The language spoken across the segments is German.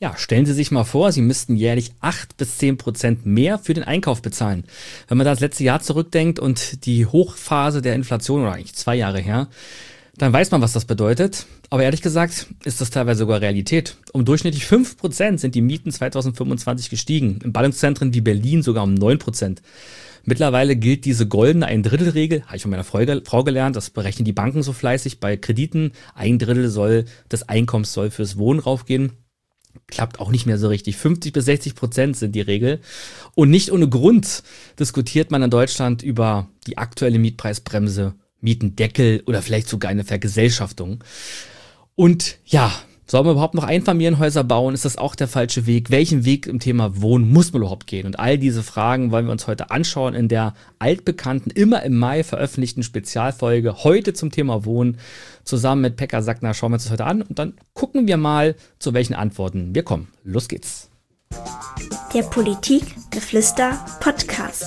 Ja, stellen Sie sich mal vor, Sie müssten jährlich 8-10% mehr für den Einkauf bezahlen. Wenn man da das letzte Jahr zurückdenkt und die Hochphase der Inflation, oder eigentlich 2 Jahre her, dann weiß man, was das bedeutet. Aber ehrlich gesagt ist das teilweise sogar Realität. Um durchschnittlich 5% sind die Mieten 2025 gestiegen. In Ballungszentren wie Berlin sogar um 9%. Mittlerweile gilt diese goldene Ein-Drittel-Regel, habe ich von meiner Frau gelernt, das berechnen die Banken so fleißig bei Krediten. 1/3 des Einkommens soll fürs Wohnen raufgehen. Klappt auch nicht mehr so richtig. 50-60% sind die Regel. Und nicht ohne Grund diskutiert man in Deutschland über die aktuelle Mietpreisbremse, Mietendeckel oder vielleicht sogar eine Vergesellschaftung. Und ja, soll man überhaupt noch Einfamilienhäuser bauen? Ist das auch der falsche Weg? Welchen Weg im Thema Wohnen muss man überhaupt gehen? Und all diese Fragen wollen wir uns heute anschauen in der altbekannten, immer im Mai veröffentlichten Spezialfolge. Heute zum Thema Wohnen. Zusammen mit Pekka Sackner schauen wir uns das heute an und dann gucken wir mal, zu welchen Antworten wir kommen. Los geht's. Der Politikgeflüster Podcast.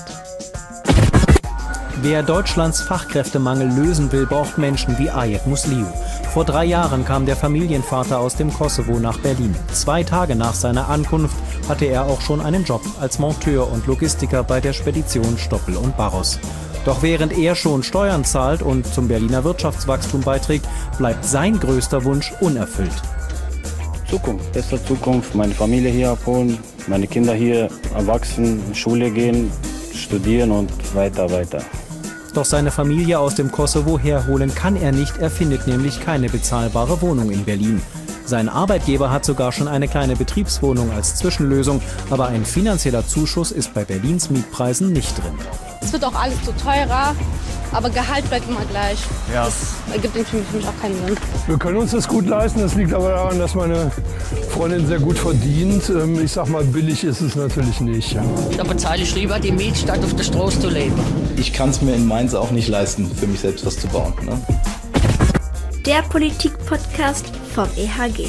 Wer Deutschlands Fachkräftemangel lösen will, braucht Menschen wie Ayet Musliu. Vor 3 Jahren kam der Familienvater aus dem Kosovo nach Berlin. 2 Tage nach seiner Ankunft hatte er auch schon einen Job als Monteur und Logistiker bei der Spedition Stoppel und Barros. Doch während er schon Steuern zahlt und zum Berliner Wirtschaftswachstum beiträgt, bleibt sein größter Wunsch unerfüllt. Zukunft, bessere Zukunft, meine Familie hier abholen, meine Kinder hier erwachsen, Schule gehen, studieren und weiter. Doch seine Familie aus dem Kosovo herholen kann er nicht, er findet nämlich keine bezahlbare Wohnung in Berlin. Sein Arbeitgeber hat sogar schon eine kleine Betriebswohnung als Zwischenlösung, aber ein finanzieller Zuschuss ist bei Berlins Mietpreisen nicht drin. Es wird auch alles so teurer, aber Gehalt bleibt immer gleich. Ja. Das ergibt für mich auch keinen Sinn. Wir können uns das gut leisten, das liegt aber daran, dass meine Freundin sehr gut verdient. Ich sag mal, billig ist es natürlich nicht. Ja. Da bezahle ich lieber die Miete, statt auf der Straße zu leben. Ich kann es mir in Mainz auch nicht leisten, für mich selbst was zu bauen. Ne? Der Politik-Podcast vom EHG.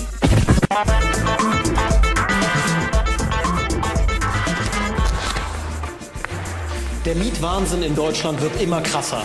Der Mietwahnsinn in Deutschland wird immer krasser.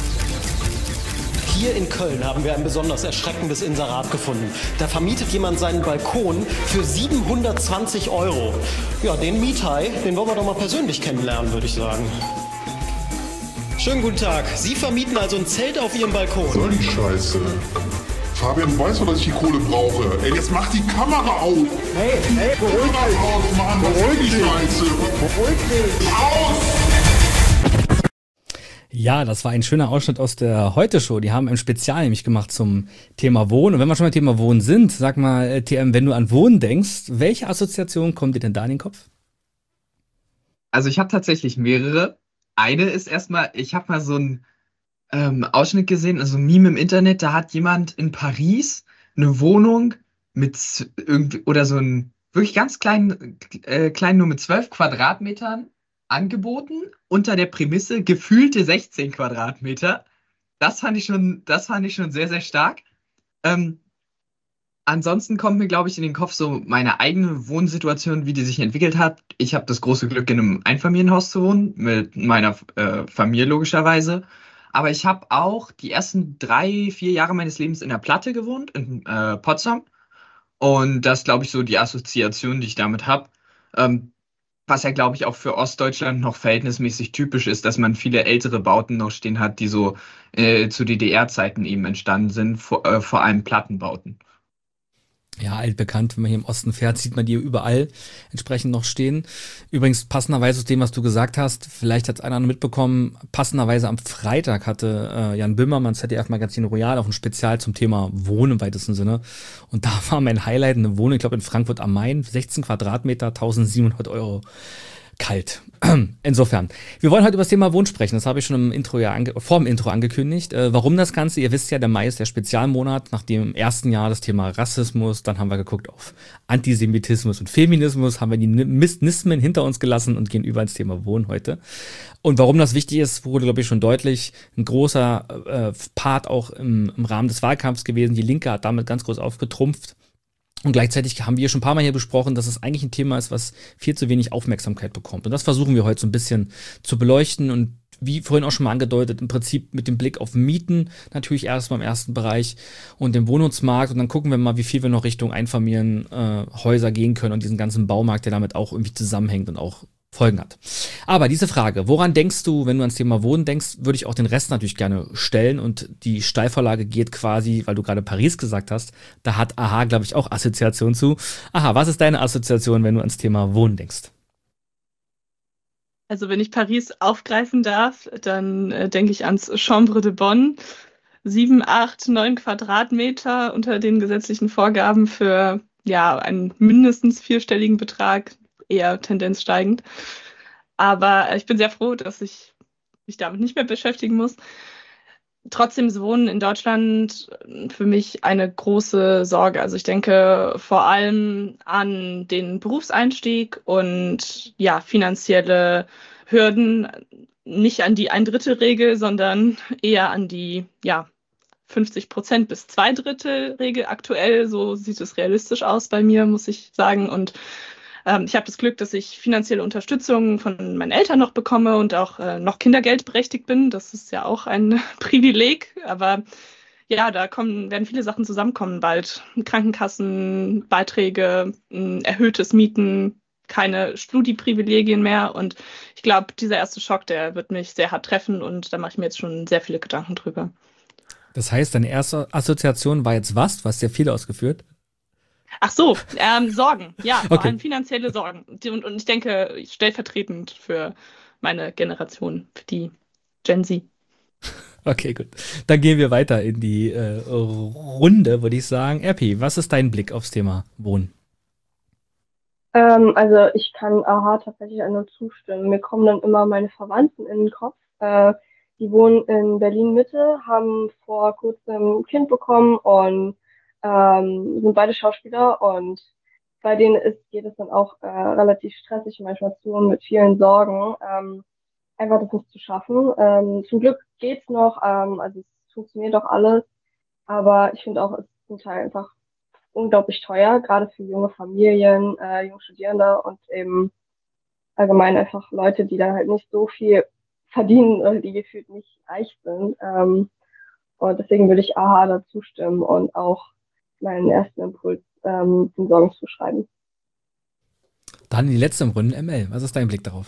Hier in Köln haben wir ein besonders erschreckendes Inserat gefunden. Da vermietet jemand seinen Balkon für 720 €. Ja, den Miethai, den wollen wir doch mal persönlich kennenlernen, würde ich sagen. Schönen guten Tag. Sie vermieten also ein Zelt auf Ihrem Balkon? So die Scheiße. Fabian, weißt du, dass ich die Kohle brauche? Ey, jetzt mach die Kamera auf! Hey, beruhig dich! Aus, Mann, Beruhig die dich! Scheiße! Beruhig dich! Aus! Ja, das war ein schöner Ausschnitt aus der Heute-Show. Die haben ein Spezial nämlich gemacht zum Thema Wohnen. Und wenn wir schon beim Thema Wohnen sind, sag mal, TM, wenn du an Wohnen denkst, welche Assoziation kommt dir denn da in den Kopf? Also ich habe tatsächlich mehrere. Eine ist erstmal, ich habe mal so einen Ausschnitt gesehen, also ein Meme im Internet, da hat jemand in Paris eine Wohnung mit irgendwie, oder so ein wirklich ganz klein nur mit 12 Quadratmetern angeboten, unter der Prämisse gefühlte 16 Quadratmeter. Das fand ich schon sehr, sehr stark. Ansonsten kommt mir, glaube ich, in den Kopf so meine eigene Wohnsituation, wie die sich entwickelt hat. Ich habe das große Glück, in einem Einfamilienhaus zu wohnen, mit meiner Familie logischerweise. Aber ich habe auch die ersten 3-4 Jahre meines Lebens in der Platte gewohnt, in Potsdam. Und das ist, glaube ich, so die Assoziation, die ich damit habe. Was ja, glaube ich, auch für Ostdeutschland noch verhältnismäßig typisch ist, dass man viele ältere Bauten noch stehen hat, die so zu DDR-Zeiten eben entstanden sind, vor allem Plattenbauten. Ja, altbekannt, wenn man hier im Osten fährt, sieht man die überall entsprechend noch stehen. Übrigens, passenderweise zu dem, was du gesagt hast, vielleicht hat es einer noch mitbekommen, passenderweise am Freitag hatte Jan Böhmermann, ZDF-Magazin Royal, auch ein Spezial zum Thema Wohnen im weitesten Sinne. Und da war mein Highlight eine Wohnung, ich glaube in Frankfurt am Main, 16 Quadratmeter, 1.700 € kalt. Insofern, wir wollen heute über das Thema Wohnen sprechen. Das habe ich schon vor dem Intro angekündigt. Warum das Ganze? Ihr wisst ja, der Mai ist der Spezialmonat. Nach dem ersten Jahr das Thema Rassismus, dann haben wir geguckt auf Antisemitismus und Feminismus, haben wir die Nismen hinter uns gelassen und gehen über ins Thema Wohnen heute. Und warum das wichtig ist, wurde, glaube ich, schon deutlich. Ein großer Part auch im Rahmen des Wahlkampfs gewesen. Die Linke hat damit ganz groß aufgetrumpft. Und gleichzeitig haben wir schon ein paar Mal hier besprochen, dass es eigentlich ein Thema ist, was viel zu wenig Aufmerksamkeit bekommt. Und das versuchen wir heute so ein bisschen zu beleuchten und wie vorhin auch schon mal angedeutet, im Prinzip mit dem Blick auf Mieten natürlich erstmal im ersten Bereich und den Wohnungsmarkt. Und dann gucken wir mal, wie viel wir noch Richtung Einfamilienhäuser gehen können und diesen ganzen Baumarkt, der damit auch irgendwie zusammenhängt und auch Folgen hat. Aber diese Frage, woran denkst du, wenn du ans Thema Wohnen denkst, würde ich auch den Rest natürlich gerne stellen und die Steilvorlage geht quasi, weil du gerade Paris gesagt hast, da hat AHA, glaube ich, auch Assoziation zu. Aha, was ist deine Assoziation, wenn du ans Thema Wohnen denkst? Also wenn ich Paris aufgreifen darf, dann denke ich ans Chambre de Bonn. 7, 8, 9 Quadratmeter unter den gesetzlichen Vorgaben für einen mindestens 4-stelligen Betrag, eher Tendenz steigend. Aber ich bin sehr froh, dass ich mich damit nicht mehr beschäftigen muss. Trotzdem ist Wohnen in Deutschland für mich eine große Sorge. Also ich denke vor allem an den Berufseinstieg und finanzielle Hürden, nicht an die Ein-Drittel-Regel, sondern eher an die 50% bis 2/3-Regel aktuell. So sieht es realistisch aus bei mir, muss ich sagen. Und ich habe das Glück, dass ich finanzielle Unterstützung von meinen Eltern noch bekomme und auch noch kindergeldberechtigt bin. Das ist ja auch ein Privileg. Aber da werden viele Sachen zusammenkommen bald. Krankenkassen, Beiträge, erhöhtes Mieten, keine Studi-Privilegien mehr. Und ich glaube, dieser erste Schock, der wird mich sehr hart treffen. Und da mache ich mir jetzt schon sehr viele Gedanken drüber. Das heißt, deine erste Assoziation war jetzt was? Du hast sehr viel ausgeführt. Ach so, Sorgen, vor Okay. allem finanzielle Sorgen. Und ich denke, stellvertretend für meine Generation, für die Gen Z. Okay, gut. Dann gehen wir weiter in die Runde, würde ich sagen. RP, was ist dein Blick aufs Thema Wohnen? Also ich kann AHA tatsächlich nur zustimmen. Mir kommen dann immer meine Verwandten in den Kopf. Die wohnen in Berlin-Mitte, haben vor kurzem ein Kind bekommen und sind beide Schauspieler und bei denen geht es dann auch relativ stressig manchmal zu und mit vielen Sorgen, einfach das nicht zu schaffen. Zum Glück geht's noch, also es funktioniert auch alles, aber ich finde auch, es ist zum Teil einfach unglaublich teuer, gerade für junge Familien, junge Studierende und eben allgemein einfach Leute, die da halt nicht so viel verdienen oder die gefühlt nicht reich sind. Und deswegen würde ich AHA da zustimmen und auch meinen ersten Impuls, den Sorgen zu schreiben. Dann die letzte Runde, ML. Was ist dein Blick darauf?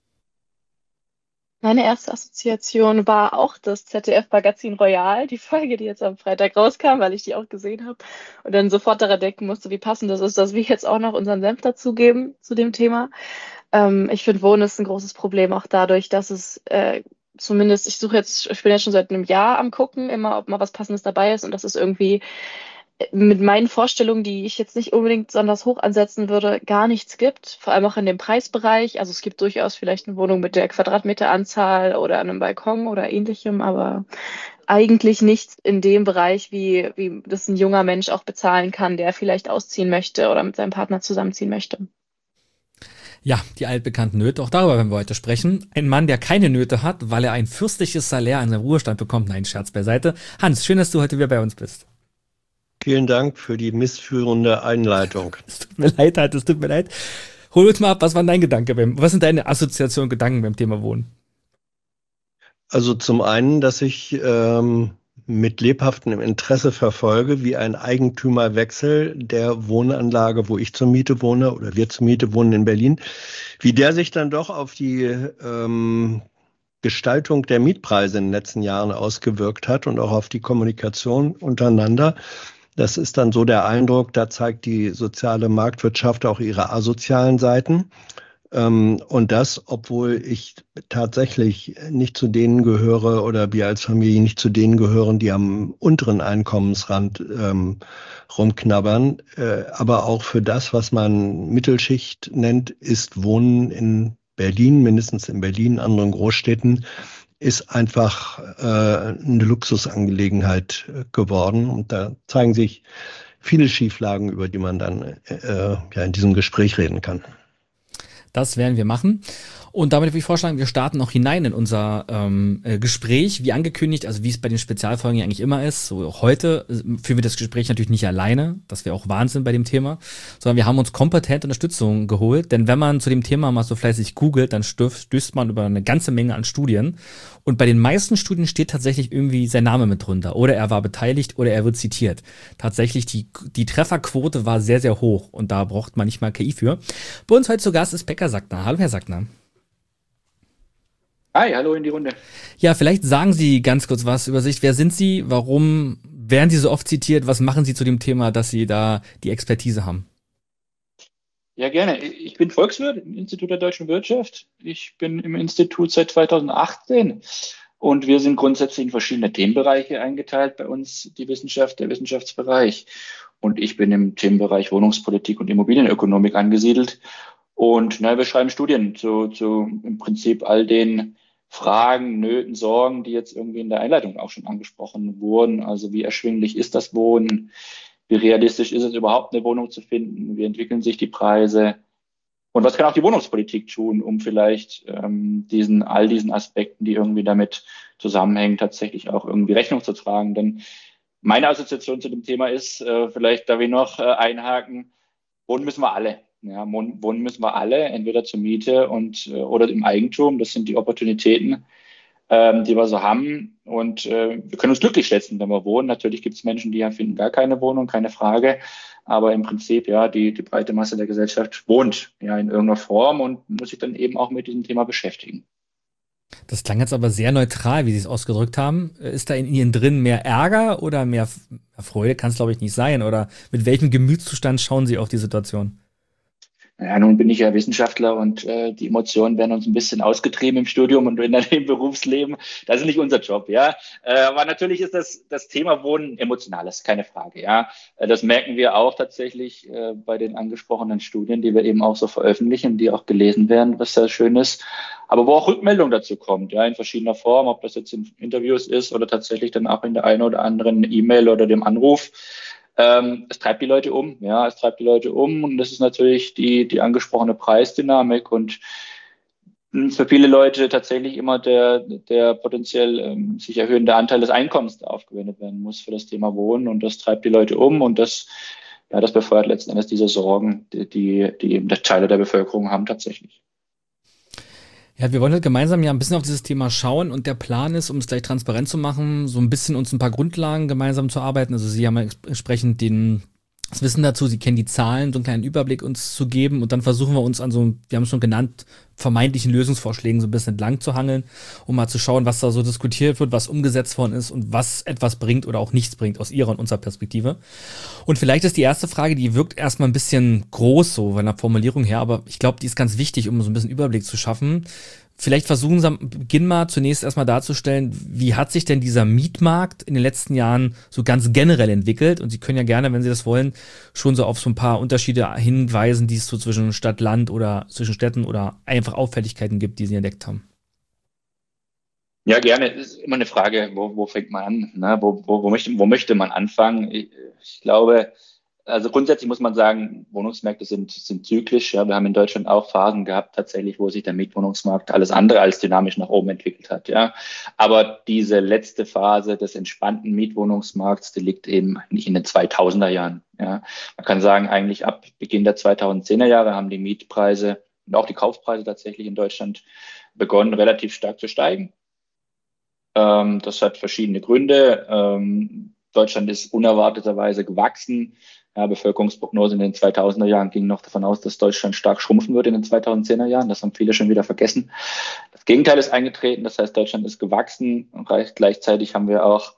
Meine erste Assoziation war auch das ZDF-Magazin Royal, die Folge, die jetzt am Freitag rauskam, weil ich die auch gesehen habe und dann sofort daran denken musste, wie passend das ist, dass wir jetzt auch noch unseren Senf dazugeben zu dem Thema. Ich finde, Wohnen ist ein großes Problem, auch dadurch, dass es zumindest, ich bin jetzt schon seit einem Jahr am Gucken, immer, ob mal was Passendes dabei ist und das ist irgendwie mit meinen Vorstellungen, die ich jetzt nicht unbedingt besonders hoch ansetzen würde, gar nichts gibt, vor allem auch in dem Preisbereich. Also es gibt durchaus vielleicht eine Wohnung mit der Quadratmeteranzahl oder einem Balkon oder ähnlichem, aber eigentlich nichts in dem Bereich, wie das ein junger Mensch auch bezahlen kann, der vielleicht ausziehen möchte oder mit seinem Partner zusammenziehen möchte. Ja, die altbekannten Nöte, auch darüber werden wir heute sprechen. Ein Mann, der keine Nöte hat, weil er ein fürstliches Salär in seinem Ruhestand bekommt. Nein, Scherz beiseite. Hans, schön, dass du heute wieder bei uns bist. Vielen Dank für die missführende Einleitung. Es tut mir leid, Hans, es tut mir leid. Hol uns mal ab, was war dein Gedanke? Was sind deine Assoziationen, Gedanken beim Thema Wohnen? Also zum einen, dass ich mit lebhaftem Interesse verfolge, wie ein Eigentümerwechsel der Wohnanlage, wo ich zur Miete wohne oder wir zur Miete wohnen in Berlin, wie der sich dann doch auf die Gestaltung der Mietpreise in den letzten Jahren ausgewirkt hat und auch auf die Kommunikation untereinander. Das ist dann so der Eindruck, da zeigt die soziale Marktwirtschaft auch ihre asozialen Seiten. Und das, obwohl ich tatsächlich nicht zu denen gehöre oder wir als Familie nicht zu denen gehören, die am unteren Einkommensrand rumknabbern. Aber auch für das, was man Mittelschicht nennt, ist Wohnen in Berlin, mindestens in Berlin, anderen Großstädten, ist einfach eine Luxusangelegenheit geworden. Und da zeigen sich viele Schieflagen, über die man dann in diesem Gespräch reden kann. Das werden wir machen. Und damit würde ich vorschlagen, wir starten noch hinein in unser Gespräch, wie angekündigt, also wie es bei den Spezialfolgen ja eigentlich immer ist. So auch heute führen wir das Gespräch natürlich nicht alleine, das wäre auch Wahnsinn bei dem Thema, sondern wir haben uns kompetente Unterstützung geholt. Denn wenn man zu dem Thema mal so fleißig googelt, dann stößt man über eine ganze Menge an Studien. Und bei den meisten Studien steht tatsächlich irgendwie sein Name mit drunter. Oder er war beteiligt oder er wird zitiert. Tatsächlich, die Trefferquote war sehr, sehr hoch. Und da braucht man nicht mal KI für. Bei uns heute zu Gast ist Pekka Sackner. Hallo, Herr Sackner. Hi, hallo in die Runde. Ja, vielleicht sagen Sie ganz kurz was über sich. Wer sind Sie? Warum werden Sie so oft zitiert? Was machen Sie zu dem Thema, dass Sie da die Expertise haben? Ja, gerne. Ich bin Volkswirt im Institut der Deutschen Wirtschaft. Ich bin im Institut seit 2018 und wir sind grundsätzlich in verschiedene Themenbereiche eingeteilt bei uns, die Wissenschaft, der Wissenschaftsbereich. Und ich bin im Themenbereich Wohnungspolitik und Immobilienökonomik angesiedelt. Und wir schreiben Studien zu im Prinzip all den Fragen, Nöten, Sorgen, die jetzt irgendwie in der Einleitung auch schon angesprochen wurden. Also wie erschwinglich ist das Wohnen? Wie realistisch ist es überhaupt, eine Wohnung zu finden? Wie entwickeln sich die Preise? Und was kann auch die Wohnungspolitik tun, um vielleicht all diesen Aspekten, die irgendwie damit zusammenhängen, tatsächlich auch irgendwie Rechnung zu tragen? Denn meine Assoziation zu dem Thema ist, vielleicht darf ich noch einhaken, wohnen müssen wir alle. Ja, wohnen müssen wir alle, entweder zur Miete oder im Eigentum. Das sind die Opportunitäten, die wir so haben. Und wir können uns glücklich schätzen, wenn wir wohnen. Natürlich gibt es Menschen, die finden gar keine Wohnung, keine Frage. Aber im Prinzip, ja, die breite Masse der Gesellschaft wohnt ja in irgendeiner Form und muss sich dann eben auch mit diesem Thema beschäftigen. Das klang jetzt aber sehr neutral, wie Sie es ausgedrückt haben. Ist da in Ihnen drin mehr Ärger oder mehr Freude? Kann es, glaube ich, nicht sein. Oder mit welchem Gemütszustand schauen Sie auf die Situation? Ja, nun bin ich ja Wissenschaftler und die Emotionen werden uns ein bisschen ausgetrieben im Studium und in im Berufsleben. Das ist nicht unser Job, ja. Aber natürlich ist das Thema Wohnen emotionales, keine Frage, ja. Das merken wir auch tatsächlich bei den angesprochenen Studien, die wir eben auch so veröffentlichen, die auch gelesen werden, was sehr schön ist. Aber wo auch Rückmeldung dazu kommt, ja, in verschiedener Form, ob das jetzt in Interviews ist oder tatsächlich dann auch in der einen oder anderen E-Mail oder dem Anruf. Es treibt die Leute um, ja, und das ist natürlich die angesprochene Preisdynamik und für viele Leute tatsächlich immer der potenziell sich erhöhende Anteil des Einkommens, der aufgewendet werden muss für das Thema Wohnen und das treibt die Leute um und das befeuert letzten Endes diese Sorgen, die eben Teile der Bevölkerung haben tatsächlich. Ja, wir wollen halt gemeinsam ja ein bisschen auf dieses Thema schauen und der Plan ist, um es gleich transparent zu machen, so ein bisschen uns ein paar Grundlagen gemeinsam zu arbeiten. Also Sie haben entsprechend das Wissen dazu, Sie kennen die Zahlen, so einen kleinen Überblick uns zu geben und dann versuchen wir uns an wir haben es schon genannt, vermeintlichen Lösungsvorschlägen so ein bisschen entlang zu hangeln, um mal zu schauen, was da so diskutiert wird, was umgesetzt worden ist und was etwas bringt oder auch nichts bringt aus Ihrer und unserer Perspektive. Und vielleicht ist die erste Frage, die wirkt erstmal ein bisschen groß so von der Formulierung her, aber ich glaube, die ist ganz wichtig, um so ein bisschen Überblick zu schaffen. Vielleicht versuchen Sie am Beginn mal zunächst erstmal darzustellen, wie hat sich denn dieser Mietmarkt in den letzten Jahren so ganz generell entwickelt? Und Sie können ja gerne, wenn Sie das wollen, schon so auf so ein paar Unterschiede hinweisen, die es so zwischen Stadt, Land oder zwischen Städten oder einfach Auffälligkeiten gibt, die Sie entdeckt haben. Ja, gerne. Das ist immer eine Frage, wo fängt man an? Ne? Wo möchte man anfangen? Ich glaube, also grundsätzlich muss man sagen, Wohnungsmärkte sind zyklisch. Ja, wir haben in Deutschland auch Phasen gehabt, tatsächlich, wo sich der Mietwohnungsmarkt alles andere als dynamisch nach oben entwickelt hat. Ja, aber diese letzte Phase des entspannten Mietwohnungsmarkts, die liegt eben nicht in den 2000er Jahren. Ja, man kann sagen, eigentlich ab Beginn der 2010er Jahre haben die Mietpreise und auch die Kaufpreise tatsächlich in Deutschland begonnen, relativ stark zu steigen. Das hat verschiedene Gründe. Deutschland ist unerwarteterweise gewachsen. Ja, Bevölkerungsprognose in den 2000er Jahren ging noch davon aus, dass Deutschland stark schrumpfen würde in den 2010er Jahren. Das haben viele schon wieder vergessen. Das Gegenteil ist eingetreten. Das heißt, Deutschland ist gewachsen. Und gleichzeitig haben wir auch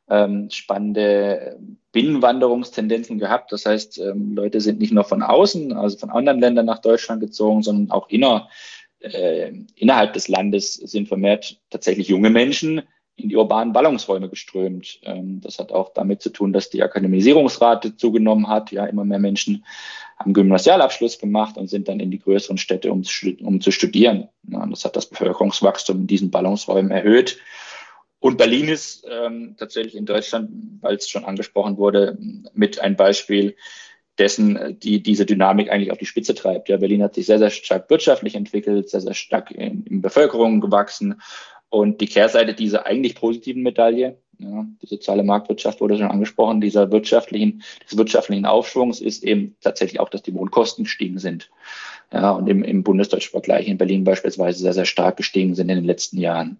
spannende Binnenwanderungstendenzen gehabt. Das heißt, Leute sind nicht nur von außen, also von anderen Ländern nach Deutschland gezogen, sondern auch innerhalb des Landes sind vermehrt tatsächlich junge Menschen in die urbanen Ballungsräume geströmt. Das hat auch damit zu tun, dass die Akademisierungsrate zugenommen hat. Ja, immer mehr Menschen haben Gymnasialabschluss gemacht und sind dann in die größeren Städte, um zu studieren. Ja, das hat das Bevölkerungswachstum in diesen Ballungsräumen erhöht. Und Berlin ist tatsächlich in Deutschland, weil es schon angesprochen wurde, mit ein Beispiel, dessen, die diese Dynamik eigentlich auf die Spitze treibt. Ja, Berlin hat sich sehr, sehr stark wirtschaftlich entwickelt, sehr, sehr stark in Bevölkerung gewachsen. Und die Kehrseite dieser eigentlich positiven Medaille, ja, die soziale Marktwirtschaft wurde schon angesprochen, des wirtschaftlichen Aufschwungs ist eben tatsächlich auch, dass die Wohnkosten gestiegen sind. Ja, und im bundesdeutschen Vergleich in Berlin beispielsweise sehr, sehr stark gestiegen sind in den letzten Jahren.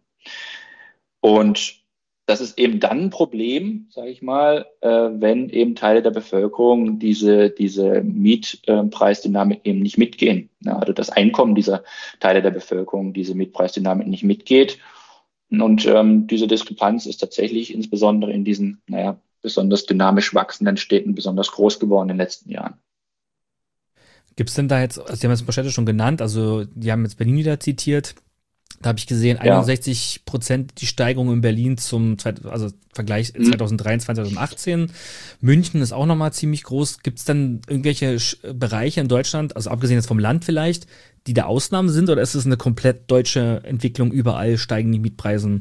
Und das ist eben dann ein Problem, sage ich mal, wenn eben Teile der Bevölkerung diese Mietpreisdynamik eben nicht mitgehen. Ja, also das Einkommen dieser Teile der Bevölkerung diese Mietpreisdynamik nicht mitgeht. Und diese Diskrepanz ist tatsächlich insbesondere in diesen, besonders dynamisch wachsenden Städten besonders groß geworden in den letzten Jahren. Gibt es denn da jetzt, also Sie haben jetzt ein paar Städte schon genannt, also die haben jetzt Berlin wieder zitiert. Da habe ich gesehen, 61% die Steigerung in Berlin Vergleich 2023, 2018. München ist auch nochmal ziemlich groß. Gibt es dann irgendwelche Bereiche in Deutschland, also abgesehen jetzt vom Land vielleicht, die da Ausnahmen sind, oder ist es eine komplett deutsche Entwicklung? Überall steigen die Mietpreise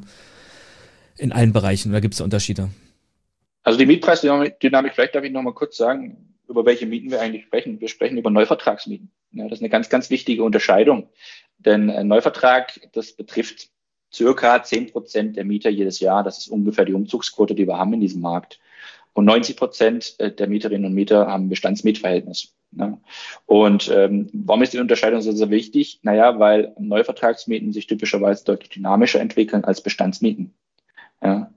in allen Bereichen, oder gibt es da Unterschiede? Also die Mietpreisdynamik, vielleicht darf ich nochmal kurz sagen, über welche Mieten wir eigentlich sprechen. Wir sprechen über Neuvertragsmieten. Ja, das ist eine ganz, ganz wichtige Unterscheidung. Denn ein Neuvertrag, das betrifft circa 10% der Mieter jedes Jahr. Das ist ungefähr die Umzugsquote, die wir haben in diesem Markt. Und 90% der Mieterinnen und Mieter haben ein Bestandsmietverhältnis. Ja. Und warum ist die Unterscheidung so, so wichtig? Weil Neuvertragsmieten sich typischerweise deutlich dynamischer entwickeln als Bestandsmieten. Ja.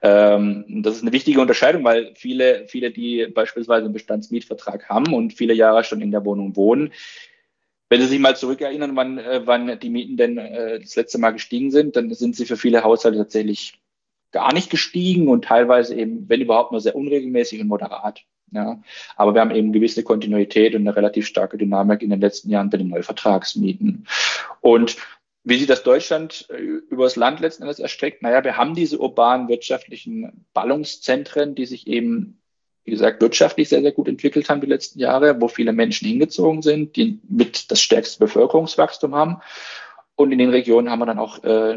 Das ist eine wichtige Unterscheidung, weil viele, die beispielsweise einen Bestandsmietvertrag haben und viele Jahre schon in der Wohnung wohnen, wenn Sie sich mal zurückerinnern, wann die Mieten denn das letzte Mal gestiegen sind, dann sind sie für viele Haushalte tatsächlich gar nicht gestiegen und teilweise eben, wenn überhaupt, nur sehr unregelmäßig und moderat. Ja. Aber wir haben eben gewisse Kontinuität und eine relativ starke Dynamik in den letzten Jahren bei den Neuvertragsmieten. Und wie sich das Deutschland über das Land letzten Endes erstreckt, wir haben diese urbanen wirtschaftlichen Ballungszentren, die sich eben, wie gesagt, wirtschaftlich sehr, sehr gut entwickelt haben die letzten Jahre, wo viele Menschen hingezogen sind, die mit das stärkste Bevölkerungswachstum haben. Und in den Regionen haben wir dann auch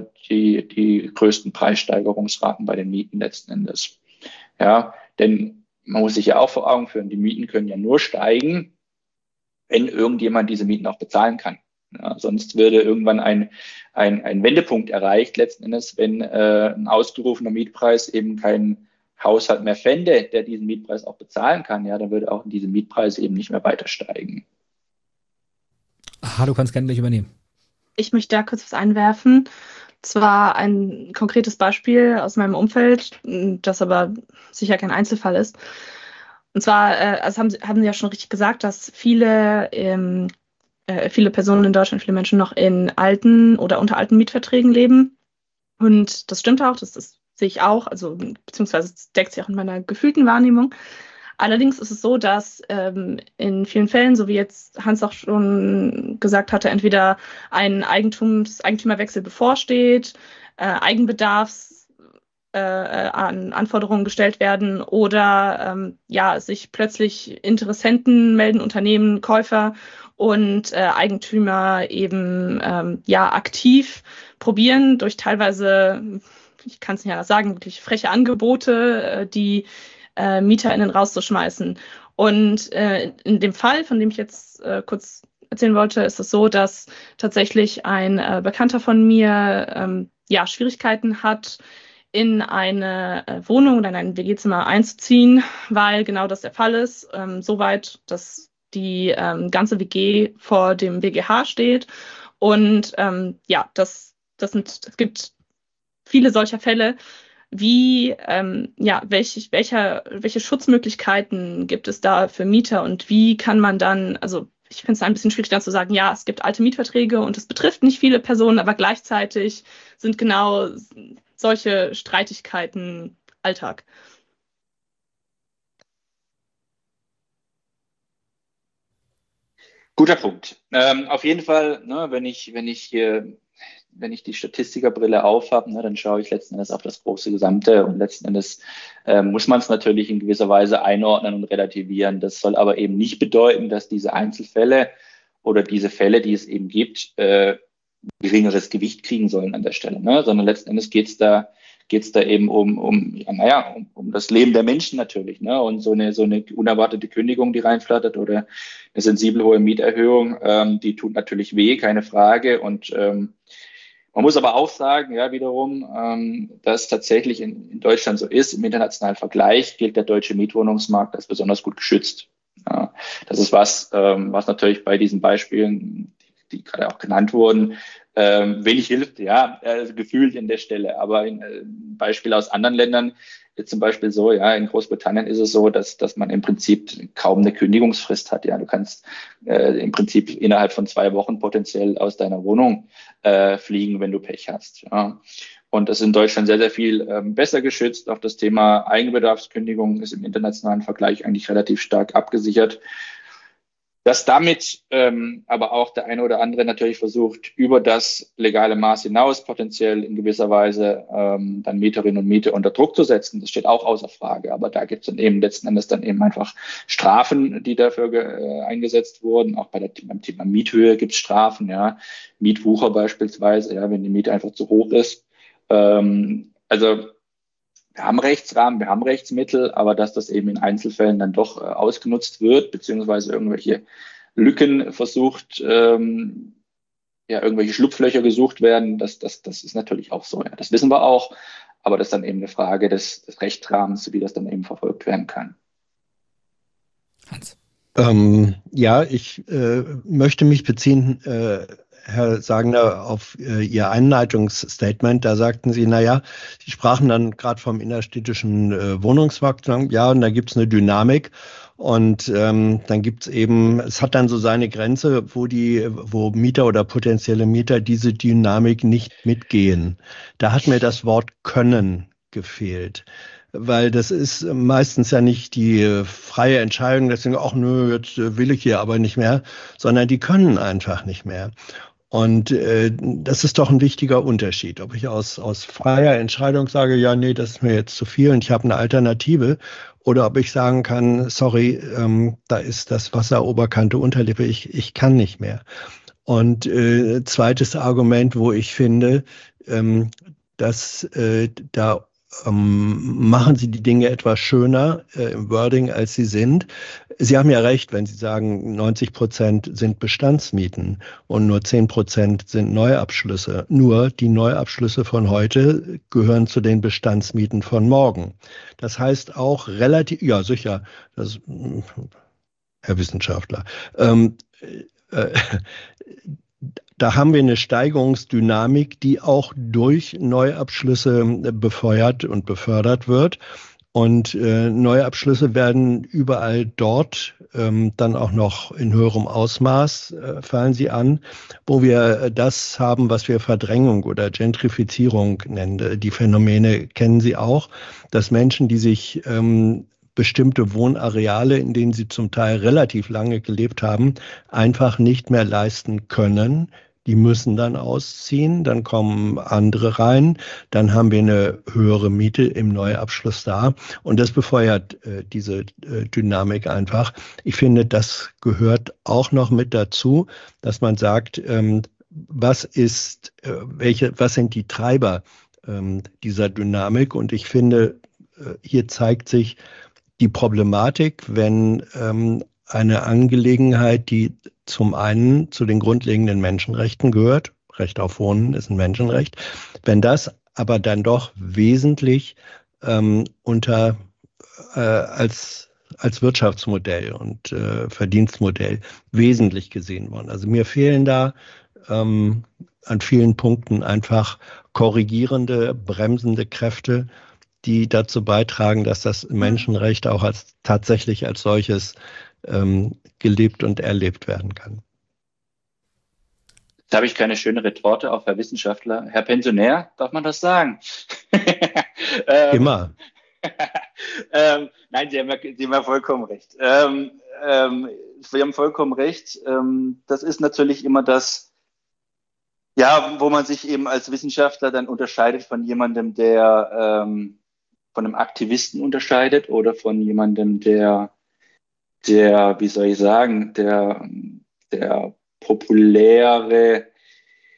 die größten Preissteigerungsraten bei den Mieten letzten Endes. Ja, denn man muss sich ja auch vor Augen führen, die Mieten können ja nur steigen, wenn irgendjemand diese Mieten auch bezahlen kann. Ja, sonst würde irgendwann ein Wendepunkt erreicht, letzten Endes, wenn ein ausgerufener Mietpreis eben keinen Haushalt mehr fände, der diesen Mietpreis auch bezahlen kann, dann würde auch diese Mietpreise eben nicht mehr weiter steigen. Aha, du kannst gerne gleich übernehmen. Ich möchte da kurz was einwerfen. Zwar ein konkretes Beispiel aus meinem Umfeld, das aber sicher kein Einzelfall ist. Und zwar, haben Sie ja schon richtig gesagt, dass viele Personen in Deutschland, viele Menschen noch in alten oder unter alten Mietverträgen leben. Und das stimmt auch, das sehe ich auch, also beziehungsweise deckt sich auch in meiner gefühlten Wahrnehmung. Allerdings ist es so, dass in vielen Fällen, so wie jetzt Hans auch schon gesagt hatte, entweder ein Eigentümerwechsel bevorsteht, an Anforderungen gestellt werden oder sich plötzlich Interessenten melden, Unternehmen, Käufer und Eigentümer eben aktiv probieren durch teilweise, ich kann es nicht anders sagen, wirklich freche Angebote, die MieterInnen rauszuschmeißen. Und in dem Fall, von dem ich jetzt kurz erzählen wollte, ist es so, dass tatsächlich ein Bekannter von mir Schwierigkeiten hat, in eine Wohnung oder in ein WG-Zimmer einzuziehen, weil genau das der Fall ist. Soweit, dass die ganze WG vor dem BGH steht. Und es gibt viele solcher Fälle. Welche Schutzmöglichkeiten gibt es da für Mieter und wie kann man dann, also ich finde es ein bisschen schwierig dann zu sagen, ja, es gibt alte Mietverträge und es betrifft nicht viele Personen, aber gleichzeitig sind genau solche Streitigkeiten Alltag. Guter Punkt. Auf jeden Fall, wenn ich die Statistikerbrille aufhabe, dann schaue ich letzten Endes auf das große Gesamte und letzten Endes muss man es natürlich in gewisser Weise einordnen und relativieren. Das soll aber eben nicht bedeuten, dass diese Einzelfälle oder diese Fälle, die es eben gibt, geringeres Gewicht kriegen sollen an der Stelle, sondern letzten Endes geht es da geht es da eben um das Leben der Menschen natürlich. Ne? Und so eine unerwartete Kündigung, die reinflattert oder eine sensible hohe Mieterhöhung, die tut natürlich weh, keine Frage. Und man muss aber auch sagen, ja, wiederum, dass tatsächlich in Deutschland so ist. Im internationalen Vergleich gilt der deutsche Mietwohnungsmarkt als besonders gut geschützt. Ja, das ist was natürlich bei diesen Beispielen, die gerade auch genannt wurden, wenig hilft, ja, gefühlt in der Stelle. Aber ein Beispiel aus anderen Ländern, jetzt zum Beispiel so, ja, in Großbritannien ist es so, dass man im Prinzip kaum eine Kündigungsfrist hat. Ja, du kannst im Prinzip innerhalb von 2 Wochen potenziell aus deiner Wohnung fliegen, wenn du Pech hast. Ja. Und das ist in Deutschland sehr, sehr viel besser geschützt. Auch das Thema Eigenbedarfskündigung ist im internationalen Vergleich eigentlich relativ stark abgesichert. Dass damit aber auch der eine oder andere natürlich versucht, über das legale Maß hinaus potenziell in gewisser Weise dann Mieterinnen und Mieter unter Druck zu setzen, das steht auch außer Frage. Aber da gibt es dann eben letzten Endes dann eben einfach Strafen, die dafür eingesetzt wurden. Auch beim Thema Miethöhe gibt es Strafen, ja, Mietwucher beispielsweise, ja, wenn die Miete einfach zu hoch ist. Also wir haben Rechtsrahmen, wir haben Rechtsmittel, aber dass das eben in Einzelfällen dann doch ausgenutzt wird, beziehungsweise irgendwelche Lücken versucht, irgendwelche Schlupflöcher gesucht werden, das ist natürlich auch so. Ja. Das wissen wir auch, aber das ist dann eben eine Frage des Rechtsrahmens, wie das dann eben verfolgt werden kann. Hans. Ich möchte mich beziehen, Herr Sagner, auf Ihr Einleitungsstatement. Da sagten Sie, Sie sprachen dann gerade vom innerstädtischen Wohnungsmarkt. Ja, und da gibt es eine Dynamik. Und dann gibt es eben, es hat dann so seine Grenze, wo Mieter oder potenzielle Mieter diese Dynamik nicht mitgehen. Da hat mir das Wort können gefehlt. Weil das ist meistens ja nicht die freie Entscheidung, deswegen, ach nö, jetzt will ich hier aber nicht mehr, sondern die können einfach nicht mehr. Und das ist doch ein wichtiger Unterschied, ob ich aus freier Entscheidung sage, ja, nee, das ist mir jetzt zu viel und ich habe eine Alternative, oder ob ich sagen kann, sorry, da ist das Wasser Oberkante Unterlippe, ich kann nicht mehr. Und zweites Argument, wo ich finde, dass da machen Sie die Dinge etwas schöner im Wording, als sie sind. Sie haben ja recht, wenn Sie sagen, 90% sind Bestandsmieten und nur 10% sind Neuabschlüsse. Nur die Neuabschlüsse von heute gehören zu den Bestandsmieten von morgen. Das heißt auch relativ, ja sicher, das, Herr Wissenschaftler, da haben wir eine Steigerungsdynamik, die auch durch Neuabschlüsse befeuert und befördert wird. Und Neuabschlüsse werden überall dort dann auch noch in höherem Ausmaß, fallen sie an, wo wir das haben, was wir Verdrängung oder Gentrifizierung nennen. Die Phänomene kennen Sie auch, dass Menschen, die sich bestimmte Wohnareale, in denen sie zum Teil relativ lange gelebt haben, einfach nicht mehr leisten können. Die müssen dann ausziehen, dann kommen andere rein, dann haben wir eine höhere Miete im Neuabschluss da und das befeuert diese Dynamik einfach. Ich finde, das gehört auch noch mit dazu, dass man sagt, was sind die Treiber dieser Dynamik? Und ich finde, hier zeigt sich die Problematik, wenn eine Angelegenheit, die zum einen zu den grundlegenden Menschenrechten gehört, Recht auf Wohnen ist ein Menschenrecht, wenn das aber dann doch wesentlich als Wirtschaftsmodell und Verdienstmodell wesentlich gesehen worden. Also mir fehlen da an vielen Punkten einfach korrigierende, bremsende Kräfte, die dazu beitragen, dass das Menschenrecht auch tatsächlich als solches gelebt und erlebt werden kann. Jetzt habe ich keine schöne Retorte auf Herr Wissenschaftler. Herr Pensionär, darf man das sagen? Immer. Nein, Sie haben ja vollkommen recht. Sie haben vollkommen recht. Das ist natürlich immer das, ja, wo man sich eben als Wissenschaftler dann unterscheidet von jemandem, der von einem Aktivisten unterscheidet oder von jemandem, der wie soll ich sagen, der populäre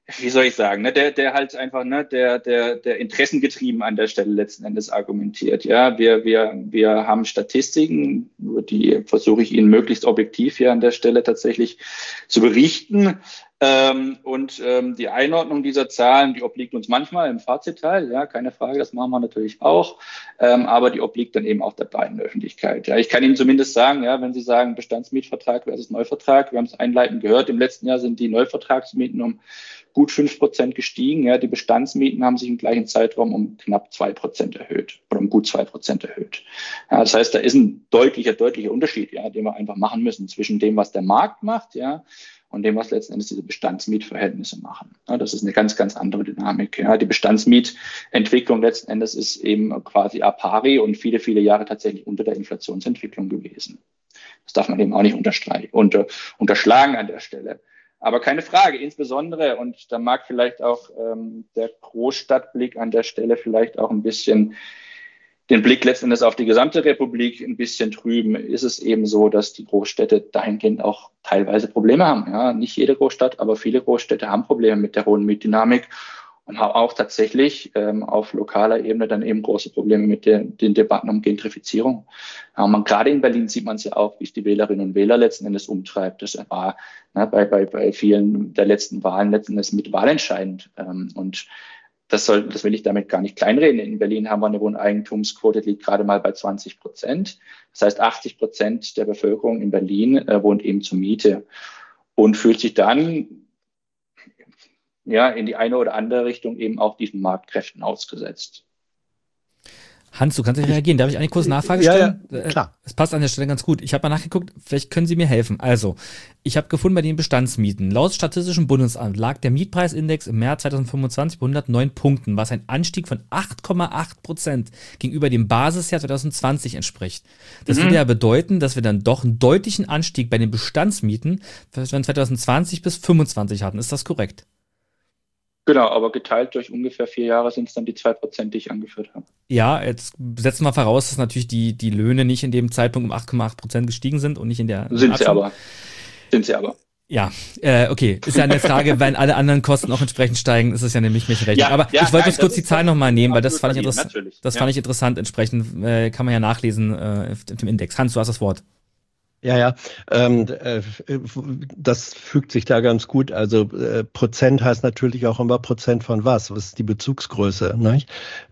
wie soll ich sagen, ne, der halt einfach, ne, der interessengetrieben an der Stelle letzten Endes argumentiert. Ja, wir haben Statistiken, über die versuche ich Ihnen möglichst objektiv hier an der Stelle tatsächlich zu berichten. Die Einordnung dieser Zahlen, die obliegt uns manchmal im Fazitteil, ja, keine Frage, das machen wir natürlich auch, aber die obliegt dann eben auch der breiten Öffentlichkeit. Ja, ich kann Ihnen zumindest sagen, ja, wenn Sie sagen Bestandsmietvertrag versus Neuvertrag, wir haben es einleitend gehört, im letzten Jahr sind die Neuvertragsmieten um gut 5% gestiegen. Ja, die Bestandsmieten haben sich im gleichen Zeitraum um knapp 2% erhöht oder um gut 2% erhöht. Ja, das heißt, da ist ein deutlicher Unterschied, ja, den wir einfach machen müssen zwischen dem, was der Markt macht, ja, und dem, was letzten Endes diese Bestandsmietverhältnisse machen. Ja, das ist eine ganz, ganz andere Dynamik. Ja. Die Bestandsmietentwicklung letzten Endes ist eben quasi à pari und viele, viele Jahre tatsächlich unter der Inflationsentwicklung gewesen. Das darf man eben auch nicht unterschlagen an der Stelle. Aber keine Frage, insbesondere, und da mag vielleicht auch der Großstadtblick an der Stelle vielleicht auch ein bisschen den Blick letzten Endes auf die gesamte Republik ein bisschen trüben, ist es eben so, dass die Großstädte dahingehend auch teilweise Probleme haben. Ja, nicht jede Großstadt, aber viele Großstädte haben Probleme mit der hohen Mietdynamik und haben auch tatsächlich auf lokaler Ebene dann eben große Probleme mit den Debatten um Gentrifizierung. Ja, gerade in Berlin sieht man es ja auch, wie es die Wählerinnen und Wähler letzten Endes umtreibt. Das war bei vielen der letzten Wahlen letzten Endes mit wahlentscheidend. Und das will ich damit gar nicht kleinreden. In Berlin haben wir eine Wohneigentumsquote, die liegt gerade mal bei 20%. Das heißt, 80% der Bevölkerung in Berlin wohnt eben zur Miete und fühlt sich dann ja in die eine oder andere Richtung eben auch diesen Marktkräften ausgesetzt. Hans, du kannst nicht reagieren. Darf ich eine kurze Nachfrage stellen? Ja, klar. Es passt an der Stelle ganz gut. Ich habe mal nachgeguckt, vielleicht können Sie mir helfen. Also, ich habe gefunden bei den Bestandsmieten. Laut Statistischem Bundesamt lag der Mietpreisindex im März 2025 bei 109 Punkten, was ein Anstieg von 8,8% gegenüber dem Basisjahr 2020 entspricht. Das würde ja bedeuten, dass wir dann doch einen deutlichen Anstieg bei den Bestandsmieten von 2020 bis 2025 hatten. Ist das korrekt? Genau, aber geteilt durch ungefähr 4 Jahre sind es dann die 2%, die ich angeführt habe. Ja, jetzt setzen wir voraus, dass natürlich die Löhne nicht in dem Zeitpunkt um 8,8% gestiegen sind und nicht in der... Sind sie aber. Ja, okay. Ist ja eine Frage, wenn alle anderen Kosten auch entsprechend steigen, ist es ja nämlich nicht recht. Aber ich wollte jetzt kurz die Zahlen nochmal nehmen, weil das fand ich interessant. Entsprechend kann man ja nachlesen im Index. Hans, du hast das Wort. Ja, das fügt sich da ganz gut. Also Prozent heißt natürlich auch immer Prozent von was? Was ist die Bezugsgröße? Nicht?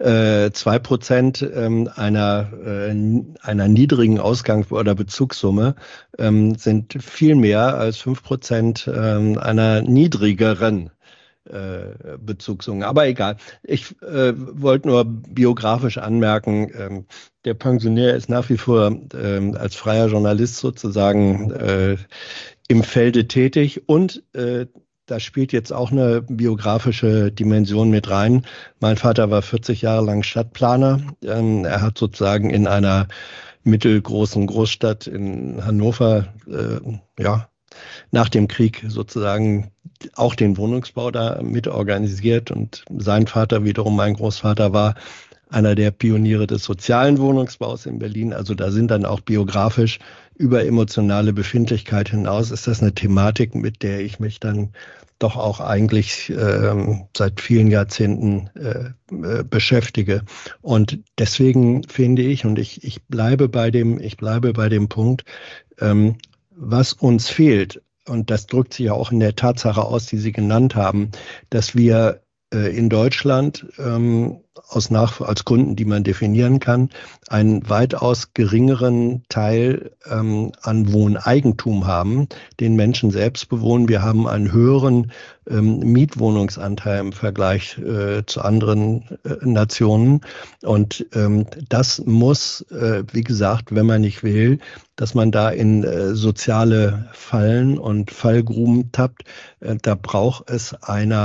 2% einer niedrigen Ausgangs- oder Bezugssumme sind viel mehr als 5% einer niedrigeren Bezugssumme. Aber egal. Ich wollte nur biografisch anmerken, der Pensionär ist nach wie vor als freier Journalist sozusagen im Felde tätig und da spielt jetzt auch eine biografische Dimension mit rein. Mein Vater war 40 Jahre lang Stadtplaner. Er hat sozusagen in einer mittelgroßen Großstadt in Hannover nach dem Krieg sozusagen auch den Wohnungsbau da mit organisiert und sein Vater wiederum, mein Großvater, war einer der Pioniere des sozialen Wohnungsbaus in Berlin. Also da sind dann auch biografisch über emotionale Befindlichkeit hinaus ist das eine Thematik, mit der ich mich dann doch auch eigentlich seit vielen Jahrzehnten beschäftige. Und deswegen finde ich, und ich bleibe bei dem Punkt, was uns fehlt, und das drückt sich ja auch in der Tatsache aus, die Sie genannt haben, dass wir in Deutschland als Gründen, die man definieren kann, einen weitaus geringeren Teil an Wohneigentum haben, den Menschen selbst bewohnen. Wir haben einen höheren Mietwohnungsanteil im Vergleich zu anderen Nationen. Und das muss, wie gesagt, wenn man nicht will, dass man da in soziale Fallen und Fallgruben tappt, da braucht es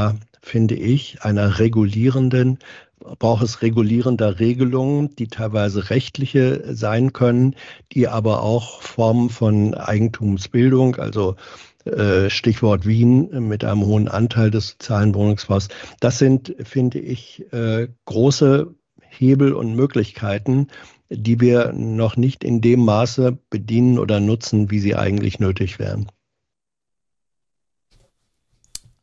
braucht es regulierender Regelungen, die teilweise rechtliche sein können, die aber auch Formen von Eigentumsbildung, also Stichwort Wien mit einem hohen Anteil des sozialen Wohnungsbaus, das sind, finde ich, große Hebel und Möglichkeiten, die wir noch nicht in dem Maße bedienen oder nutzen, wie sie eigentlich nötig wären.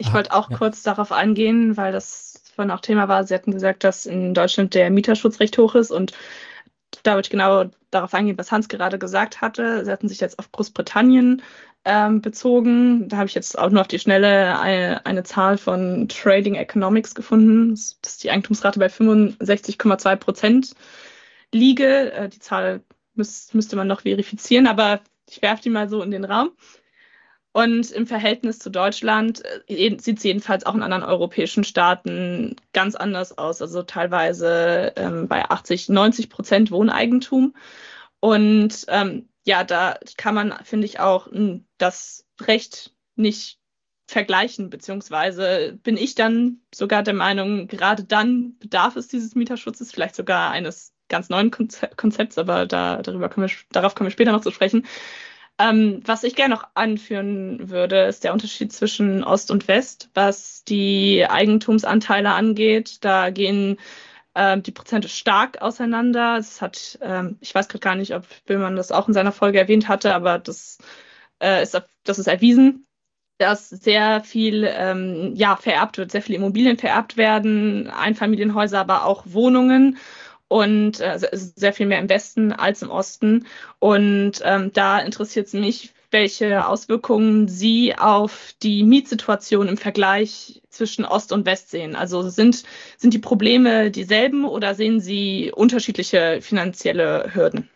Ich wollte auch kurz darauf eingehen, weil das vorhin auch Thema war. Sie hatten gesagt, dass in Deutschland der Mieterschutz recht hoch ist und da würde ich genau darauf eingehen, was Hans gerade gesagt hatte. Sie hatten sich jetzt auf Großbritannien bezogen. Da habe ich jetzt auch nur auf die Schnelle eine Zahl von Trading Economics gefunden, dass die Eigentumsrate bei 65,2% liege. Die Zahl müsste man noch verifizieren, aber ich werfe die mal so in den Raum. Und im Verhältnis zu Deutschland sieht es jedenfalls auch in anderen europäischen Staaten ganz anders aus. Also teilweise bei 80-90% Wohneigentum. Und da kann man, finde ich, auch das Recht nicht vergleichen, beziehungsweise bin ich dann sogar der Meinung, gerade dann bedarf es dieses Mieterschutzes, vielleicht sogar eines ganz neuen Konzepts, aber darauf kommen wir später noch zu sprechen. Was ich gerne noch anführen würde, ist der Unterschied zwischen Ost und West, was die Eigentumsanteile angeht. Da gehen die Prozente stark auseinander. Es hat, ich weiß gerade gar nicht, ob Böhmann das auch in seiner Folge erwähnt hatte, aber das ist erwiesen, dass sehr viel vererbt wird, sehr viele Immobilien vererbt werden, Einfamilienhäuser, aber auch Wohnungen. Und sehr viel mehr im Westen als im Osten. Und da interessiert es mich, welche Auswirkungen Sie auf die Mietsituation im Vergleich zwischen Ost und West sehen. Also sind die Probleme dieselben oder sehen Sie unterschiedliche finanzielle Hürden?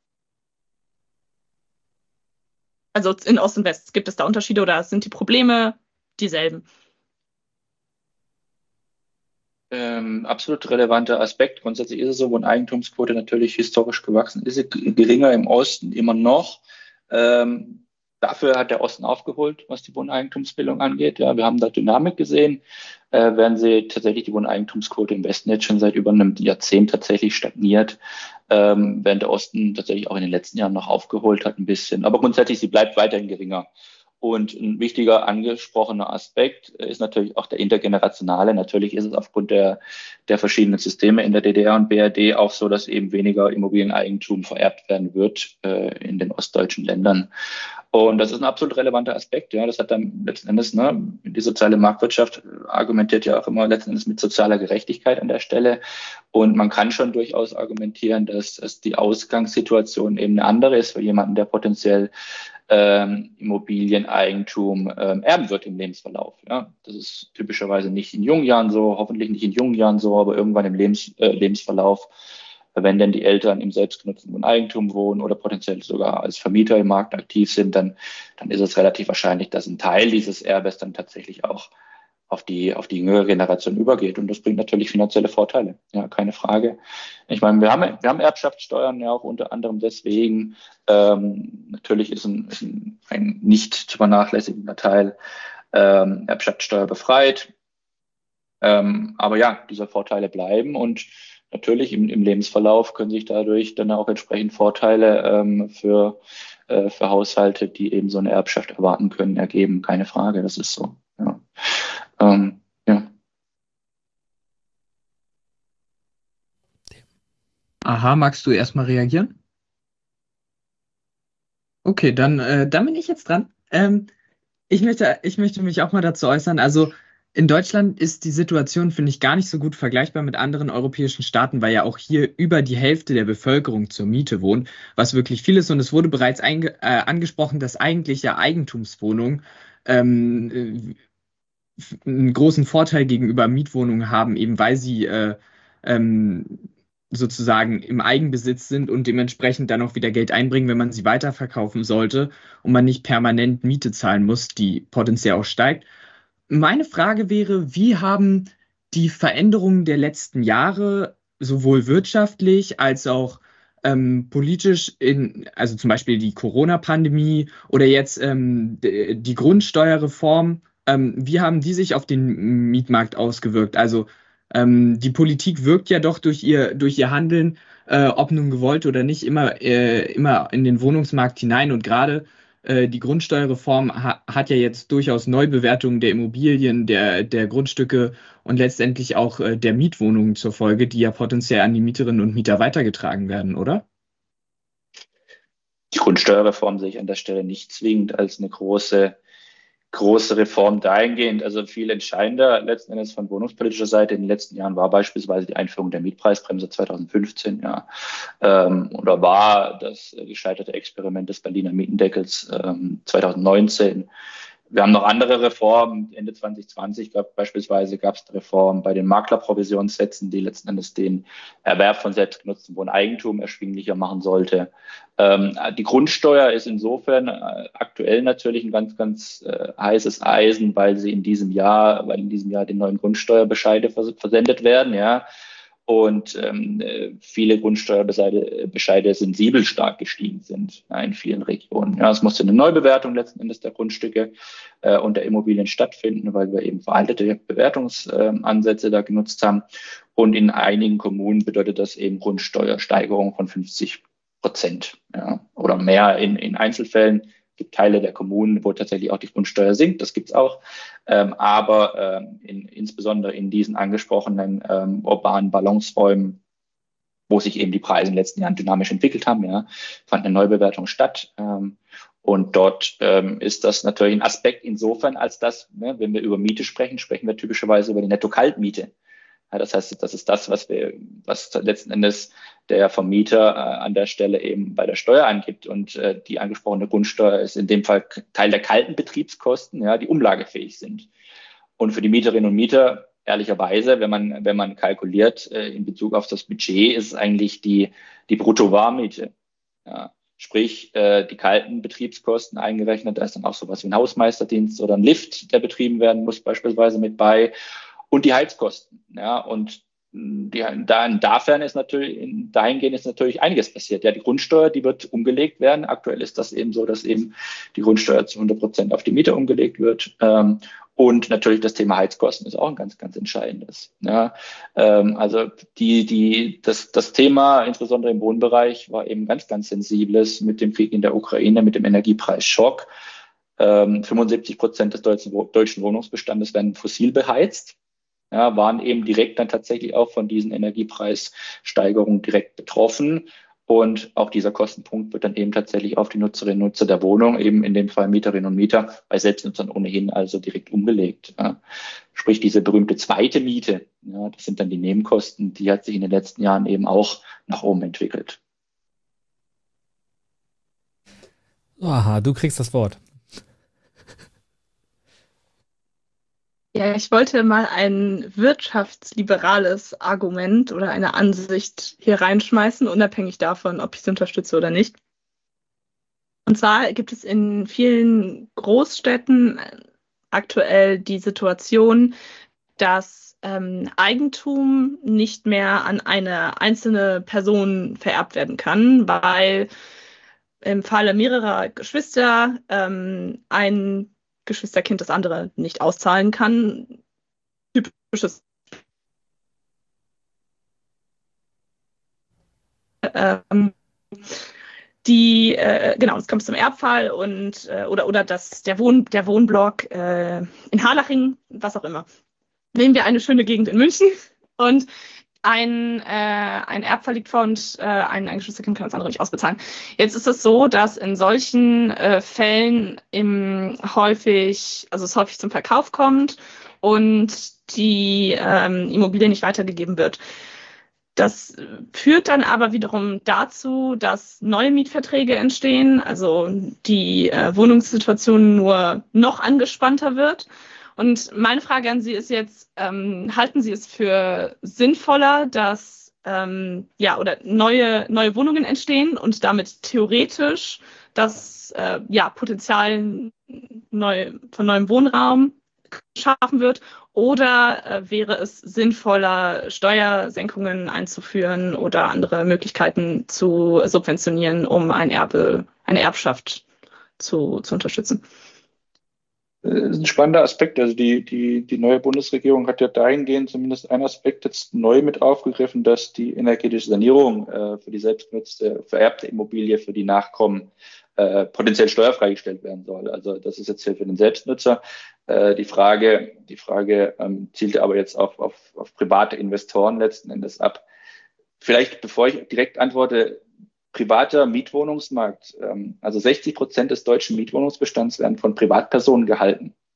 Also in Ost und West, gibt es da Unterschiede oder sind die Probleme dieselben? Absolut relevanter Aspekt. Grundsätzlich ist es so, Wohneigentumsquote natürlich historisch gewachsen ist, sie geringer im Osten immer noch. Dafür hat der Osten aufgeholt, was die Wohneigentumsbildung angeht. Ja, wir haben da Dynamik gesehen, während sie tatsächlich die Wohneigentumsquote im Westen jetzt schon seit über einem Jahrzehnt tatsächlich stagniert, während der Osten tatsächlich auch in den letzten Jahren noch aufgeholt hat ein bisschen. Aber grundsätzlich, sie bleibt weiterhin geringer. Und ein wichtiger angesprochener Aspekt ist natürlich auch der intergenerationale. Natürlich ist es aufgrund der verschiedenen Systeme in der DDR und BRD auch so, dass eben weniger Immobilieneigentum vererbt werden wird in den ostdeutschen Ländern. Und das ist ein absolut relevanter Aspekt. Ja, das hat dann letzten Endes, die soziale Marktwirtschaft argumentiert ja auch immer letzten Endes mit sozialer Gerechtigkeit an der Stelle. Und man kann schon durchaus argumentieren, dass die Ausgangssituation eben eine andere ist für jemanden, der potenziell Immobilieneigentum erben wird im Lebensverlauf. Ja, das ist typischerweise nicht in jungen Jahren so, hoffentlich nicht in jungen Jahren so, aber irgendwann im Lebensverlauf, wenn denn die Eltern im selbstgenutzten Wohneigentum wohnen oder potenziell sogar als Vermieter im Markt aktiv sind, dann ist es relativ wahrscheinlich, dass ein Teil dieses Erbes dann tatsächlich auch auf die jüngere Generation übergeht. Und das bringt natürlich finanzielle Vorteile. Ja, keine Frage. Ich meine, wir haben Erbschaftssteuern ja auch unter anderem deswegen. Natürlich ist ein nicht zu vernachlässigender Teil Erbschaftssteuer befreit. Aber ja, diese Vorteile bleiben und natürlich im Lebensverlauf können sich dadurch dann auch entsprechend Vorteile für Haushalte, die eben so eine Erbschaft erwarten können, ergeben. Keine Frage, das ist so. Ja. Ja. Aha, magst du erstmal reagieren? Okay, dann bin ich jetzt dran. Ich möchte mich auch mal dazu äußern. Also in Deutschland ist die Situation, finde ich, gar nicht so gut vergleichbar mit anderen europäischen Staaten, weil ja auch hier über die Hälfte der Bevölkerung zur Miete wohnt, was wirklich viel ist. Und es wurde bereits angesprochen, dass eigentlich ja Eigentumswohnungen einen großen Vorteil gegenüber Mietwohnungen haben, eben weil sie sozusagen im Eigenbesitz sind und dementsprechend dann auch wieder Geld einbringen, wenn man sie weiterverkaufen sollte und man nicht permanent Miete zahlen muss, die potenziell auch steigt. Meine Frage wäre, wie haben die Veränderungen der letzten Jahre sowohl wirtschaftlich als auch politisch, also zum Beispiel die Corona-Pandemie oder jetzt die Grundsteuerreform, wie haben die sich auf den Mietmarkt ausgewirkt? Also die Politik wirkt ja doch durch ihr Handeln, ob nun gewollt oder nicht, immer in den Wohnungsmarkt hinein. Und gerade die Grundsteuerreform hat ja jetzt durchaus Neubewertungen der Immobilien, der Grundstücke und letztendlich auch der Mietwohnungen zur Folge, die ja potenziell an die Mieterinnen und Mieter weitergetragen werden, oder? Die Grundsteuerreform sehe ich an der Stelle nicht zwingend als eine große große Reform dahingehend, also viel entscheidender letzten Endes von wohnungspolitischer Seite in den letzten Jahren war beispielsweise die Einführung der Mietpreisbremse 2015, ja, oder war das gescheiterte Experiment des Berliner Mietendeckels 2019. Wir haben noch andere Reformen. Ende 2020 gab es eine Reform bei den Maklerprovisionssätzen, die letzten Endes den Erwerb von selbstgenutztem Wohneigentum erschwinglicher machen sollte. Die Grundsteuer ist insofern aktuell natürlich ein ganz, ganz heißes Eisen, weil in diesem Jahr die neuen Grundsteuerbescheide versendet werden, ja. Und viele Grundsteuerbescheide sensibel stark gestiegen sind, ja, in vielen Regionen. Ja, es musste eine Neubewertung letzten Endes der Grundstücke und der Immobilien stattfinden, weil wir eben veraltete Bewertungsansätze da genutzt haben. Und in einigen Kommunen bedeutet das eben Grundsteuersteigerung von 50%, ja, oder mehr in Einzelfällen. Es gibt Teile der Kommunen, wo tatsächlich auch die Grundsteuer sinkt, das gibt es auch. Aber insbesondere in diesen angesprochenen urbanen Ballungsräumen, wo sich eben die Preise in den letzten Jahren dynamisch entwickelt haben, ja, fand eine Neubewertung statt. Und dort ist das natürlich ein Aspekt insofern, als dass, ne, wenn wir über Miete sprechen, sprechen wir typischerweise über die Netto-Kaltmiete. Ja, das heißt, das ist das, was letzten Endes der Vermieter an der Stelle eben bei der Steuer angibt. Und die angesprochene Grundsteuer ist in dem Fall Teil der kalten Betriebskosten, ja, die umlagefähig sind. Und für die Mieterinnen und Mieter, ehrlicherweise, wenn man kalkuliert in Bezug auf das Budget, ist es eigentlich die Bruttowarmmiete. Ja. Sprich, die kalten Betriebskosten eingerechnet, da ist dann auch sowas wie ein Hausmeisterdienst oder ein Lift, der betrieben werden muss, beispielsweise mit bei. Und die Heizkosten, ja, und dahingehend ist natürlich einiges passiert. Ja, die Grundsteuer, die wird umgelegt werden. Aktuell ist das eben so, dass eben die Grundsteuer zu 100% auf die Mieter umgelegt wird. Und natürlich das Thema Heizkosten ist auch ein ganz, ganz entscheidendes. Ja, also das Thema, insbesondere im Wohnbereich, war eben ganz, ganz sensibles mit dem Krieg in der Ukraine, mit dem Energiepreisschock. 75% des deutschen Wohnungsbestandes werden fossil beheizt. Ja, waren eben direkt dann tatsächlich auch von diesen Energiepreissteigerungen direkt betroffen. Und auch dieser Kostenpunkt wird dann eben tatsächlich auf die Nutzerinnen und Nutzer der Wohnung, eben in dem Fall Mieterinnen und Mieter, bei Selbstnutzern ohnehin also direkt umgelegt. Ja. Sprich, diese berühmte zweite Miete, ja, das sind dann die Nebenkosten, die hat sich in den letzten Jahren eben auch nach oben entwickelt. Aha, du kriegst das Wort. Ja, ich wollte mal ein wirtschaftsliberales Argument oder eine Ansicht hier reinschmeißen, unabhängig davon, ob ich es unterstütze oder nicht. Und zwar gibt es in vielen Großstädten aktuell die Situation, dass Eigentum nicht mehr an eine einzelne Person vererbt werden kann, weil im Falle mehrerer Geschwister ein Geschwisterkind das andere nicht auszahlen kann. Typisches es kommt zum Erbfall und oder der Wohnblock in Harlaching, was auch immer. Nehmen wir eine schöne Gegend in München und ein Erbfall liegt vor und ein Geschwisterkind kann das andere nicht ausbezahlen. Jetzt ist es so, dass in solchen Fällen es häufig zum Verkauf kommt und die Immobilie nicht weitergegeben wird. Das führt dann aber wiederum dazu, dass neue Mietverträge entstehen, also die Wohnungssituation nur noch angespannter wird. Und meine Frage an Sie ist jetzt, halten Sie es für sinnvoller, dass oder neue Wohnungen entstehen und damit theoretisch das Potenzial von neuem Wohnraum geschaffen wird? Oder wäre es sinnvoller, Steuersenkungen einzuführen oder andere Möglichkeiten zu subventionieren, um eine Erbschaft zu unterstützen? Das ist ein spannender Aspekt. Also die neue Bundesregierung hat ja dahingehend zumindest einen Aspekt jetzt neu mit aufgegriffen, dass die energetische Sanierung für die selbstgenutzte, vererbte Immobilie für die Nachkommen potenziell steuerfrei gestellt werden soll. Also das ist jetzt hier für den Selbstnutzer. Die Frage zielte aber jetzt auf private Investoren letzten Endes ab. Vielleicht, bevor ich direkt antworte, privater Mietwohnungsmarkt. Also 60% des deutschen Mietwohnungsbestands werden von Privatpersonen gehalten.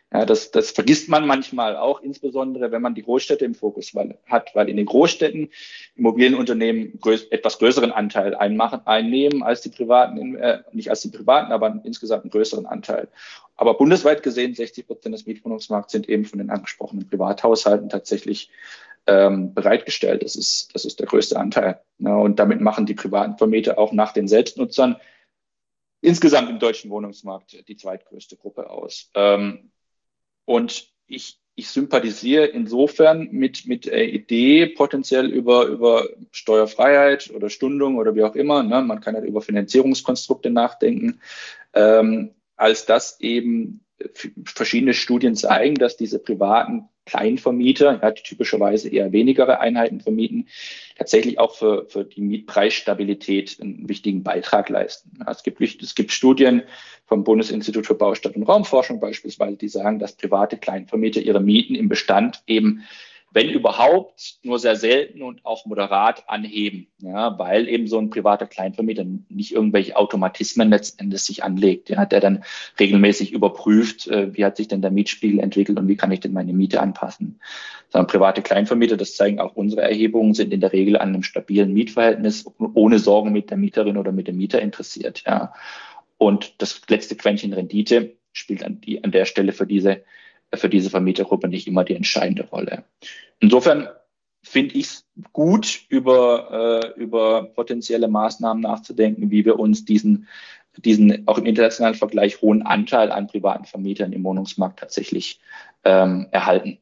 Ja, das vergisst man manchmal auch, insbesondere wenn man die Großstädte im Fokus hat, weil in den Großstädten Immobilienunternehmen etwas größeren Anteil einnehmen als die privaten, nicht als die privaten, aber insgesamt einen größeren Anteil. Aber bundesweit gesehen 60% des Mietwohnungsmarkts sind eben von den angesprochenen Privathaushalten tatsächlich bereitgestellt. Das ist der größte Anteil. Ja, und damit machen die privaten Vermieter auch nach den Selbstnutzern insgesamt im deutschen Wohnungsmarkt die zweitgrößte Gruppe aus. Und ich sympathisiere insofern mit der Idee potenziell über Steuerfreiheit oder Stundung oder wie auch immer, ne? Man kann ja über Finanzierungskonstrukte nachdenken, als dass eben verschiedene Studien zeigen, dass diese privaten Kleinvermieter, ja, die typischerweise eher wenigere Einheiten vermieten, tatsächlich auch für die Mietpreisstabilität einen wichtigen Beitrag leisten. Ja, es gibt Studien vom Bundesinstitut für Baustadt- und Raumforschung beispielsweise, die sagen, dass private Kleinvermieter ihre Mieten im Bestand eben, wenn überhaupt, nur sehr selten und auch moderat anheben, ja, weil eben so ein privater Kleinvermieter nicht irgendwelche Automatismen letzten Endes sich anlegt, ja, der dann regelmäßig überprüft, wie hat sich denn der Mietspiegel entwickelt und wie kann ich denn meine Miete anpassen. Sondern private Kleinvermieter, das zeigen auch unsere Erhebungen, sind in der Regel an einem stabilen Mietverhältnis ohne Sorgen mit der Mieterin oder mit dem Mieter interessiert. Ja. Und das letzte Quäntchen Rendite spielt an der Stelle für diese Vermietergruppe nicht immer die entscheidende Rolle. Insofern finde ich es gut, über potenzielle Maßnahmen nachzudenken, wie wir uns diesen auch im internationalen Vergleich hohen Anteil an privaten Vermietern im Wohnungsmarkt tatsächlich erhalten.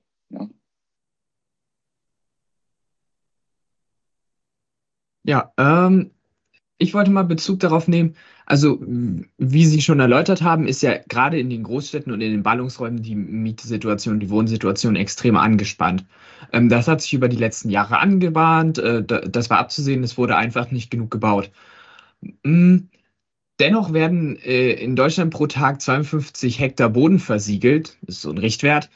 Ja, ich wollte mal Bezug darauf nehmen, also wie Sie schon erläutert haben, ist ja gerade in den Großstädten und in den Ballungsräumen die Mietsituation, die Wohnsituation extrem angespannt. Das hat sich über die letzten Jahre angebahnt, das war abzusehen, es wurde einfach nicht genug gebaut. Dennoch werden in Deutschland pro Tag 52 Hektar Boden versiegelt, das ist so ein Richtwert,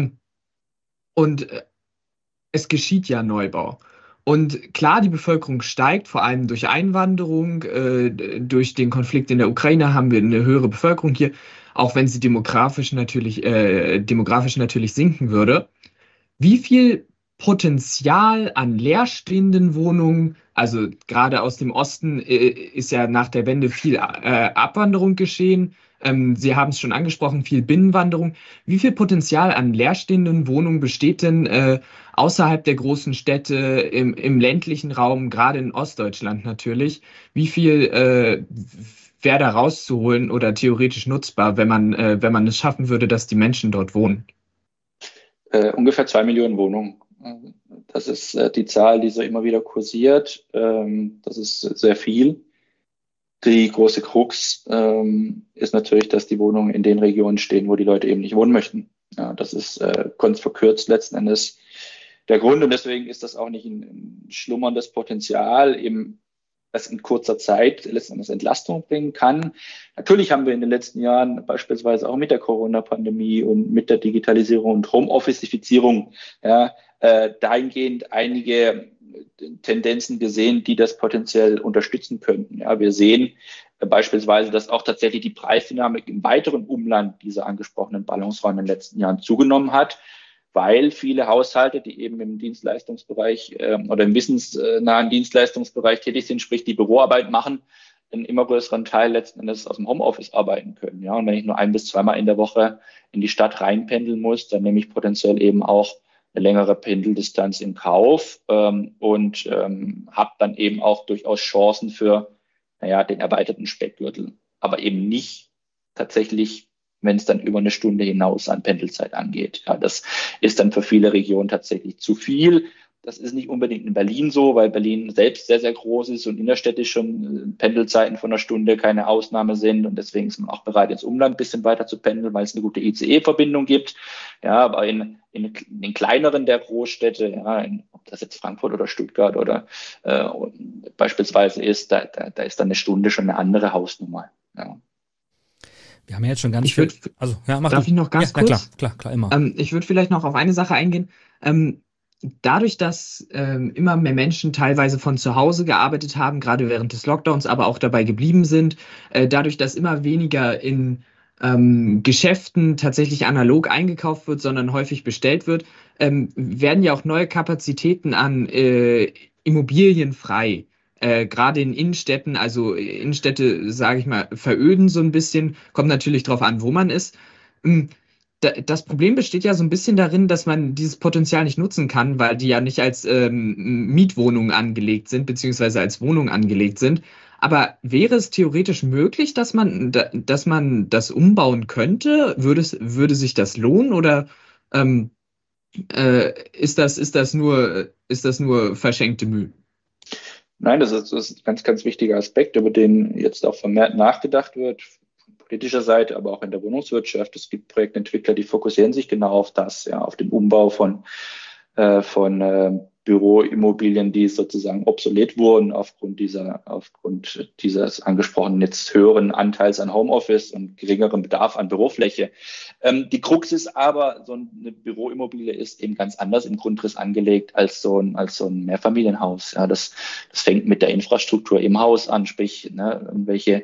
und es geschieht ja Neubau. Und klar, die Bevölkerung steigt, vor allem durch Einwanderung, durch den Konflikt in der Ukraine haben wir eine höhere Bevölkerung hier, auch wenn sie demografisch natürlich sinken würde. Wie viel Potenzial an leerstehenden Wohnungen, also gerade aus dem Osten ist ja nach der Wende viel Abwanderung geschehen. Sie haben es schon angesprochen, viel Binnenwanderung. Wie viel Potenzial an leerstehenden Wohnungen besteht denn außerhalb der großen Städte, im ländlichen Raum, gerade in Ostdeutschland natürlich? Wie viel wäre da rauszuholen oder theoretisch nutzbar, wenn man es schaffen würde, dass die Menschen dort wohnen? Ungefähr 2 Millionen Wohnungen. Das ist die Zahl, die so immer wieder kursiert. Das ist sehr viel. Die große Krux ist natürlich, dass die Wohnungen in den Regionen stehen, wo die Leute eben nicht wohnen möchten. Ja, das ist kurz verkürzt letzten Endes der Grund. Und deswegen ist das auch nicht ein schlummerndes Potenzial, eben das in kurzer Zeit letzten Endes Entlastung bringen kann. Natürlich haben wir in den letzten Jahren beispielsweise auch mit der Corona-Pandemie und mit der Digitalisierung und Homeofficeifizierung dahingehend einige Tendenzen gesehen, die das potenziell unterstützen könnten. Ja, wir sehen beispielsweise, dass auch tatsächlich die Preisdynamik im weiteren Umland dieser angesprochenen Ballungsräume in den letzten Jahren zugenommen hat, weil viele Haushalte, die eben im Dienstleistungsbereich oder im wissensnahen Dienstleistungsbereich tätig sind, sprich die Büroarbeit machen, einen immer größeren Teil letzten Endes aus dem Homeoffice arbeiten können. Ja, und wenn ich nur 1- bis 2-mal in der Woche in die Stadt reinpendeln muss, dann nehme ich potenziell eben auch eine längere Pendeldistanz in Kauf und habe dann eben auch durchaus Chancen für den erweiterten Speckgürtel, aber eben nicht tatsächlich, wenn es dann über eine Stunde hinaus an Pendelzeit angeht. Ja, das ist dann für viele Regionen tatsächlich zu viel. Das ist nicht unbedingt in Berlin so, weil Berlin selbst sehr, sehr groß ist und innerstädtisch schon Pendelzeiten von einer Stunde keine Ausnahme sind. Und deswegen ist man auch bereit, ins Umland ein bisschen weiter zu pendeln, weil es eine gute ICE-Verbindung gibt. Ja, aber in den kleineren der Großstädte, ja, ob das jetzt Frankfurt oder Stuttgart oder beispielsweise ist, da ist dann eine Stunde schon eine andere Hausnummer. Ja. Wir haben ja jetzt schon ganz viel. Darf ich noch ganz kurz? Klar, immer. Ich würde vielleicht noch auf eine Sache eingehen. Dadurch, dass immer mehr Menschen teilweise von zu Hause gearbeitet haben, gerade während des Lockdowns, aber auch dabei geblieben sind, dadurch, dass immer weniger in Geschäften tatsächlich analog eingekauft wird, sondern häufig bestellt wird, werden ja auch neue Kapazitäten an Immobilien frei. Gerade in Innenstädten, also Innenstädte, sage ich mal, veröden so ein bisschen, kommt natürlich drauf an, wo man ist. Das Problem besteht ja so ein bisschen darin, dass man dieses Potenzial nicht nutzen kann, weil die ja nicht als Mietwohnungen angelegt sind, beziehungsweise als Wohnungen angelegt sind. Aber wäre es theoretisch möglich, dass man das umbauen könnte? Würde sich das lohnen oder ist das nur verschenkte Mühe? Nein, das ist ein ganz, ganz wichtiger Aspekt, über den jetzt auch vermehrt nachgedacht wird, von politischer Seite, aber auch in der Wohnungswirtschaft. Es gibt Projektentwickler, die fokussieren sich genau auf das, ja, auf den Umbau von Büroimmobilien, die sozusagen obsolet wurden aufgrund dieses angesprochenen jetzt höheren Anteils an Homeoffice und geringerem Bedarf an Bürofläche. Die Krux ist aber, so eine Büroimmobilie ist eben ganz anders im Grundriss angelegt als so ein Mehrfamilienhaus. Ja, das fängt mit der Infrastruktur im Haus an, sprich irgendwelche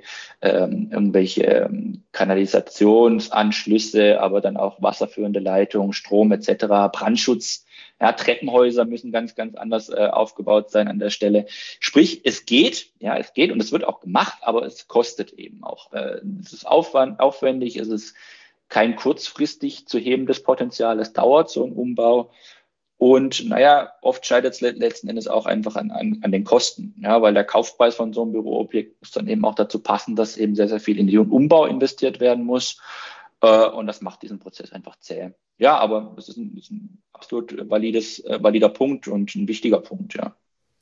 Kanalisationsanschlüsse, aber dann auch wasserführende Leitungen, Strom etc., Brandschutz. Ja, Treppenhäuser müssen ganz, ganz anders aufgebaut sein an der Stelle. Sprich, es geht und es wird auch gemacht, aber es kostet eben auch. Es ist aufwendig, es ist kein kurzfristig zu hebendes Potenzial, es dauert so ein Umbau. Und oft scheitert es letzten Endes auch einfach an den Kosten, ja, weil der Kaufpreis von so einem Büroobjekt muss dann eben auch dazu passen, dass eben sehr, sehr viel in den Umbau investiert werden muss. Und das macht diesen Prozess einfach zäh. Ja, aber es ist ein absolut valider Punkt und ein wichtiger Punkt, ja.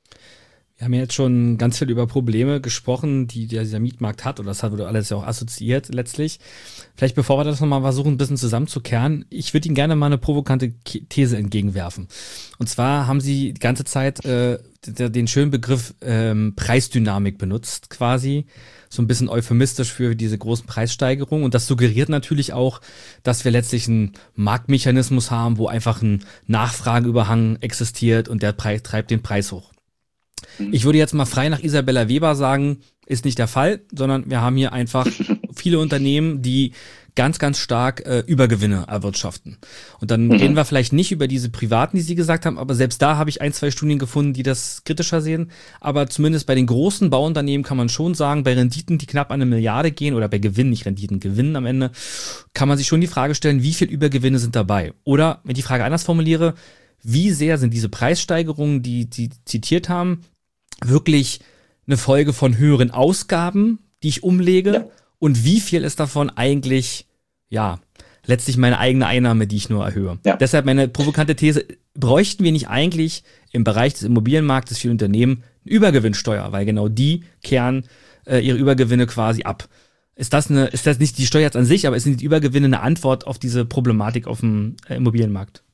Wir haben ja jetzt schon ganz viel über Probleme gesprochen, die dieser Mietmarkt hat, und das wurde alles ja auch assoziiert letztlich. Vielleicht bevor wir das nochmal versuchen, ein bisschen zusammenzukehren, ich würde Ihnen gerne mal eine provokante These entgegenwerfen. Und zwar haben Sie die ganze Zeit den schönen Begriff Preisdynamik benutzt, quasi. So ein bisschen euphemistisch für diese großen Preissteigerungen. Und das suggeriert natürlich auch, dass wir letztlich einen Marktmechanismus haben, wo einfach ein Nachfrageüberhang existiert und der Preis treibt den Preis hoch. Ich würde jetzt mal frei nach Isabella Weber sagen, ist nicht der Fall, sondern wir haben hier einfach viele Unternehmen, die ganz, ganz stark Übergewinne erwirtschaften. Und dann reden wir vielleicht nicht über diese privaten, die Sie gesagt haben, aber selbst da habe ich 1, 2 Studien gefunden, die das kritischer sehen. Aber zumindest bei den großen Bauunternehmen kann man schon sagen, bei Renditen, die knapp an 1 Milliarde gehen, oder bei Gewinnen, nicht Renditen, Gewinnen am Ende, kann man sich schon die Frage stellen, wie viel Übergewinne sind dabei? Oder, wenn ich die Frage anders formuliere, wie sehr sind diese Preissteigerungen, die Sie zitiert haben, wirklich eine Folge von höheren Ausgaben, die ich umlege? Ja. Und wie viel ist davon eigentlich, letztlich meine eigene Einnahme, die ich nur erhöhe? Ja. Deshalb meine provokante These, bräuchten wir nicht eigentlich im Bereich des Immobilienmarktes für Unternehmen eine Übergewinnsteuer? Weil genau die kehren ihre Übergewinne quasi ab. Ist das nicht die Steuer jetzt an sich, aber sind die Übergewinne eine Antwort auf diese Problematik auf dem Immobilienmarkt?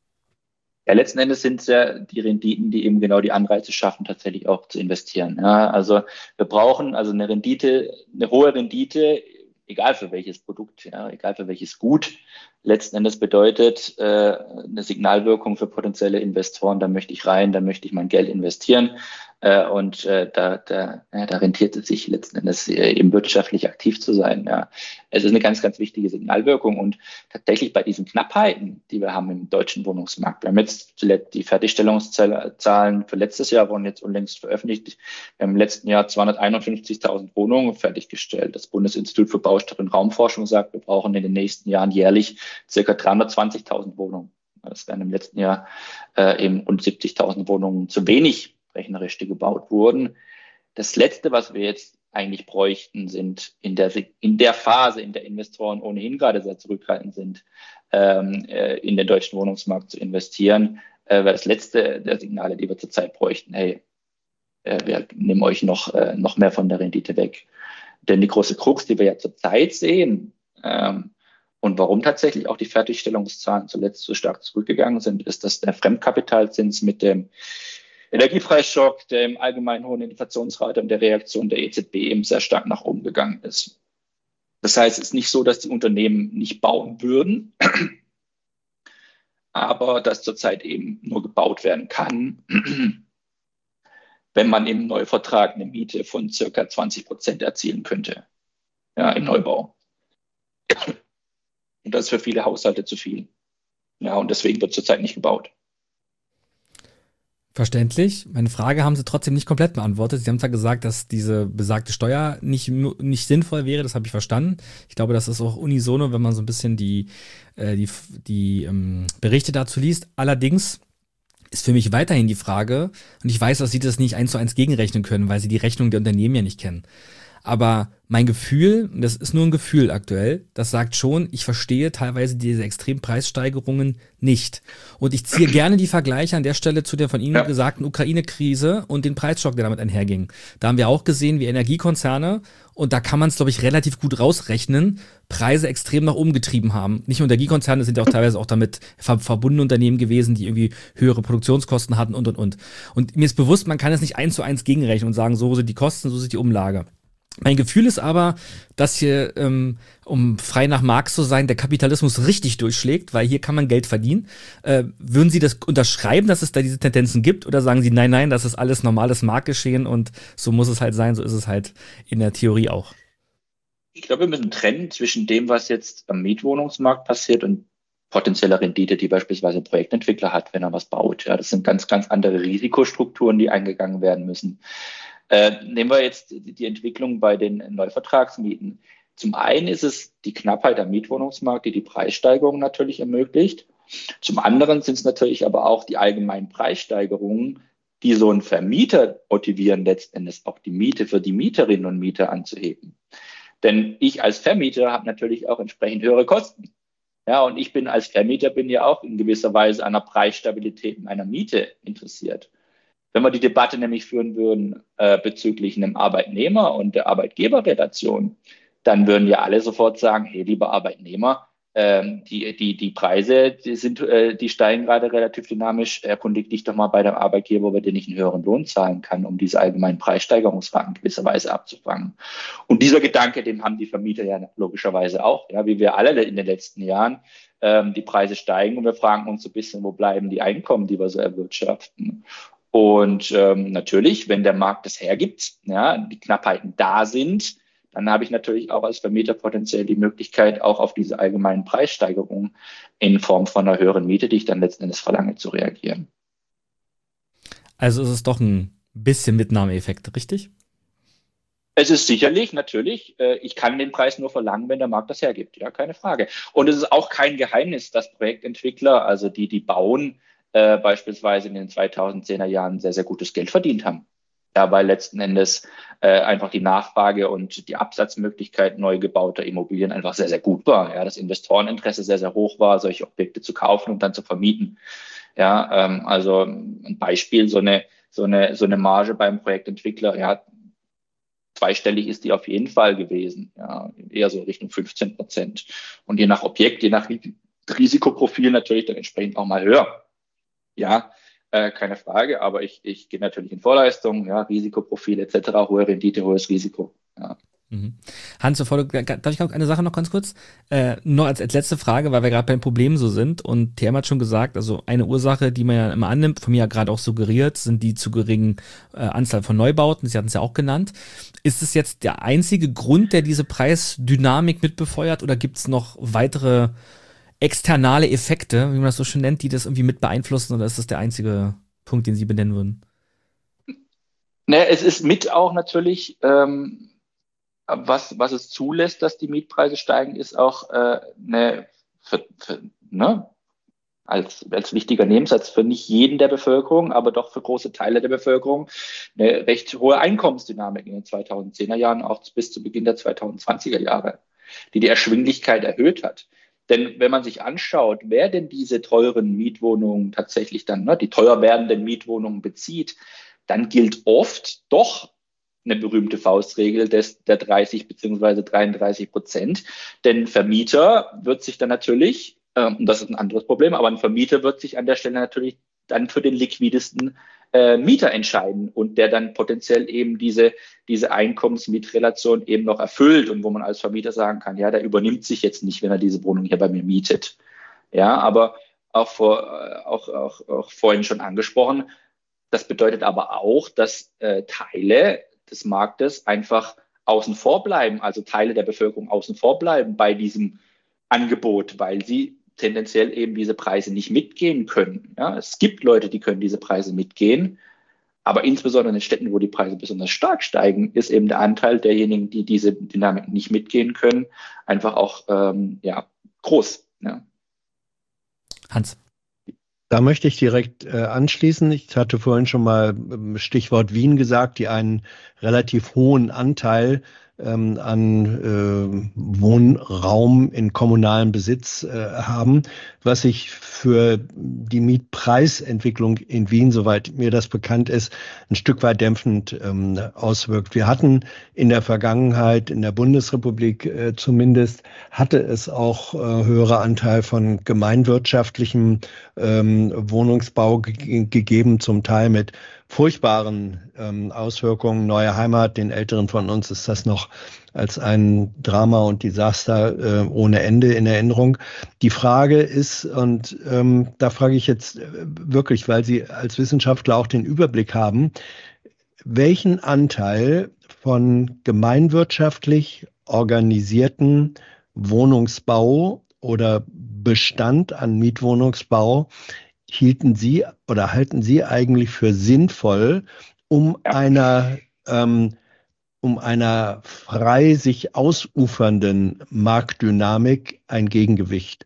Ja, letzten Endes sind es ja die Renditen, die eben genau die Anreize schaffen, tatsächlich auch zu investieren. Ja, also wir brauchen also eine hohe Rendite, egal für welches Produkt, ja, egal für welches Gut. Letzten Endes bedeutet eine Signalwirkung für potenzielle Investoren, da möchte ich rein, da möchte ich mein Geld investieren. Und da rentiert es sich letzten Endes eben wirtschaftlich aktiv zu sein. Ja. Es ist eine ganz, ganz wichtige Signalwirkung, und tatsächlich bei diesen Knappheiten, die wir haben im deutschen Wohnungsmarkt, wir haben jetzt zuletzt die Fertigstellungszahlen für letztes Jahr wurden jetzt unlängst veröffentlicht. Wir haben im letzten Jahr 251.000 Wohnungen fertiggestellt. Das Bundesinstitut für Baustadt- und Raumforschung sagt, wir brauchen in den nächsten Jahren jährlich ca. 320.000 Wohnungen. Das wären im letzten Jahr eben rund 70.000 Wohnungen zu wenig rechnerisch, die gebaut wurden. Das Letzte, was wir jetzt eigentlich bräuchten, sind in der Phase, in der Investoren ohnehin gerade sehr zurückhaltend sind, in den deutschen Wohnungsmarkt zu investieren, wäre das letzte der Signale, die wir zurzeit bräuchten. Hey, wir nehmen euch noch mehr von der Rendite weg. Denn die große Krux, die wir ja zurzeit sehen, und warum tatsächlich auch die Fertigstellungszahlen zuletzt so stark zurückgegangen sind, ist, dass der Fremdkapitalzins mit dem Energiepreisschock, dem allgemein hohen Inflationsrate und der Reaktion der EZB eben sehr stark nach oben gegangen ist. Das heißt, es ist nicht so, dass die Unternehmen nicht bauen würden, aber dass zurzeit eben nur gebaut werden kann, wenn man im Neuvertrag eine Miete von circa 20% erzielen könnte, ja, im Neubau. Und das ist für viele Haushalte zu viel. Ja, und deswegen wird zurzeit nicht gebaut. Verständlich. Meine Frage haben Sie trotzdem nicht komplett beantwortet. Sie haben zwar gesagt, dass diese besagte Steuer nicht sinnvoll wäre, das habe ich verstanden. Ich glaube, das ist auch unisono, wenn man so ein bisschen die Berichte dazu liest. Allerdings ist für mich weiterhin die Frage, und ich weiß, dass Sie das nicht 1:1 gegenrechnen können, weil Sie die Rechnung der Unternehmen ja nicht kennen. Aber mein Gefühl, und das ist nur ein Gefühl aktuell, das sagt schon, ich verstehe teilweise diese extremen Preissteigerungen nicht. Und ich ziehe gerne die Vergleiche an der Stelle zu der von Ihnen gesagten Ukraine-Krise und den Preisschock, der damit einherging. Da haben wir auch gesehen, wie Energiekonzerne, und da kann man es, glaube ich, relativ gut rausrechnen, Preise extrem nach oben getrieben haben. Nicht nur Energiekonzerne, sind ja auch teilweise auch damit verbundene Unternehmen gewesen, die irgendwie höhere Produktionskosten hatten und. Und mir ist bewusst, man kann es nicht 1:1 gegenrechnen und sagen, so sind die Kosten, so ist die Umlage. Mein Gefühl ist aber, dass hier, um frei nach Marx zu sein, der Kapitalismus richtig durchschlägt, weil hier kann man Geld verdienen. Würden Sie das unterschreiben, dass es da diese Tendenzen gibt, oder sagen Sie, nein, das ist alles normales Marktgeschehen und so muss es halt sein, so ist es halt in der Theorie auch? Ich glaube, wir müssen trennen zwischen dem, was jetzt am Mietwohnungsmarkt passiert und potenzieller Rendite, die beispielsweise ein Projektentwickler hat, wenn er was baut. Ja, das sind ganz, ganz andere Risikostrukturen, die eingegangen werden müssen. Nehmen wir jetzt die Entwicklung bei den Neuvertragsmieten. Zum einen ist es die Knappheit am Mietwohnungsmarkt, die Preissteigerung natürlich ermöglicht. Zum anderen sind es natürlich aber auch die allgemeinen Preissteigerungen, die so einen Vermieter motivieren, letztendlich auch die Miete für die Mieterinnen und Mieter anzuheben. Denn ich als Vermieter habe natürlich auch entsprechend höhere Kosten. Ja, und ich bin als Vermieter ja auch in gewisser Weise an der Preisstabilität meiner Miete interessiert. Wenn wir die Debatte nämlich führen würden bezüglich einem Arbeitnehmer und der Arbeitgeberrelation, dann würden ja alle sofort sagen, hey, lieber Arbeitnehmer, die Preise, die steigen gerade relativ dynamisch. Erkundig dich doch mal bei dem Arbeitgeber, ob er dir nicht einen höheren Lohn zahlen kann, um diese allgemeinen Preissteigerungsraten gewisserweise abzufangen. Und dieser Gedanke, den haben die Vermieter ja logischerweise auch, ja, wie wir alle in den letzten Jahren. Die Preise steigen und wir fragen uns so ein bisschen, wo bleiben die Einkommen, die wir so erwirtschaften. Und natürlich, wenn der Markt das hergibt, ja, die Knappheiten da sind, dann habe ich natürlich auch als Vermieter potenziell die Möglichkeit, auch auf diese allgemeinen Preissteigerungen in Form von einer höheren Miete, die ich dann letzten Endes verlange, zu reagieren. Also ist es doch ein bisschen Mitnahmeeffekt, richtig? Es ist sicherlich, natürlich, ich kann den Preis nur verlangen, wenn der Markt das hergibt, ja, keine Frage. Und es ist auch kein Geheimnis, dass Projektentwickler, also die bauen, beispielsweise in den 2010er Jahren sehr, sehr gutes Geld verdient haben. Ja, weil letzten Endes einfach die Nachfrage und die Absatzmöglichkeit neu gebauter Immobilien einfach sehr, sehr gut war. Ja, das Investoreninteresse sehr, sehr hoch war, solche Objekte zu kaufen und dann zu vermieten. Ja, also ein Beispiel, so eine Marge beim Projektentwickler, ja, zweistellig ist die auf jeden Fall gewesen. Ja, eher so Richtung 15%. Und je nach Objekt, je nach Risikoprofil natürlich dann entsprechend auch mal höher. Ja, keine Frage, aber ich gehe natürlich in Vorleistung, ja, Risikoprofil etc., hohe Rendite, hohes Risiko. Ja. Hans, darf ich noch eine Sache noch ganz kurz? Nur als letzte Frage, weil wir gerade beim Problem so sind, und Thema hat schon gesagt, also eine Ursache, die man ja immer annimmt, von mir ja gerade auch suggeriert, sind die zu geringen Anzahl von Neubauten, Sie hatten es ja auch genannt. Ist es jetzt der einzige Grund, der diese Preisdynamik mitbefeuert, oder gibt es noch weitere externe Effekte, wie man das so schön nennt, die das irgendwie mit beeinflussen, oder ist das der einzige Punkt, den Sie benennen würden? Ne, es ist mit auch natürlich, was es zulässt, dass die Mietpreise steigen, ist auch als wichtiger Nebensatz für nicht jeden der Bevölkerung, aber doch für große Teile der Bevölkerung eine recht hohe Einkommensdynamik in den 2010er Jahren, auch bis zu Beginn der 2020er Jahre, die Erschwinglichkeit erhöht hat. Denn wenn man sich anschaut, wer denn diese teuren Mietwohnungen tatsächlich dann, die teuer werdenden Mietwohnungen bezieht, dann gilt oft doch eine berühmte Faustregel der 30 bzw. 33%. Denn Vermieter wird sich dann natürlich, und das ist ein anderes Problem, aber ein Vermieter wird sich an der Stelle natürlich dann für den liquidesten Mieter entscheiden und der dann potenziell eben diese Einkommensmietrelation eben noch erfüllt und wo man als Vermieter sagen kann, ja, der übernimmt sich jetzt nicht, wenn er diese Wohnung hier bei mir mietet. Ja, aber auch vorhin schon angesprochen, das bedeutet aber auch, dass Teile des Marktes einfach außen vor bleiben, also Teile der Bevölkerung außen vor bleiben bei diesem Angebot, weil sie tendenziell eben diese Preise nicht mitgehen können. Ja, es gibt Leute, die können diese Preise mitgehen, aber insbesondere in den Städten, wo die Preise besonders stark steigen, ist eben der Anteil derjenigen, die diese Dynamik nicht mitgehen können, einfach auch groß. Ja. Hans. Da möchte ich direkt anschließen. Ich hatte vorhin schon mal Stichwort Wien gesagt, die einen relativ hohen Anteil an Wohnraum in kommunalem Besitz haben, was sich für die Mietpreisentwicklung in Wien, soweit mir das bekannt ist, ein Stück weit dämpfend auswirkt. Wir hatten in der Vergangenheit, in der Bundesrepublik zumindest, hatte es auch höhere Anteil von gemeinwirtschaftlichem Wohnungsbau gegeben, zum Teil mit furchtbaren Auswirkungen. Neue Heimat, den Älteren von uns ist das noch als ein Drama und Desaster ohne Ende in Erinnerung. Die Frage ist, und da frage ich jetzt wirklich, weil Sie als Wissenschaftler auch den Überblick haben, welchen Anteil von gemeinwirtschaftlich organisierten Wohnungsbau oder Bestand an Mietwohnungsbau halten Sie eigentlich für sinnvoll, um einer frei sich ausufernden Marktdynamik ein Gegengewicht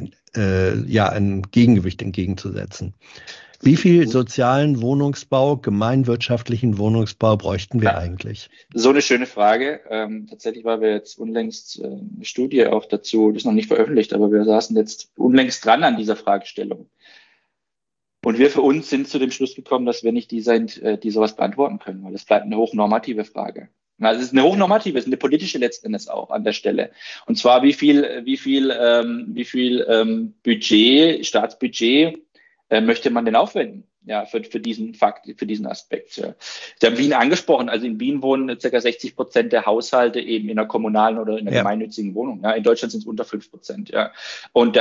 entgegenzusetzen? Wie viel sozialen Wohnungsbau, gemeinwirtschaftlichen Wohnungsbau bräuchten wir eigentlich? So eine schöne Frage. Tatsächlich war wir jetzt unlängst eine Studie auch dazu, das ist noch nicht veröffentlicht, aber wir saßen jetzt unlängst dran an dieser Fragestellung. Und wir für uns sind zu dem Schluss gekommen, dass wir nicht die sind, die sowas beantworten können, weil es bleibt eine hochnormative Frage. Also es ist eine hochnormative, es ist eine politische letzten Endes auch an der Stelle. Und zwar wie viel Budget, Staatsbudget möchte man denn aufwenden? Ja, für diesen Fakt, für diesen Aspekt. Ja. Sie haben Wien angesprochen. Also in Wien wohnen ca. 60% der Haushalte eben in einer kommunalen oder in einer gemeinnützigen Wohnung. Ja. In Deutschland sind es unter 5%. Ja. Und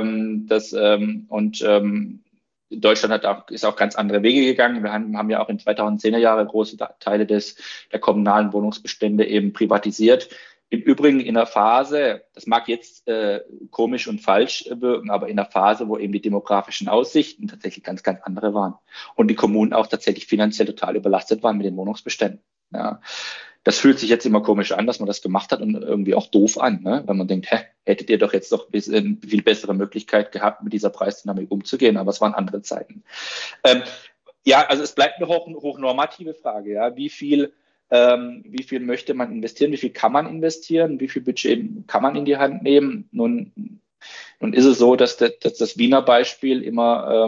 Deutschland ist auch ganz andere Wege gegangen. Wir haben ja auch in 2010er Jahren große Teile der kommunalen Wohnungsbestände eben privatisiert. Im Übrigen in einer Phase, das mag jetzt komisch und falsch wirken, aber in einer Phase, wo eben die demografischen Aussichten tatsächlich ganz, ganz andere waren und die Kommunen auch tatsächlich finanziell total überlastet waren mit den Wohnungsbeständen. Ja. Das fühlt sich jetzt immer komisch an, dass man das gemacht hat und irgendwie auch doof an, ne? Wenn man denkt, hättet ihr doch jetzt doch eine viel bessere Möglichkeit gehabt, mit dieser Preisdynamik umzugehen, aber es waren andere Zeiten. Also es bleibt eine hochnormative Frage, ja, wie viel möchte man investieren, wie viel kann man investieren, wie viel Budget kann man in die Hand nehmen. Nun ist es so, dass das Wiener Beispiel immer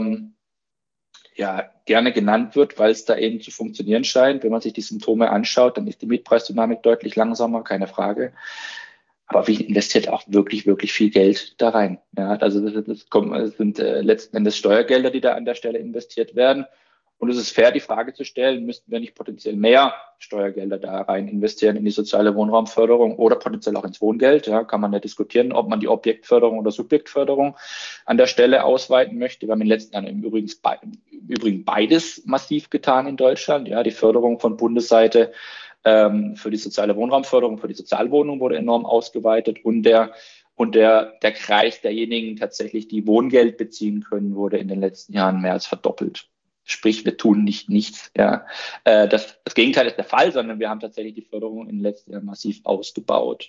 gerne genannt wird, weil es da eben zu funktionieren scheint. Wenn man sich die Symptome anschaut, dann ist die Mietpreisdynamik deutlich langsamer, keine Frage. Aber Wien investiert auch wirklich, wirklich viel Geld da rein. Ja, also es sind letzten Endes Steuergelder, die da an der Stelle investiert werden. Und es ist fair, die Frage zu stellen, müssten wir nicht potenziell mehr Steuergelder da rein investieren in die soziale Wohnraumförderung oder potenziell auch ins Wohngeld? Ja, kann man ja diskutieren, ob man die Objektförderung oder Subjektförderung an der Stelle ausweiten möchte. Wir haben in den letzten Jahren im Übrigen beides massiv getan in Deutschland. Ja, die Förderung von Bundesseite für die soziale Wohnraumförderung, für die Sozialwohnung wurde enorm ausgeweitet und der Kreis derjenigen tatsächlich, die Wohngeld beziehen können, wurde in den letzten Jahren mehr als verdoppelt. Sprich, wir tun nichts. Ja. Das Gegenteil ist der Fall, sondern wir haben tatsächlich die Förderung in den letzten Jahren massiv ausgebaut.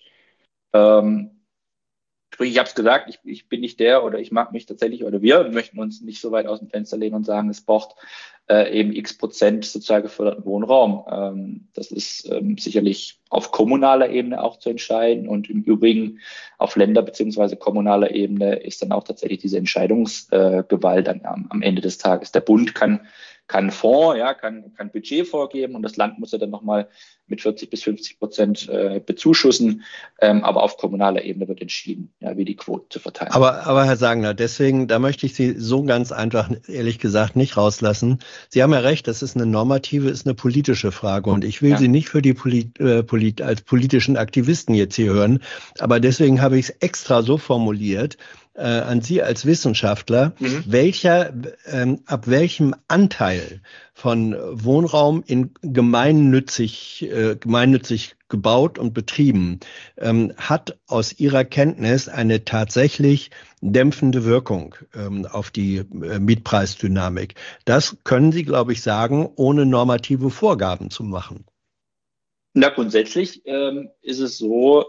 Sprich, ich habe es gesagt, ich bin nicht der oder ich mag mich tatsächlich oder wir möchten uns nicht so weit aus dem Fenster lehnen und sagen, es braucht eben x% sozial geförderten Wohnraum. Das ist sicherlich auf kommunaler Ebene auch zu entscheiden und im Übrigen auf Länder- bzw. kommunaler Ebene ist dann auch tatsächlich diese Entscheidungsgewalt am Ende des Tages. Der Bund kann Fonds, kann Budget vorgeben und das Land muss ja dann nochmal mit 40-50% bezuschussen. Aber auf kommunaler Ebene wird entschieden, wie die Quote zu verteilen. Aber Herr Sagner, deswegen, da möchte ich Sie so ganz einfach, ehrlich gesagt, nicht rauslassen. Sie haben ja recht, das ist eine normative, ist eine politische Frage und ich will Sie nicht für die als politischen Aktivisten jetzt hier hören, aber deswegen habe ich es extra so formuliert, an Sie als Wissenschaftler, ab welchem Anteil von Wohnraum in gemeinnützig gebaut und betrieben hat aus Ihrer Kenntnis eine tatsächlich dämpfende Wirkung auf die Mietpreisdynamik. Das können Sie, glaube ich, sagen, ohne normative Vorgaben zu machen. Na, grundsätzlich ist es so,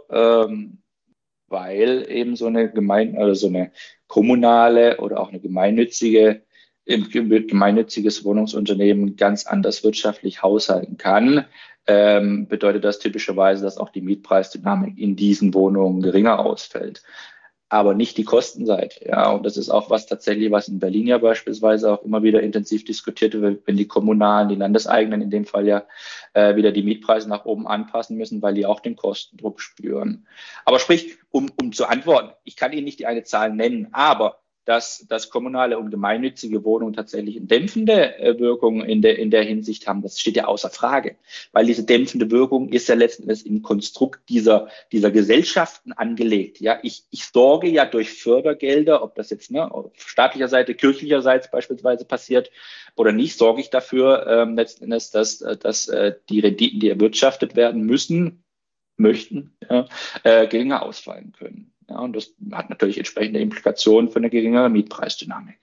weil eben so eine kommunale oder auch eine gemeinnütziges Wohnungsunternehmen ganz anders wirtschaftlich haushalten kann, bedeutet das typischerweise, dass auch die Mietpreisdynamik in diesen Wohnungen geringer ausfällt. Aber nicht die Kostenseite. Ja, und das ist auch was in Berlin ja beispielsweise auch immer wieder intensiv diskutiert wird, wenn die kommunalen, die landeseigenen in dem Fall ja wieder die Mietpreise nach oben anpassen müssen, weil die auch den Kostendruck spüren. Aber sprich, um zu antworten, ich kann Ihnen nicht die eine Zahl nennen, aber dass kommunale und gemeinnützige Wohnungen tatsächlich eine dämpfende Wirkung in der Hinsicht haben, das steht ja außer Frage. Weil diese dämpfende Wirkung ist ja letzten Endes im Konstrukt dieser Gesellschaften angelegt. Ja, ich sorge ja durch Fördergelder, ob das jetzt auf staatlicher Seite, kirchlicherseits beispielsweise passiert oder nicht, sorge ich dafür letzten Endes, dass die Renditen, die erwirtschaftet werden möchten, geringer ausfallen können. Ja, und das hat natürlich entsprechende Implikationen für eine geringere Mietpreisdynamik.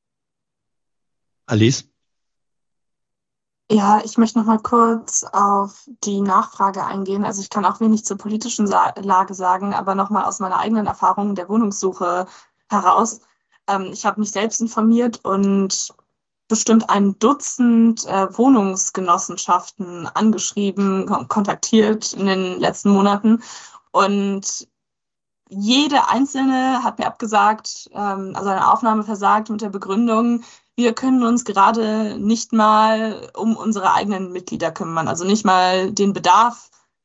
Alice? Ja, ich möchte noch mal kurz auf die Nachfrage eingehen. Also ich kann auch wenig zur politischen Lage sagen, aber noch mal aus meiner eigenen Erfahrung der Wohnungssuche heraus. Ich habe mich selbst informiert und bestimmt ein Dutzend Wohnungsgenossenschaften angeschrieben, kontaktiert in den letzten Monaten. Und jede einzelne hat mir abgesagt, also eine Aufnahme versagt mit der Begründung, wir können uns gerade nicht mal um unsere eigenen Mitglieder kümmern, also nicht mal den Bedarf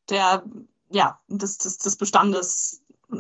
des Bestandes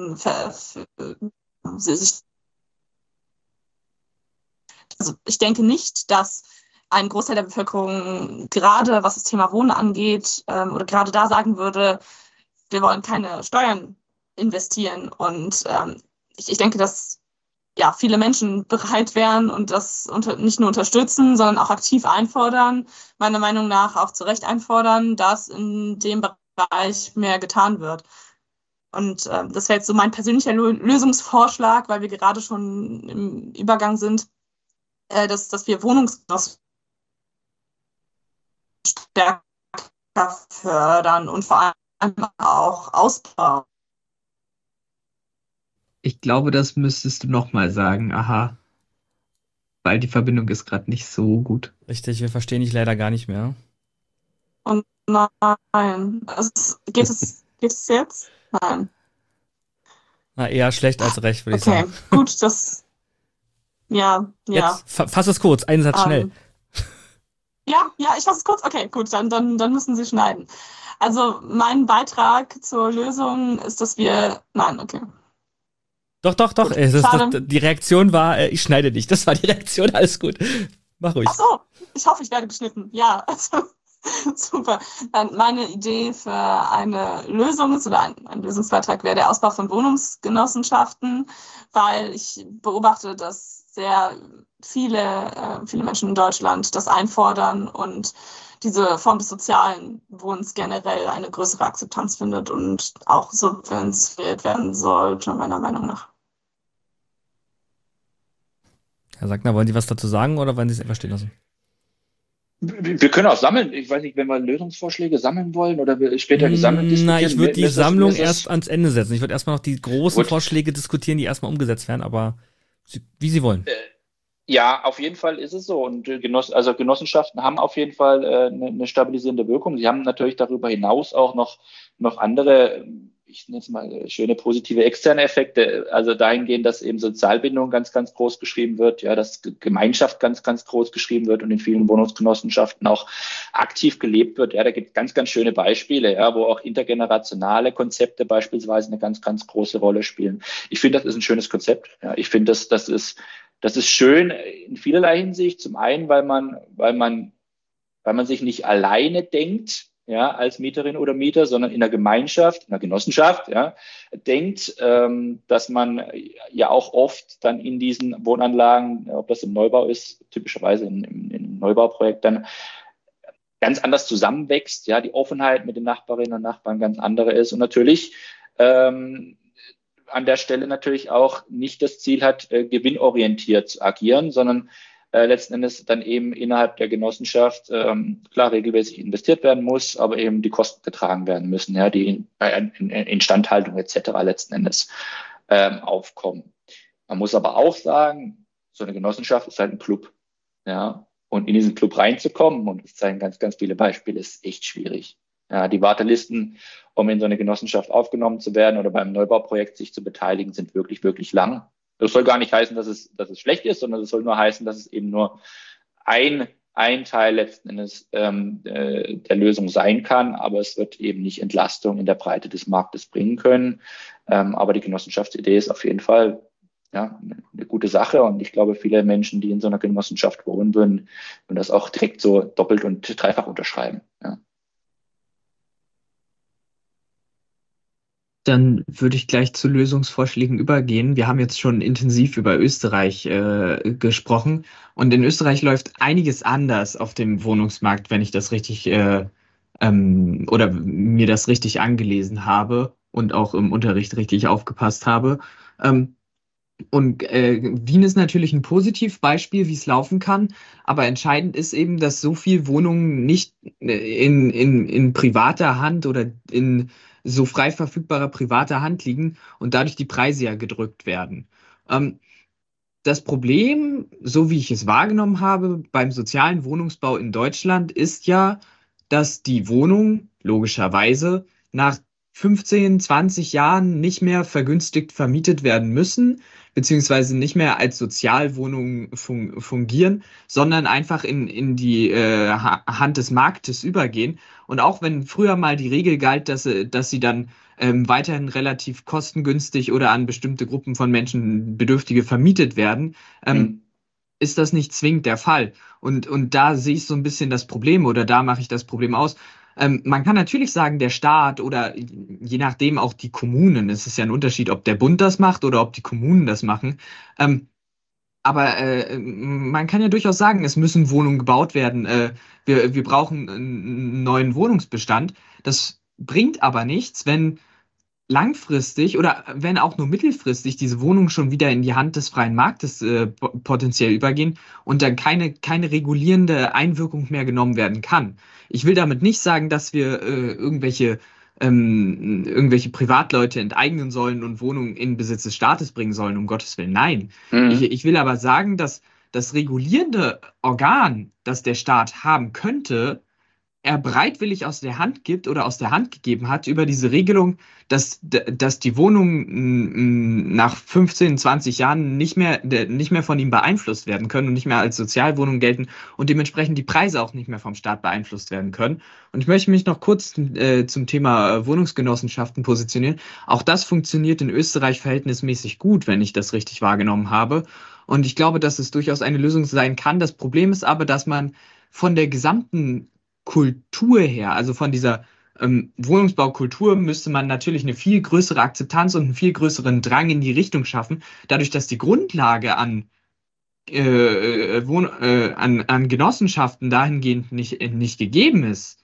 also ich denke nicht, dass ein Großteil der Bevölkerung gerade was das Thema Wohnen angeht oder gerade da sagen würde, wir wollen keine Steuern investieren. Und ich denke, dass viele Menschen bereit wären und das nicht nur unterstützen, sondern auch aktiv einfordern, meiner Meinung nach auch zu Recht einfordern, dass in dem Bereich mehr getan wird. Und das wäre jetzt so mein persönlicher Lösungsvorschlag, weil wir gerade schon im Übergang sind, dass wir Wohnungsgenossen stärker fördern und vor allem auch ausbauen. Ich glaube, das müsstest du nochmal sagen, aha. Weil die Verbindung ist gerade nicht so gut. Richtig, wir verstehen dich leider gar nicht mehr. Und nein. Geht es jetzt? Nein. Na, eher schlecht als recht, würde ich sagen. Okay, gut, das. Ja. Jetzt, fass es kurz, einen Satz schnell. Ja, ich fasse es kurz. Okay, gut, dann müssen Sie schneiden. Also, mein Beitrag zur Lösung ist, dass wir. Nein, okay. Doch. Die Reaktion war, ich schneide dich. Das war die Reaktion, alles gut. Mach ruhig. Ach so, ich hoffe, ich werde geschnitten. Ja, also, super. Dann meine Idee für eine Lösung oder ein Lösungsbeitrag wäre der Ausbau von Wohnungsgenossenschaften, weil ich beobachte, dass sehr viele Menschen in Deutschland das einfordern und diese Form des sozialen Wohnens generell eine größere Akzeptanz findet und auch subventioniert werden sollte, meiner Meinung nach. Herr Sackner, wollen Sie was dazu sagen oder wollen Sie es einfach stehen lassen? Wir können auch sammeln. Ich weiß nicht, wenn wir Lösungsvorschläge sammeln wollen oder wir später gesammelt diskutieren. Ich würde die Sammlung erst ans Ende setzen. Ich würde erstmal noch die großen Vorschläge diskutieren, die erstmal umgesetzt werden, aber wie Sie wollen. Ja, auf jeden Fall ist es so. Und Genossenschaften haben auf jeden Fall eine stabilisierende Wirkung. Sie haben natürlich darüber hinaus auch noch andere, ich nenne es mal schöne positive externe Effekte. Also dahingehend, dass eben Sozialbindung ganz, ganz groß geschrieben wird, ja, dass Gemeinschaft ganz, ganz groß geschrieben wird und in vielen Wohnungsgenossenschaften auch aktiv gelebt wird. Ja, da gibt es ganz, ganz schöne Beispiele, ja, wo auch intergenerationale Konzepte beispielsweise eine ganz, ganz große Rolle spielen. Ich finde, das ist ein schönes Konzept. Ja, ich finde, das ist schön in vielerlei Hinsicht. Zum einen, weil man sich nicht alleine denkt, ja, als Mieterin oder Mieter, sondern in einer Gemeinschaft, in einer Genossenschaft, ja, denkt, dass man ja auch oft dann in diesen Wohnanlagen, ob das im Neubau ist, typischerweise in Neubauprojekt dann ganz anders zusammenwächst, ja, die Offenheit mit den Nachbarinnen und Nachbarn ganz andere ist und natürlich an der Stelle natürlich auch nicht das Ziel hat, gewinnorientiert zu agieren, sondern letzten Endes dann eben innerhalb der Genossenschaft klar regelmäßig investiert werden muss, aber eben die Kosten getragen werden müssen, ja, die in Instandhaltung etc. letzten Endes aufkommen. Man muss aber auch sagen, so eine Genossenschaft ist halt ein Club, ja, und in diesen Club reinzukommen, und es zeigen ganz, ganz viele Beispiele, ist echt schwierig. Ja, die Wartelisten, um in so eine Genossenschaft aufgenommen zu werden oder beim Neubauprojekt sich zu beteiligen, sind wirklich, wirklich lang. Das soll gar nicht heißen, dass es schlecht ist, sondern es soll nur heißen, dass es eben nur ein Teil letzten Endes der Lösung sein kann, aber es wird eben nicht Entlastung in der Breite des Marktes bringen können. Aber die Genossenschaftsidee ist auf jeden Fall eine gute Sache, und ich glaube, viele Menschen, die in so einer Genossenschaft wohnen würden das auch direkt so doppelt und dreifach unterschreiben. Ja. Dann würde ich gleich zu Lösungsvorschlägen übergehen. Wir haben jetzt schon intensiv über Österreich gesprochen, und in Österreich läuft einiges anders auf dem Wohnungsmarkt, wenn ich das richtig oder mir das richtig angelesen habe und auch im Unterricht richtig aufgepasst habe. Und Wien ist natürlich ein Positivbeispiel, wie es laufen kann, aber entscheidend ist eben, dass so viel Wohnungen nicht in privater Hand oder in so frei verfügbarer privater Hand liegen und dadurch die Preise ja gedrückt werden. Das Problem, so wie ich es wahrgenommen habe, beim sozialen Wohnungsbau in Deutschland ist ja, dass die Wohnungen logischerweise nach 15, 20 Jahren nicht mehr vergünstigt vermietet werden müssen, beziehungsweise nicht mehr als Sozialwohnungen fungieren, sondern einfach in die Hand des Marktes übergehen. Und auch wenn früher mal die Regel galt, dass sie dann weiterhin relativ kostengünstig oder an bestimmte Gruppen von Menschen, Bedürftige, vermietet werden, ist das nicht zwingend der Fall. Und da sehe ich so ein bisschen das Problem, oder da mache ich das Problem aus. Man kann natürlich sagen, der Staat oder je nachdem auch die Kommunen, es ist ja ein Unterschied, ob der Bund das macht oder ob die Kommunen das machen, aber man kann ja durchaus sagen, es müssen Wohnungen gebaut werden, wir brauchen einen neuen Wohnungsbestand. Das bringt aber nichts, wenn langfristig oder wenn auch nur mittelfristig diese Wohnungen schon wieder in die Hand des freien Marktes potenziell übergehen und dann keine regulierende Einwirkung mehr genommen werden kann. Ich will damit nicht sagen, dass wir irgendwelche Privatleute enteignen sollen und Wohnungen in Besitz des Staates bringen sollen, um Gottes Willen, nein. Ich will aber sagen, dass das regulierende Organ, das der Staat haben könnte, er bereitwillig aus der Hand gibt oder aus der Hand gegeben hat über diese Regelung, dass die Wohnungen nach 15, 20 Jahren nicht mehr von ihm beeinflusst werden können und nicht mehr als Sozialwohnungen gelten und dementsprechend die Preise auch nicht mehr vom Staat beeinflusst werden können. Und ich möchte mich noch kurz zum Thema Wohnungsgenossenschaften positionieren. Auch das funktioniert in Österreich verhältnismäßig gut, wenn ich das richtig wahrgenommen habe. Und ich glaube, dass es durchaus eine Lösung sein kann. Das Problem ist aber, dass man von der gesamten Kultur her, also von dieser Wohnungsbaukultur, müsste man natürlich eine viel größere Akzeptanz und einen viel größeren Drang in die Richtung schaffen, dadurch, dass die Grundlage an Genossenschaften dahingehend nicht gegeben ist.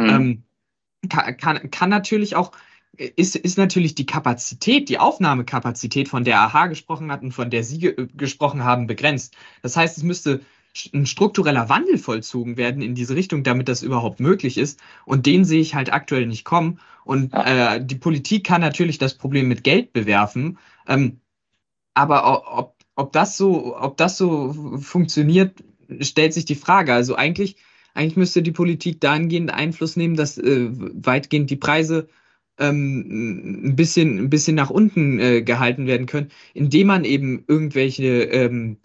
Kann natürlich auch, ist natürlich die Kapazität, die Aufnahmekapazität, von der AHA gesprochen hat und von der Sie gesprochen haben, begrenzt. Das heißt, es müsste ein struktureller Wandel vollzogen werden in diese Richtung, damit das überhaupt möglich ist. Und den sehe ich halt aktuell nicht kommen. Und die Politik kann natürlich das Problem mit Geld bewerfen. Aber ob das so funktioniert, stellt sich die Frage. Also eigentlich müsste die Politik dahingehend Einfluss nehmen, dass weitgehend die Preise ein bisschen nach unten gehalten werden können, indem man eben irgendwelche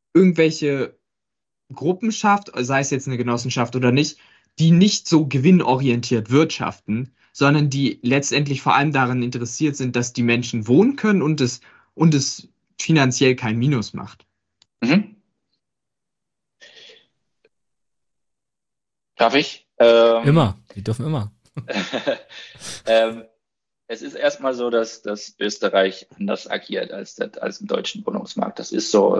Gruppen schafft, sei es jetzt eine Genossenschaft oder nicht, die nicht so gewinnorientiert wirtschaften, sondern die letztendlich vor allem daran interessiert sind, dass die Menschen wohnen können und es finanziell kein Minus macht. Darf ich? Immer. Die dürfen immer. Es ist erstmal so, dass Österreich anders agiert als im deutschen Wohnungsmarkt. Das ist so.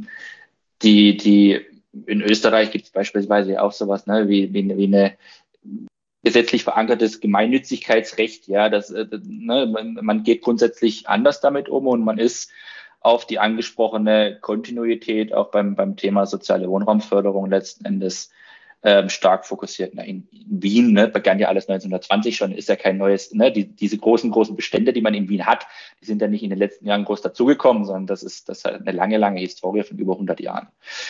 In Österreich gibt es beispielsweise auch sowas, ne, wie eine gesetzlich verankertes Gemeinnützigkeitsrecht. Ja, man geht grundsätzlich anders damit um und man ist auf die angesprochene Kontinuität auch beim Thema soziale Wohnraumförderung letzten Endes stark fokussiert. In Wien, ne, begann ja alles 1920 schon, ist ja kein neues, ne, diese großen Bestände, die man in Wien hat, die sind ja nicht in den letzten Jahren groß dazugekommen, sondern das ist eine lange Historie von über 100 Jahren.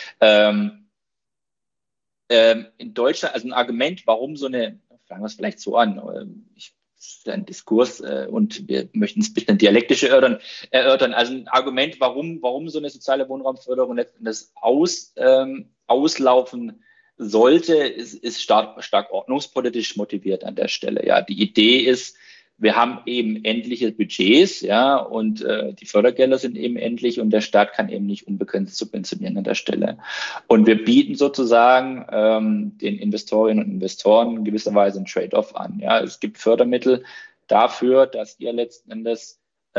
In Deutschland, also ein Argument, warum so eine, fangen wir es vielleicht so an, das ist ein Diskurs und wir möchten es ein bisschen dialektisch erörtern. Also ein Argument, warum so eine soziale Wohnraumförderung letztendlich auslaufen sollte, ist stark ordnungspolitisch motiviert an der Stelle. Ja, die Idee ist, wir haben eben endliche Budgets, ja, und die Fördergelder sind eben endlich und der Staat kann eben nicht unbegrenzt subventionieren an der Stelle. Und wir bieten sozusagen den Investorinnen und Investoren in gewisser Weise einen Trade-off an. Ja, es gibt Fördermittel dafür, dass ihr letzten Endes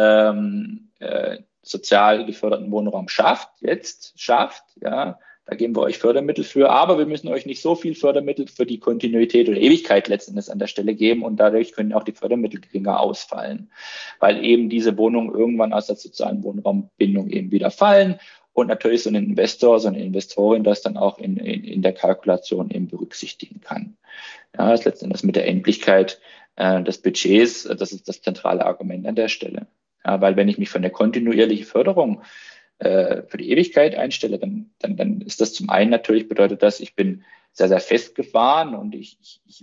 sozial geförderten Wohnraum schafft. Ja. Da geben wir euch Fördermittel für, aber wir müssen euch nicht so viel Fördermittel für die Kontinuität oder Ewigkeit letztendlich an der Stelle geben und dadurch können auch die Fördermittel geringer ausfallen, weil eben diese Wohnungen irgendwann aus der sozialen Wohnraumbindung eben wieder fallen und natürlich so ein Investor, so eine Investorin das dann auch in der Kalkulation eben berücksichtigen kann. Ja, das ist letztendlich mit der Endlichkeit des Budgets, das ist das zentrale Argument an der Stelle. Ja, weil wenn ich mich für eine kontinuierliche Förderung für die Ewigkeit einstelle, dann ist das zum einen natürlich bedeutet das, ich bin sehr, sehr festgefahren und ich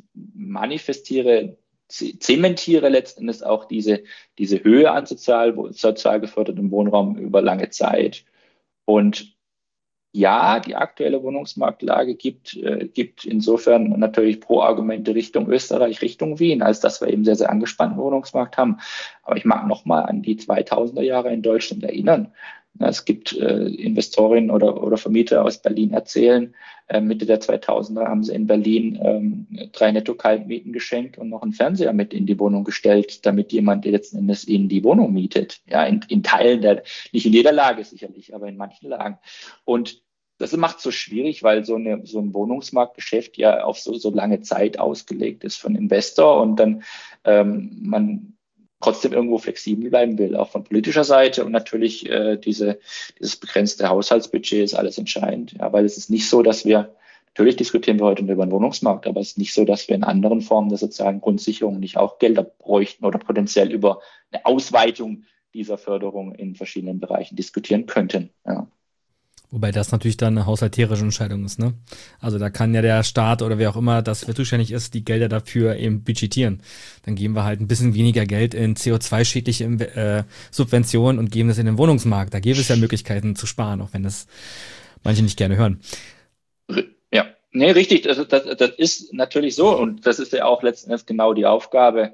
zementiere letzten Endes auch diese Höhe an sozial gefördertem Wohnraum über lange Zeit. Und ja, die aktuelle Wohnungsmarktlage gibt insofern natürlich Pro-Argumente Richtung Österreich, Richtung Wien, als dass wir eben sehr, sehr angespannten Wohnungsmarkt haben. Aber ich mag nochmal an die 2000er Jahre in Deutschland erinnern. Es gibt Investorinnen oder Vermieter aus Berlin erzählen, Mitte der 2000er haben sie in Berlin 3 Netto-Kaltmieten geschenkt und noch einen Fernseher mit in die Wohnung gestellt, damit jemand letzten Endes ihnen die Wohnung mietet. Ja, in Teilen, nicht in jeder Lage sicherlich, aber in manchen Lagen. Und das macht es so schwierig, weil so ein Wohnungsmarktgeschäft ja auf so lange Zeit ausgelegt ist von Investor und dann man trotzdem irgendwo flexibel bleiben will, auch von politischer Seite und natürlich dieses begrenzte Haushaltsbudget ist alles entscheidend, ja, weil es ist nicht so, dass natürlich diskutieren wir heute über den Wohnungsmarkt, aber es ist nicht so, dass wir in anderen Formen der sozialen Grundsicherung nicht auch Gelder bräuchten oder potenziell über eine Ausweitung dieser Förderung in verschiedenen Bereichen diskutieren könnten, ja. Wobei das natürlich dann eine haushalterische Entscheidung ist, ne? Also da kann ja der Staat oder wer auch immer dafür zuständig ist, die Gelder dafür eben budgetieren. Dann geben wir halt ein bisschen weniger Geld in CO2-schädliche Subventionen und geben das in den Wohnungsmarkt. Da gäbe es ja Möglichkeiten zu sparen, auch wenn das manche nicht gerne hören. Ja, nee, richtig. Das ist natürlich so und das ist ja auch letzten Endes genau die Aufgabe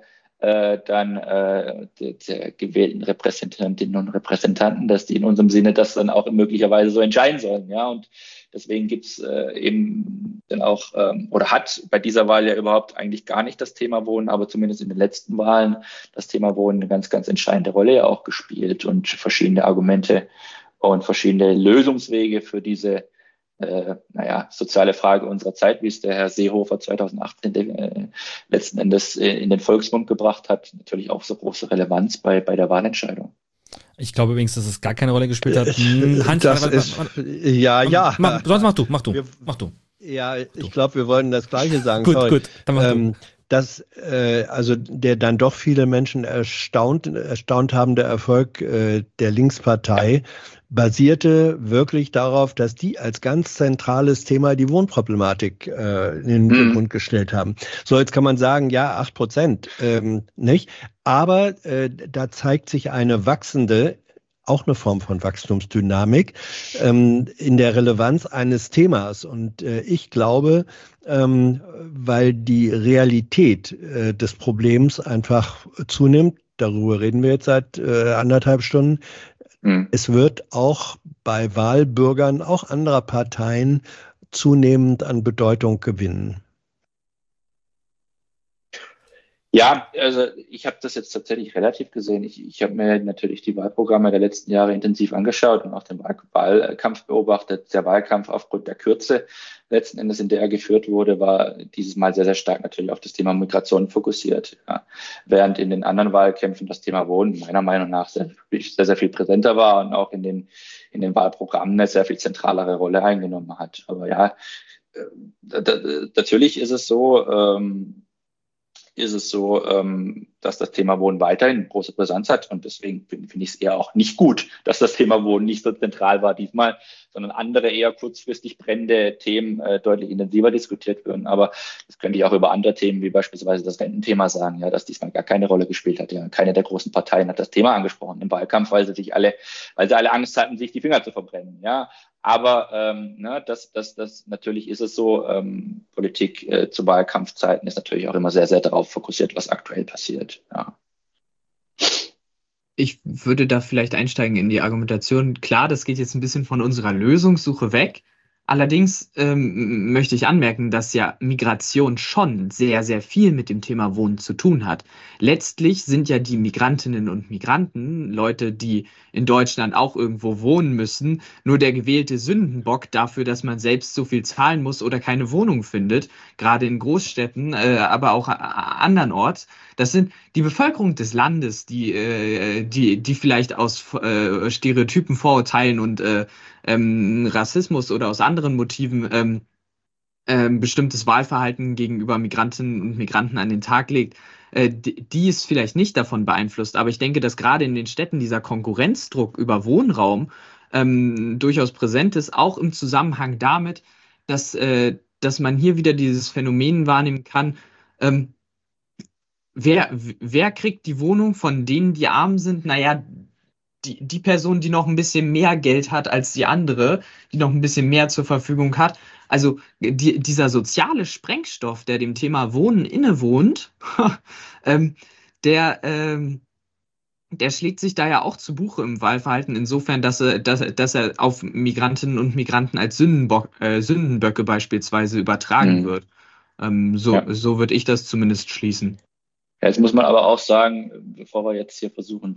der gewählten Repräsentantinnen und Repräsentanten, dass die in unserem Sinne das dann auch möglicherweise so entscheiden sollen. Ja, und deswegen gibt's eben dann auch oder hat bei dieser Wahl ja überhaupt eigentlich gar nicht das Thema Wohnen, aber zumindest in den letzten Wahlen das Thema Wohnen eine ganz, ganz entscheidende Rolle ja auch gespielt und verschiedene Argumente und verschiedene Lösungswege für diese soziale Frage unserer Zeit, wie es der Herr Seehofer 2018 letzten Endes in den Volksmund gebracht hat, natürlich auch so große Relevanz bei der Wahlentscheidung. Ich glaube übrigens, dass es gar keine Rolle gespielt hat. Sonst mach du. Ja, ich glaube, wir wollten das Gleiche sagen. Gut, dann mach du. Dass der dann doch viele Menschen erstaunt haben, der Erfolg der Linkspartei basierte wirklich darauf, dass die als ganz zentrales Thema die Wohnproblematik in den Hintergrund gestellt haben. So, jetzt kann man sagen, ja, 8%, nicht? Aber da zeigt sich eine wachsende, auch eine Form von Wachstumsdynamik in der Relevanz eines Themas. Und ich glaube, weil die Realität des Problems einfach zunimmt, darüber reden wir jetzt seit 1,5 Stunden, es wird auch bei Wahlbürgern, auch anderer Parteien, zunehmend an Bedeutung gewinnen. Ja, also ich habe das jetzt tatsächlich relativ gesehen. Ich habe mir natürlich die Wahlprogramme der letzten Jahre intensiv angeschaut und auch den Wahlkampf beobachtet. Der Wahlkampf aufgrund der Kürze letzten Endes, in der er geführt wurde, war dieses Mal sehr, sehr stark natürlich auf das Thema Migration fokussiert. Ja. Während in den anderen Wahlkämpfen das Thema Wohnen meiner Meinung nach sehr, sehr viel präsenter war und auch in den Wahlprogrammen eine sehr viel zentralere Rolle eingenommen hat. Aber ja, natürlich ist es so, dass das Thema Wohnen weiterhin große Brisanz hat. Und deswegen finde ich es eher auch nicht gut, dass das Thema Wohnen nicht so zentral war diesmal, sondern andere eher kurzfristig brennende Themen deutlich intensiver diskutiert werden. Aber das könnte ich auch über andere Themen, wie beispielsweise das Rententhema sagen, ja, das diesmal gar keine Rolle gespielt hat. Ja, keine der großen Parteien hat das Thema angesprochen im Wahlkampf, weil sie alle Angst hatten, sich die Finger zu verbrennen. Ja. Aber natürlich ist es so, Politik zu Wahlkampfzeiten ist natürlich auch immer sehr, sehr darauf fokussiert, was aktuell passiert. Ja. Ich würde da vielleicht einsteigen in die Argumentation. Klar, das geht jetzt ein bisschen von unserer Lösungssuche weg. Allerdings möchte ich anmerken, dass ja Migration schon sehr, sehr viel mit dem Thema Wohnen zu tun hat. Letztlich sind ja die Migrantinnen und Migranten, Leute, die in Deutschland auch irgendwo wohnen müssen, nur der gewählte Sündenbock dafür, dass man selbst so viel zahlen muss oder keine Wohnung findet, gerade in Großstädten, aber auch andernorts. Das sind die Bevölkerung des Landes, die vielleicht aus Stereotypen, Vorurteilen und Rassismus oder aus anderen Motiven bestimmtes Wahlverhalten gegenüber Migrantinnen und Migranten an den Tag legt, die ist vielleicht nicht davon beeinflusst. Aber ich denke, dass gerade in den Städten dieser Konkurrenzdruck über Wohnraum durchaus präsent ist, auch im Zusammenhang damit, dass man hier wieder dieses Phänomen wahrnehmen kann, wer kriegt die Wohnung von denen, die arm sind? Naja, die Person, die noch ein bisschen mehr Geld hat als die andere, die noch ein bisschen mehr zur Verfügung hat. Also dieser soziale Sprengstoff, der dem Thema Wohnen innewohnt, der schlägt sich da ja auch zu Buche im Wahlverhalten, insofern, dass er auf Migrantinnen und Migranten als Sündenböcke beispielsweise übertragen wird. So würde ich das zumindest schließen. Ja, jetzt muss man aber auch sagen, bevor wir jetzt hier versuchen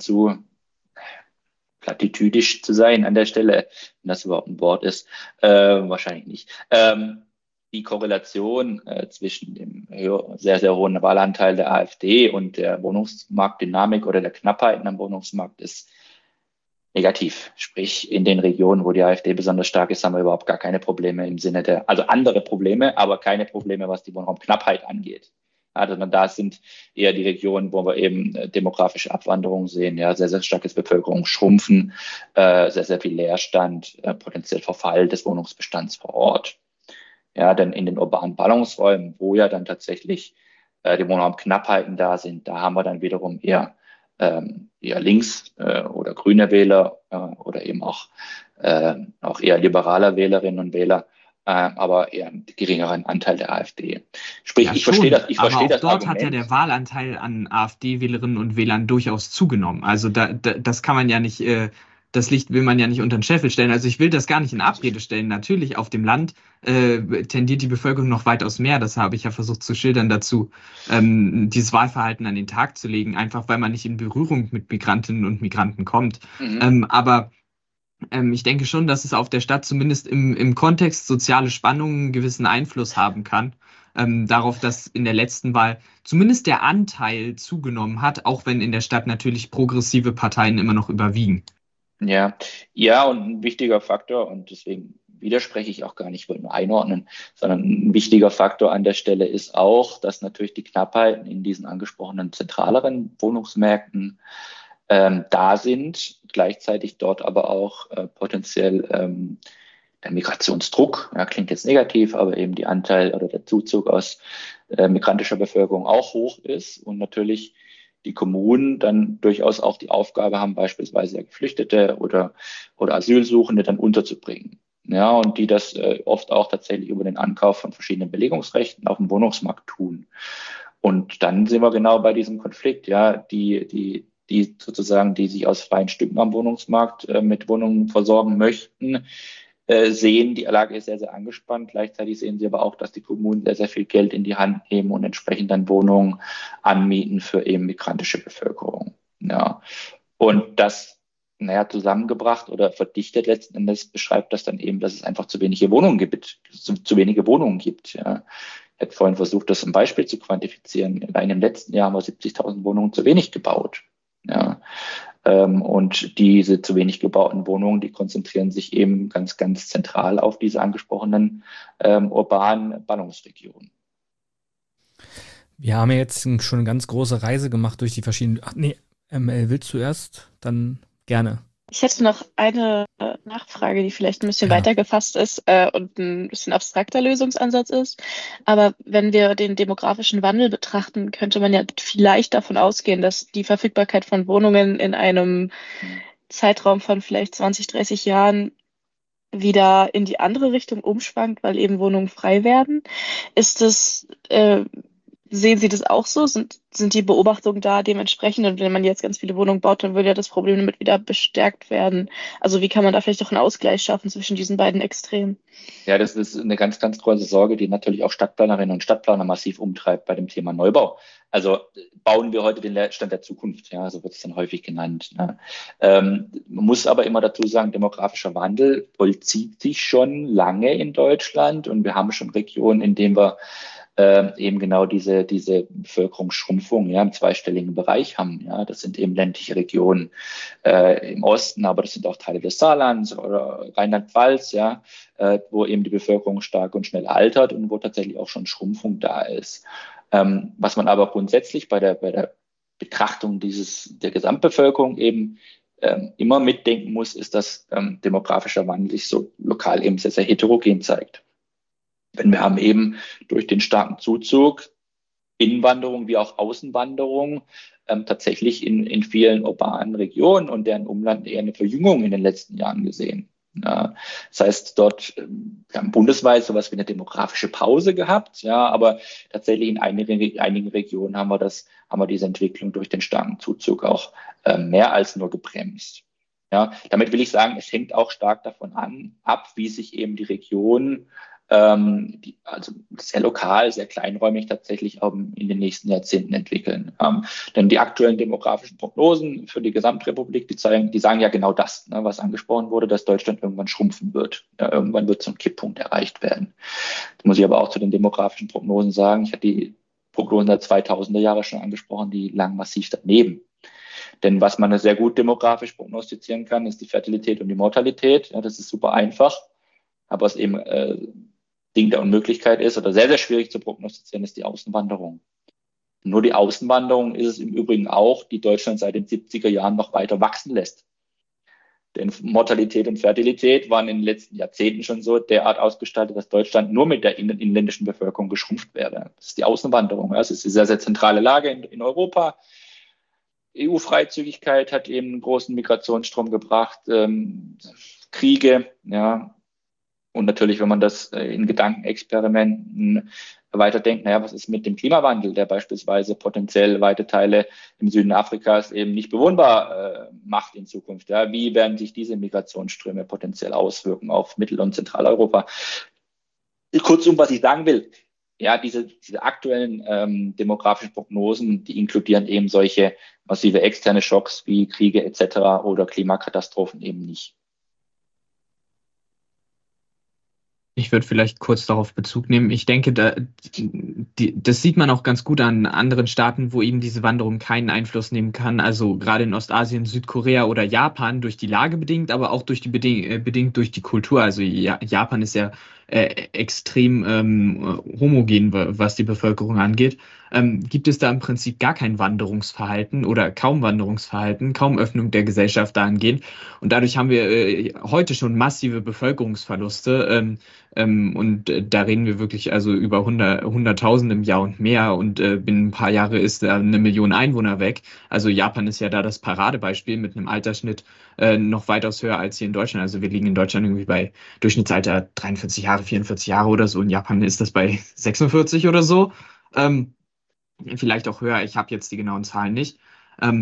platitüdisch zu sein an der Stelle, wenn das überhaupt ein Wort ist, wahrscheinlich nicht. Die Korrelation zwischen dem sehr, sehr hohen Wahlanteil der AfD und der Wohnungsmarktdynamik oder der Knappheit am Wohnungsmarkt ist negativ. Sprich, in den Regionen, wo die AfD besonders stark ist, haben wir überhaupt gar keine Probleme im Sinne also andere Probleme, aber keine Probleme, was die Wohnraumknappheit angeht. Also da sind eher die Regionen, wo wir eben demografische Abwanderung sehen, ja, sehr, sehr starkes Bevölkerungsschrumpfen, sehr, sehr viel Leerstand, potenziell Verfall des Wohnungsbestands vor Ort. Ja, denn in den urbanen Ballungsräumen, wo ja dann tatsächlich die Wohnraumknappheiten da sind, da haben wir dann wiederum eher links oder grüne Wähler oder eben auch eher liberaler Wählerinnen und Wähler, aber eher einen geringeren Anteil der AfD. Sprich, ja, ich verstehe das. Aber auch dort hat ja der Wahlanteil an AfD-Wählerinnen und Wählern durchaus zugenommen. Also das kann man ja nicht, das Licht will man ja nicht unter den Scheffel stellen. Also ich will das gar nicht in Abrede stellen. Natürlich, auf dem Land tendiert die Bevölkerung noch weitaus mehr. Das habe ich ja versucht zu schildern dazu, dieses Wahlverhalten an den Tag zu legen, einfach weil man nicht in Berührung mit Migrantinnen und Migranten kommt. Aber ich denke schon, dass es auf der Stadt zumindest im Kontext soziale Spannungen einen gewissen Einfluss haben kann. Darauf, dass in der letzten Wahl zumindest der Anteil zugenommen hat, auch wenn in der Stadt natürlich progressive Parteien immer noch überwiegen. Ja, und ein wichtiger Faktor, und deswegen widerspreche ich auch gar nicht, ich wollte nur einordnen, sondern ein wichtiger Faktor an der Stelle ist auch, dass natürlich die Knappheiten in diesen angesprochenen zentraleren Wohnungsmärkten da sind, gleichzeitig dort aber auch potenziell der Migrationsdruck, ja, klingt jetzt negativ, aber eben die Anteil oder der Zuzug aus migrantischer Bevölkerung auch hoch ist und natürlich die Kommunen dann durchaus auch die Aufgabe haben, beispielsweise Geflüchtete oder Asylsuchende dann unterzubringen. Ja, und die das oft auch tatsächlich über den Ankauf von verschiedenen Belegungsrechten auf dem Wohnungsmarkt tun. Und dann sind wir genau bei diesem Konflikt, ja, die sich aus freien Stücken am Wohnungsmarkt mit Wohnungen versorgen möchten, sehen, die Lage ist sehr, sehr angespannt. Gleichzeitig sehen sie aber auch, dass die Kommunen sehr, sehr viel Geld in die Hand nehmen und entsprechend dann Wohnungen anmieten für eben migrantische Bevölkerung. Ja. Und das, zusammengebracht oder verdichtet letzten Endes beschreibt das dann eben, dass es einfach zu wenige Wohnungen gibt. Ja. Ich habe vorhin versucht, das ein Beispiel zu quantifizieren. Allein im letzten Jahr haben wir 70.000 Wohnungen zu wenig gebaut. Ja. Und diese zu wenig gebauten Wohnungen, die konzentrieren sich eben ganz, ganz zentral auf diese angesprochenen urbanen Ballungsregionen. Wir haben ja jetzt schon eine ganz große Reise gemacht durch die verschiedenen... ML, willst du erst? Dann gerne. Ich hätte noch eine Nachfrage, die vielleicht ein bisschen weiter gefasst ist und ein bisschen abstrakter Lösungsansatz ist. Aber wenn wir den demografischen Wandel betrachten, könnte man ja vielleicht davon ausgehen, dass die Verfügbarkeit von Wohnungen in einem Zeitraum von vielleicht 20, 30 Jahren wieder in die andere Richtung umschwankt, weil eben Wohnungen frei werden. Sehen Sie das auch so? Sind die Beobachtungen da dementsprechend? Und wenn man jetzt ganz viele Wohnungen baut, dann würde ja das Problem damit wieder bestärkt werden. Also wie kann man da vielleicht auch einen Ausgleich schaffen zwischen diesen beiden Extremen? Ja, das ist eine ganz, ganz große Sorge, die natürlich auch Stadtplanerinnen und Stadtplaner massiv umtreibt bei dem Thema Neubau. Also bauen wir heute den Leerstand der Zukunft, ja, so wird es dann häufig genannt. Ne? Man muss aber immer dazu sagen, demografischer Wandel vollzieht sich schon lange in Deutschland und wir haben schon Regionen, in denen wir eben genau diese Bevölkerungsschrumpfung im zweistelligen Bereich haben. Ja, das sind eben ländliche Regionen im Osten, aber das sind auch Teile des Saarlands oder Rheinland-Pfalz, wo eben die Bevölkerung stark und schnell altert und wo tatsächlich auch schon Schrumpfung da ist. Was man aber grundsätzlich bei der Betrachtung der Gesamtbevölkerung eben immer mitdenken muss, ist, dass demografischer Wandel sich so lokal eben sehr, sehr heterogen zeigt. Denn wir haben eben durch den starken Zuzug Innenwanderung wie auch Außenwanderung tatsächlich in vielen urbanen Regionen und deren Umland eher eine Verjüngung in den letzten Jahren gesehen. Ja, das heißt, dort wir haben bundesweit sowas wie eine demografische Pause gehabt, aber tatsächlich in einigen Regionen haben wir diese Entwicklung durch den starken Zuzug auch mehr als nur gebremst. Ja, damit will ich sagen, es hängt auch stark davon ab, wie sich eben die Regionen also sehr lokal, sehr kleinräumig tatsächlich auch in den nächsten Jahrzehnten entwickeln. Denn die aktuellen demografischen Prognosen für die Gesamtrepublik, die sagen ja genau das, was angesprochen wurde, dass Deutschland irgendwann schrumpfen wird. Ja, irgendwann wird so ein Kipppunkt erreicht werden. Das muss ich aber auch zu den demografischen Prognosen sagen. Ich hatte die Prognosen der 2000er Jahre schon angesprochen, die lagen massiv daneben. Denn was man sehr gut demografisch prognostizieren kann, ist die Fertilität und die Mortalität. Ja, das ist super einfach. Aber was eben Ding der Unmöglichkeit ist oder sehr, sehr schwierig zu prognostizieren, ist die Außenwanderung. Nur die Außenwanderung ist es im Übrigen auch, die Deutschland seit den 70er Jahren noch weiter wachsen lässt. Denn Mortalität und Fertilität waren in den letzten Jahrzehnten schon so derart ausgestaltet, dass Deutschland nur mit der inländischen Bevölkerung geschrumpft wäre. Das ist die Außenwanderung. Das ist eine sehr, sehr zentrale Lage in Europa. EU-Freizügigkeit hat eben einen großen Migrationsstrom gebracht, Kriege, und natürlich, wenn man das in Gedankenexperimenten weiterdenkt, was ist mit dem Klimawandel, der beispielsweise potenziell weite Teile im Süden Afrikas eben nicht bewohnbar macht in Zukunft. Ja? Wie werden sich diese Migrationsströme potenziell auswirken auf Mittel- und Zentraleuropa? Kurzum, was ich sagen will, diese aktuellen demografischen Prognosen, die inkludieren eben solche massive externe Schocks wie Kriege etc. oder Klimakatastrophen eben nicht. Ich würde vielleicht kurz darauf Bezug nehmen. Ich denke, das sieht man auch ganz gut an anderen Staaten, wo eben diese Wanderung keinen Einfluss nehmen kann. Also gerade in Ostasien, Südkorea oder Japan durch die Lage bedingt, aber auch bedingt durch die Kultur. Also Japan ist ja extrem homogen, was die Bevölkerung angeht. Gibt es da im Prinzip gar kein Wanderungsverhalten oder kaum Wanderungsverhalten, kaum Öffnung der Gesellschaft dahingehend. Und dadurch haben wir heute schon massive Bevölkerungsverluste. Und da reden wir wirklich also über 100.000 im Jahr und mehr. Und binnen ein paar Jahre ist da 1 Million Einwohner weg. Also Japan ist ja da das Paradebeispiel mit einem Altersschnitt noch weitaus höher als hier in Deutschland. Also wir liegen in Deutschland irgendwie bei Durchschnittsalter 43 Jahre, 44 Jahre oder so. In Japan ist das bei 46 oder so. Vielleicht auch höher, ich habe jetzt die genauen Zahlen nicht.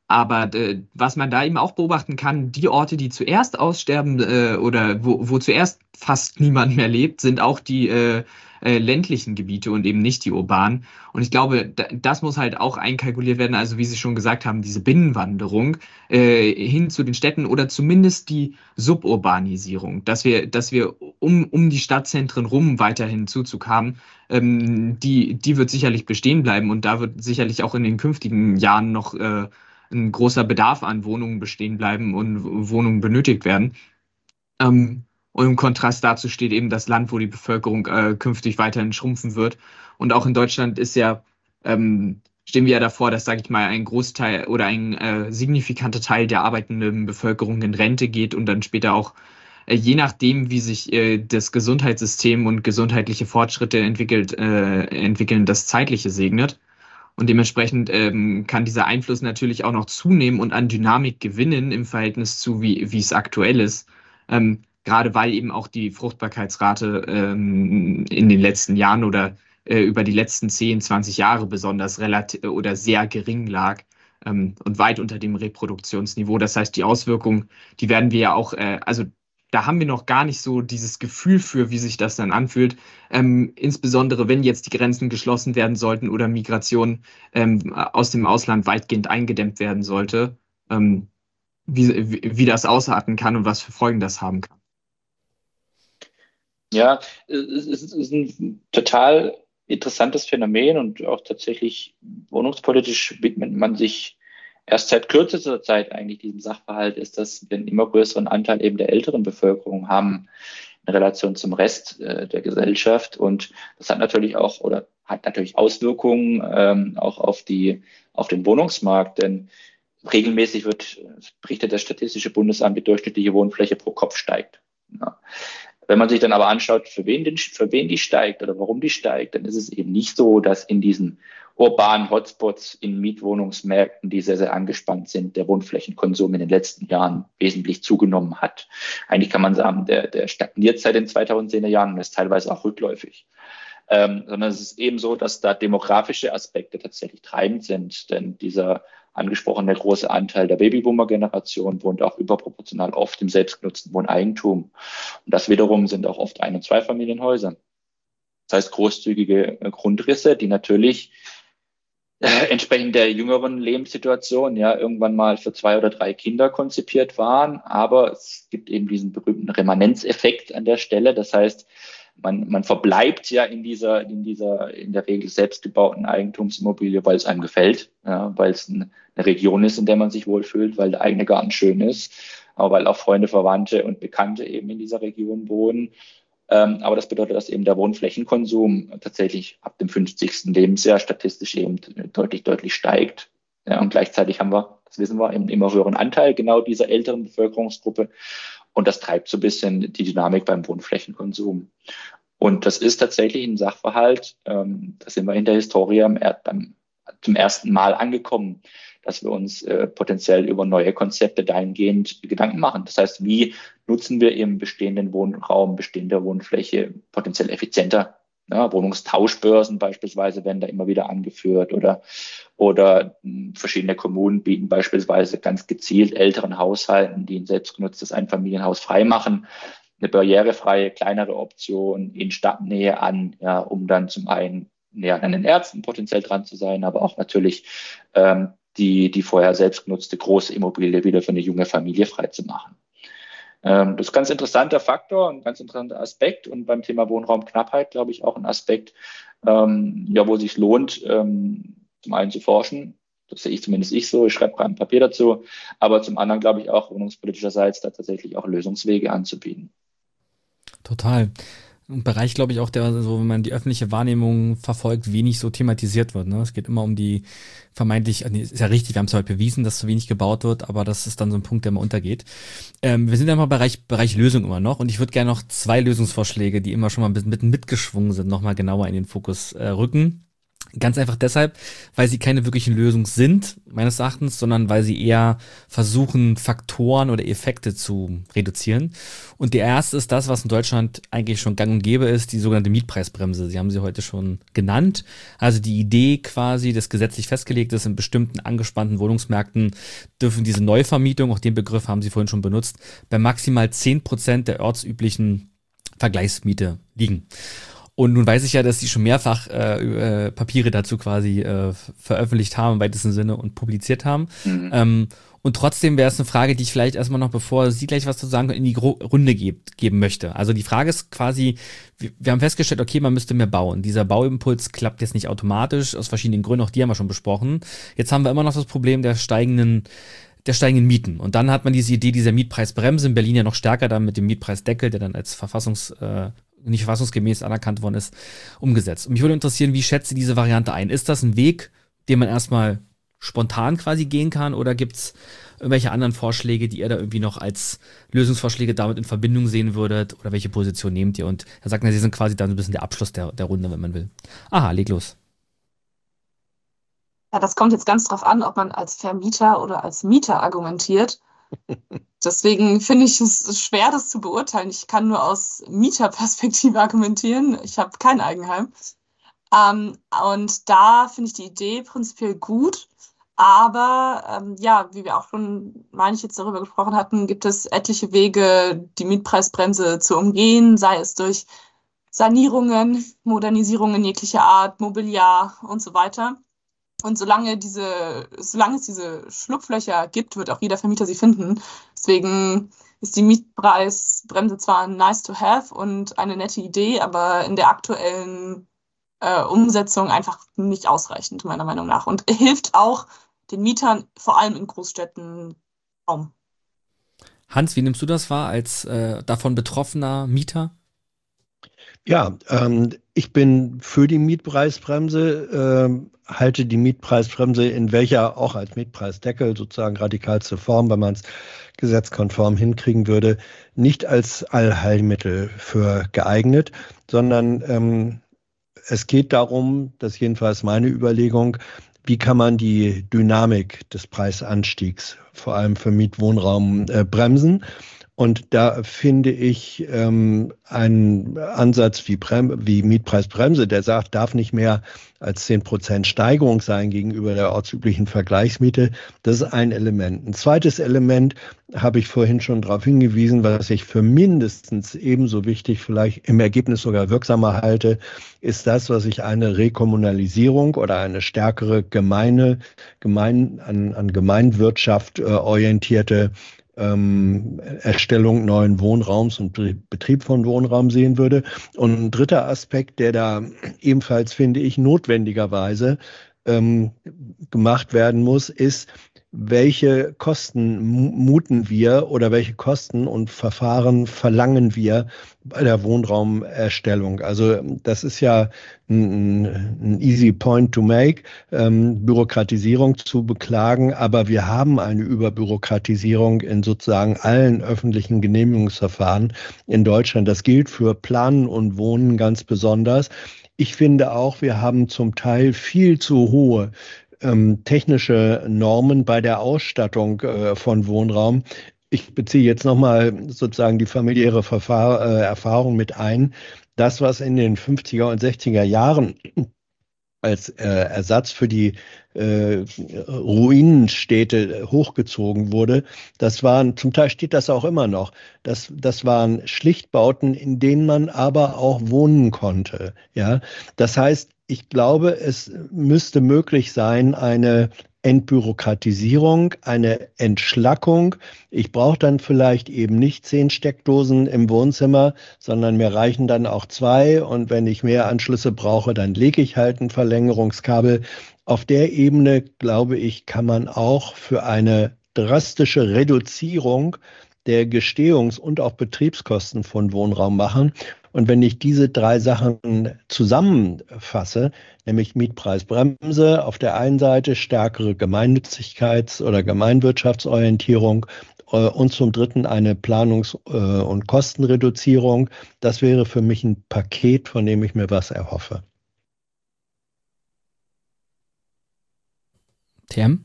Aber was man da eben auch beobachten kann, die Orte, die zuerst aussterben oder wo zuerst fast niemand mehr lebt, sind auch die ländlichen Gebiete und eben nicht die urbanen. Und ich glaube, das muss halt auch einkalkuliert werden, also wie Sie schon gesagt haben, diese Binnenwanderung hin zu den Städten oder zumindest die Suburbanisierung, dass wir um die Stadtzentren rum weiterhin Zuzug haben, die wird sicherlich bestehen bleiben und da wird sicherlich auch in den künftigen Jahren noch ein großer Bedarf an Wohnungen bestehen bleiben und Wohnungen benötigt werden. Und im Kontrast dazu steht eben das Land, wo die Bevölkerung künftig weiterhin schrumpfen wird. Und auch in Deutschland stehen wir ja davor, dass, sage ich mal, ein Großteil oder ein signifikanter Teil der arbeitenden Bevölkerung in Rente geht und dann später auch, je nachdem, wie sich das Gesundheitssystem und gesundheitliche Fortschritte entwickeln, das Zeitliche segnet. Und dementsprechend kann dieser Einfluss natürlich auch noch zunehmen und an Dynamik gewinnen im Verhältnis zu, wie es aktuell ist. Gerade weil eben auch die Fruchtbarkeitsrate in den letzten Jahren oder über die letzten 10, 20 Jahre besonders relativ oder sehr gering lag und weit unter dem Reproduktionsniveau. Das heißt, die Auswirkungen, die werden wir ja auch, also da haben wir noch gar nicht so dieses Gefühl für, wie sich das dann anfühlt. Insbesondere, wenn jetzt die Grenzen geschlossen werden sollten oder Migration aus dem Ausland weitgehend eingedämmt werden sollte, wie das ausarten kann und was für Folgen das haben kann. Ja, es ist ein total interessantes Phänomen und auch tatsächlich wohnungspolitisch widmet man sich erst seit kürzester Zeit eigentlich diesem Sachverhalt, ist, dass wir einen immer größeren Anteil eben der älteren Bevölkerung haben in Relation zum Rest der Gesellschaft. Und das hat natürlich auch Auswirkungen auch auf den Wohnungsmarkt, denn regelmäßig berichtet das Statistische Bundesamt, die durchschnittliche Wohnfläche pro Kopf steigt. Ja. Wenn man sich dann aber anschaut, für wen die steigt oder warum die steigt, dann ist es eben nicht so, dass in diesen urbanen Hotspots in Mietwohnungsmärkten, die sehr, sehr angespannt sind, der Wohnflächenkonsum in den letzten Jahren wesentlich zugenommen hat. Eigentlich kann man sagen, der stagniert seit den 2010er Jahren und ist teilweise auch rückläufig. Sondern es ist eben so, dass da demografische Aspekte tatsächlich treibend sind, denn dieser angesprochene große Anteil der Babyboomer-Generation wohnt auch überproportional oft im selbstgenutzten Wohneigentum. Und das wiederum sind auch oft Ein- und Zweifamilienhäuser. Das heißt großzügige Grundrisse, die natürlich entsprechend der jüngeren Lebenssituation irgendwann mal für 2 oder 3 Kinder konzipiert waren. Aber es gibt eben diesen berühmten Remanenzeffekt an der Stelle. Das heißt, man verbleibt ja in der Regel selbstgebauten Eigentumsimmobilie, weil es einem gefällt, weil es eine Region ist, in der man sich wohlfühlt, weil der eigene Garten schön ist, aber weil auch Freunde, Verwandte und Bekannte eben in dieser Region wohnen. Aber das bedeutet, dass eben der Wohnflächenkonsum tatsächlich ab dem 50. Lebensjahr statistisch eben deutlich steigt. Ja, und gleichzeitig haben wir, das wissen wir, einen immer höheren Anteil genau dieser älteren Bevölkerungsgruppe. Und das treibt so ein bisschen die Dynamik beim Wohnflächenkonsum. Und das ist tatsächlich ein Sachverhalt, da sind wir in der Historie zum ersten Mal angekommen, dass wir uns potenziell über neue Konzepte dahingehend Gedanken machen. Das heißt, wie nutzen wir eben bestehenden Wohnraum, bestehende Wohnfläche potenziell effizienter? Ja, Wohnungstauschbörsen beispielsweise werden da immer wieder angeführt oder verschiedene Kommunen bieten beispielsweise ganz gezielt älteren Haushalten, die ein selbstgenutztes Einfamilienhaus freimachen, eine barrierefreie, kleinere Option in Stadtnähe an, um dann zum einen näher an den Ärzten potenziell dran zu sein, aber auch natürlich die vorher selbstgenutzte große Immobilie wieder für eine junge Familie frei zu machen. Das ist ein ganz interessanter Faktor, ein ganz interessanter Aspekt und beim Thema Wohnraumknappheit, glaube ich, auch ein Aspekt, wo es sich lohnt, zum einen zu forschen. Das sehe ich zumindest so, ich schreibe gerade ein Papier dazu, aber zum anderen, glaube ich, auch wohnungspolitischerseits da tatsächlich auch Lösungswege anzubieten. Total. Ein Bereich, glaube ich, auch, der so, wenn man die öffentliche Wahrnehmung verfolgt, wenig so thematisiert wird. Ne? Es geht immer um die vermeintlich, ist ja richtig, wir haben es heute bewiesen, dass zu wenig gebaut wird, aber das ist dann so ein Punkt, der mal untergeht. Wir sind ja mal Bereich Lösung immer noch und ich würde gerne noch 2 Lösungsvorschläge, die immer schon mal ein bisschen mitgeschwungen sind, nochmal genauer in den Fokus rücken. Ganz einfach deshalb, weil sie keine wirklichen Lösungen sind, meines Erachtens, sondern weil sie eher versuchen, Faktoren oder Effekte zu reduzieren. Und der erste ist das, was in Deutschland eigentlich schon gang und gäbe ist, die sogenannte Mietpreisbremse. Sie haben sie heute schon genannt. Also die Idee quasi, dass gesetzlich festgelegt ist, in bestimmten angespannten Wohnungsmärkten dürfen diese Neuvermietung, auch den Begriff haben Sie vorhin schon benutzt, bei maximal 10% der ortsüblichen Vergleichsmiete liegen. Und nun weiß ich ja, dass Sie schon mehrfach Papiere dazu quasi veröffentlicht haben, im weitesten Sinne, und publiziert haben. Und trotzdem wäre es eine Frage, die ich vielleicht erstmal noch, bevor Sie gleich was zu sagen, in die Runde geben möchte. Also die Frage ist quasi, wir haben festgestellt, okay, man müsste mehr bauen. Dieser Bauimpuls klappt jetzt nicht automatisch, aus verschiedenen Gründen, auch die haben wir schon besprochen. Jetzt haben wir immer noch das Problem der steigenden Mieten. Und dann hat man diese Idee dieser Mietpreisbremse, in Berlin ja noch stärker dann mit dem Mietpreisdeckel, der dann als nicht verfassungsgemäß anerkannt worden ist, umgesetzt. Und mich würde interessieren, wie schätzt ihr diese Variante ein? Ist das ein Weg, den man erstmal spontan quasi gehen kann, oder gibt es irgendwelche anderen Vorschläge, die ihr da irgendwie noch als Lösungsvorschläge damit in Verbindung sehen würdet, oder welche Position nehmt ihr? Und er sagt, Sie sind quasi dann ein bisschen der Abschluss der Runde, wenn man will. Aha, leg los. Ja, das kommt jetzt ganz drauf an, ob man als Vermieter oder als Mieter argumentiert. Deswegen finde ich es schwer, das zu beurteilen. Ich kann nur aus Mieterperspektive argumentieren. Ich habe kein Eigenheim. Und da finde ich die Idee prinzipiell gut. Aber wie wir auch schon, meine ich, jetzt darüber gesprochen hatten, gibt es etliche Wege, die Mietpreisbremse zu umgehen, sei es durch Sanierungen, Modernisierungen jeglicher Art, Mobiliar und so weiter. Und solange es diese Schlupflöcher gibt, wird auch jeder Vermieter sie finden. Deswegen ist die Mietpreisbremse zwar nice to have und eine nette Idee, aber in der aktuellen Umsetzung einfach nicht ausreichend, meiner Meinung nach. Und hilft auch den Mietern, vor allem in Großstädten, kaum. Hans, wie nimmst du das wahr als davon betroffener Mieter? Ja, ich bin für die Mietpreisbremse, halte die Mietpreisbremse in welcher auch als Mietpreisdeckel sozusagen radikalste Form, wenn man es gesetzkonform hinkriegen würde, nicht als Allheilmittel für geeignet, sondern es geht darum, das ist jedenfalls meine Überlegung, wie kann man die Dynamik des Preisanstiegs vor allem für Mietwohnraum bremsen. Und da finde ich einen Ansatz wie Mietpreisbremse, der sagt, darf nicht mehr als 10% Steigerung sein gegenüber der ortsüblichen Vergleichsmiete. Das ist ein Element. Ein zweites Element habe ich vorhin schon darauf hingewiesen, was ich für mindestens ebenso wichtig, vielleicht im Ergebnis sogar wirksamer halte, ist das, was ich eine Rekommunalisierung oder eine stärkere an Gemeinwirtschaft orientierte Erstellung neuen Wohnraums und Betrieb von Wohnraum sehen würde. Und ein dritter Aspekt, der da ebenfalls, finde ich, notwendigerweise gemacht werden muss, ist, welche Kosten muten wir oder welche Kosten und Verfahren verlangen wir bei der Wohnraumerstellung? Also das ist ja ein easy point to make, Bürokratisierung zu beklagen, aber wir haben eine Überbürokratisierung in sozusagen allen öffentlichen Genehmigungsverfahren in Deutschland. Das gilt für Planen und Wohnen ganz besonders. Ich finde auch, wir haben zum Teil viel zu hohe technische Normen bei der Ausstattung von Wohnraum. Ich beziehe jetzt nochmal sozusagen die familiäre Erfahrung mit ein. Das, was in den 50er und 60er Jahren als Ersatz für die Ruinenstädte hochgezogen wurde, das waren, zum Teil steht das auch immer noch, das waren Schlichtbauten, in denen man aber auch wohnen konnte. Ja, das heißt, ich glaube, es müsste möglich sein, eine Entbürokratisierung, eine Entschlackung. Ich brauche dann vielleicht eben nicht 10 Steckdosen im Wohnzimmer, sondern mir reichen dann auch 2. Und wenn ich mehr Anschlüsse brauche, dann lege ich halt ein Verlängerungskabel. Auf der Ebene, glaube ich, kann man auch für eine drastische Reduzierung der Gestehungs- und auch Betriebskosten von Wohnraum machen. Und wenn ich diese 3 Sachen zusammenfasse, nämlich Mietpreisbremse auf der einen Seite, stärkere Gemeinnützigkeits- oder Gemeinwirtschaftsorientierung und zum Dritten eine Planungs- und Kostenreduzierung, das wäre für mich ein Paket, von dem ich mir was erhoffe. TM?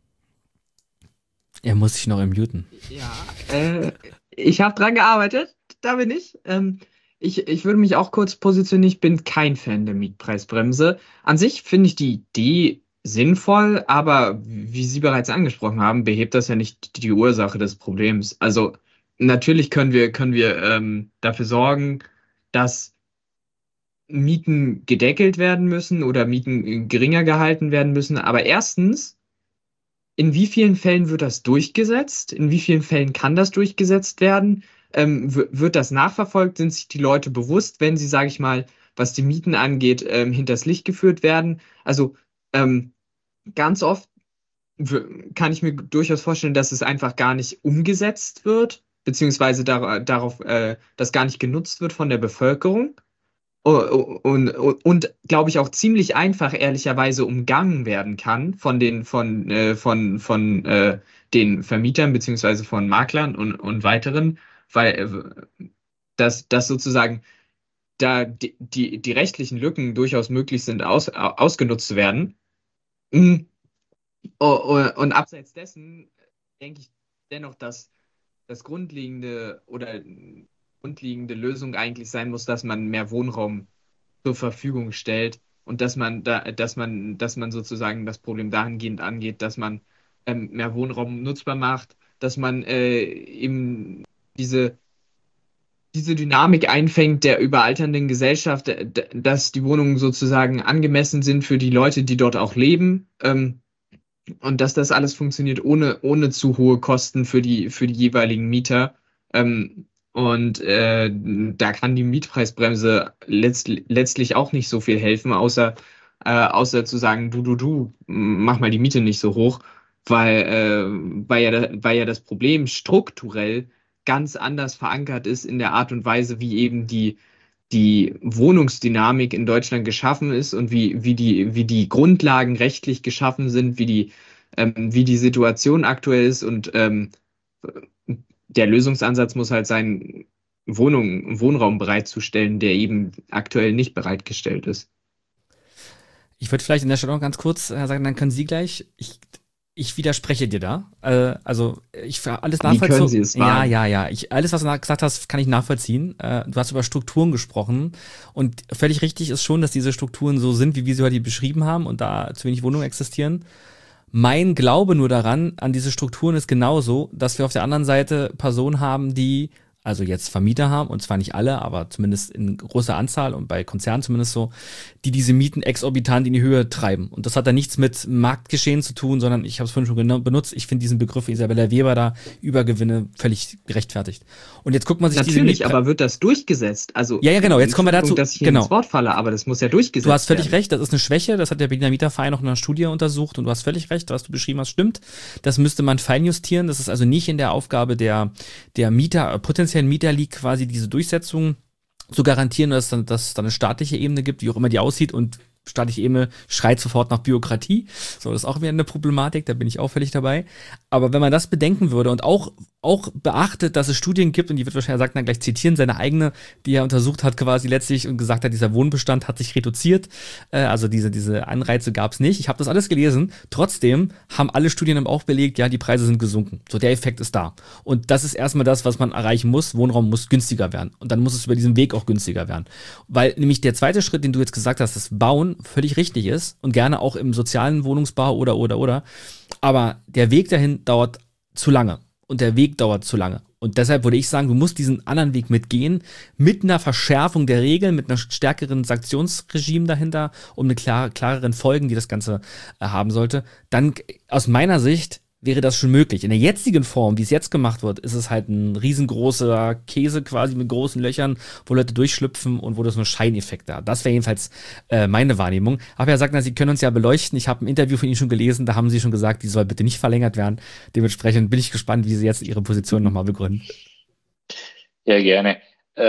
Er muss sich noch muten. Ja, ich habe dran gearbeitet, da bin ich. Ich würde mich auch kurz positionieren, ich bin kein Fan der Mietpreisbremse. An sich finde ich die Idee sinnvoll, aber wie Sie bereits angesprochen haben, behebt das ja nicht die Ursache des Problems. Also natürlich können wir dafür sorgen, dass Mieten gedeckelt werden müssen oder Mieten geringer gehalten werden müssen. Aber erstens, in wie vielen Fällen wird das durchgesetzt? In wie vielen Fällen kann das durchgesetzt werden? Wird das nachverfolgt? Sind sich die Leute bewusst, wenn sie, sage ich mal, was die Mieten angeht, hinters Licht geführt werden? Also ganz oft kann ich mir durchaus vorstellen, dass es einfach gar nicht umgesetzt wird, beziehungsweise darauf das gar nicht genutzt wird von der Bevölkerung. Und glaube ich auch ziemlich einfach ehrlicherweise umgangen werden kann von den Vermietern beziehungsweise von Maklern und weiteren, weil dass sozusagen da die rechtlichen Lücken durchaus möglich sind, ausgenutzt zu werden. Und abseits dessen denke ich dennoch, dass das grundlegende Lösung eigentlich sein muss, dass man mehr Wohnraum zur Verfügung stellt und dass man sozusagen das Problem dahingehend angeht, dass man mehr Wohnraum nutzbar macht, dass man eben diese Dynamik einfängt der überalternden Gesellschaft, dass die Wohnungen sozusagen angemessen sind für die Leute, die dort auch leben, und dass das alles funktioniert ohne zu hohe Kosten für die jeweiligen Mieter. Und da kann die Mietpreisbremse letztlich auch nicht so viel helfen, außer zu sagen, du, mach mal die Miete nicht so hoch, weil ja das Problem strukturell ganz anders verankert ist in der Art und Weise, wie eben die Wohnungsdynamik in Deutschland geschaffen ist und wie die Grundlagen rechtlich geschaffen sind, wie die Situation aktuell ist. Und der Lösungsansatz muss halt sein, Wohnraum bereitzustellen, der eben aktuell nicht bereitgestellt ist. Ich würde vielleicht an der Stelle noch ganz kurz sagen, dann können Sie gleich, ich widerspreche dir da. Also ich alles nachvollziehen. Wie können Sie es wagen? Ja. Alles, was du gesagt hast, kann ich nachvollziehen. Du hast über Strukturen gesprochen und völlig richtig ist schon, dass diese Strukturen so sind, wie wir sie heute beschrieben haben und da zu wenig Wohnungen existieren. Mein Glaube nur daran, an diese Strukturen ist genauso, dass wir auf der anderen Seite Personen haben, die also jetzt Vermieter haben, und zwar nicht alle, aber zumindest in großer Anzahl und bei Konzernen zumindest so, die diese Mieten exorbitant in die Höhe treiben. Und das hat dann nichts mit Marktgeschehen zu tun, sondern ich habe es vorhin schon benutzt, ich finde diesen Begriff Isabella Weber da, Übergewinne, völlig gerechtfertigt. Und jetzt guckt man sich Natürlich, aber wird das durchgesetzt? Also ja, genau, jetzt kommen wir dazu. Dass ich hier ins Wort falle, aber das muss ja durchgesetzt werden. Du hast völlig recht, das ist eine Schwäche, das hat der Berliner Mieterverein auch in einer Studie untersucht und du hast völlig recht, was du beschrieben hast, stimmt. Das müsste man feinjustieren, das ist also nicht in der Aufgabe der Mieter, potenziellen Mieter liegt, quasi diese Durchsetzung zu garantieren, dass es dann eine staatliche Ebene gibt, wie auch immer die aussieht, und staatliche Ebene schreit sofort nach Bürokratie. So, das ist auch wieder eine Problematik, da bin ich auch völlig dabei. Aber wenn man das bedenken würde und auch beachtet, dass es Studien gibt, und die wird wahrscheinlich dann gleich zitieren, seine eigene, die er untersucht hat quasi letztlich und gesagt hat, dieser Wohnbestand hat sich reduziert, also diese Anreize gab es nicht. Ich habe das alles gelesen, trotzdem haben alle Studien auch belegt, ja, die Preise sind gesunken. So, der Effekt ist da. Und das ist erstmal das, was man erreichen muss. Wohnraum muss günstiger werden. Und dann muss es über diesen Weg auch günstiger werden. Weil nämlich der zweite Schritt, den du jetzt gesagt hast, das Bauen völlig richtig ist und gerne auch im sozialen Wohnungsbau oder. Aber der Weg dahin dauert zu lange. Und der Weg dauert zu lange. Und deshalb würde ich sagen, du musst diesen anderen Weg mitgehen, mit einer Verschärfung der Regeln, mit einer stärkeren Sanktionsregime dahinter, um eine klareren Folgen, die das Ganze haben sollte. Dann aus meiner Sicht wäre das schon möglich. In der jetzigen Form, wie es jetzt gemacht wird, ist es halt ein riesengroßer Käse quasi mit großen Löchern, wo Leute durchschlüpfen und wo das nur Scheineffekte hat. Das wäre jedenfalls meine Wahrnehmung. Aber er sagt, Sie können uns ja beleuchten. Ich habe ein Interview von Ihnen schon gelesen, da haben Sie schon gesagt, die soll bitte nicht verlängert werden. Dementsprechend bin ich gespannt, wie Sie jetzt Ihre Position nochmal begründen. Ja, gerne.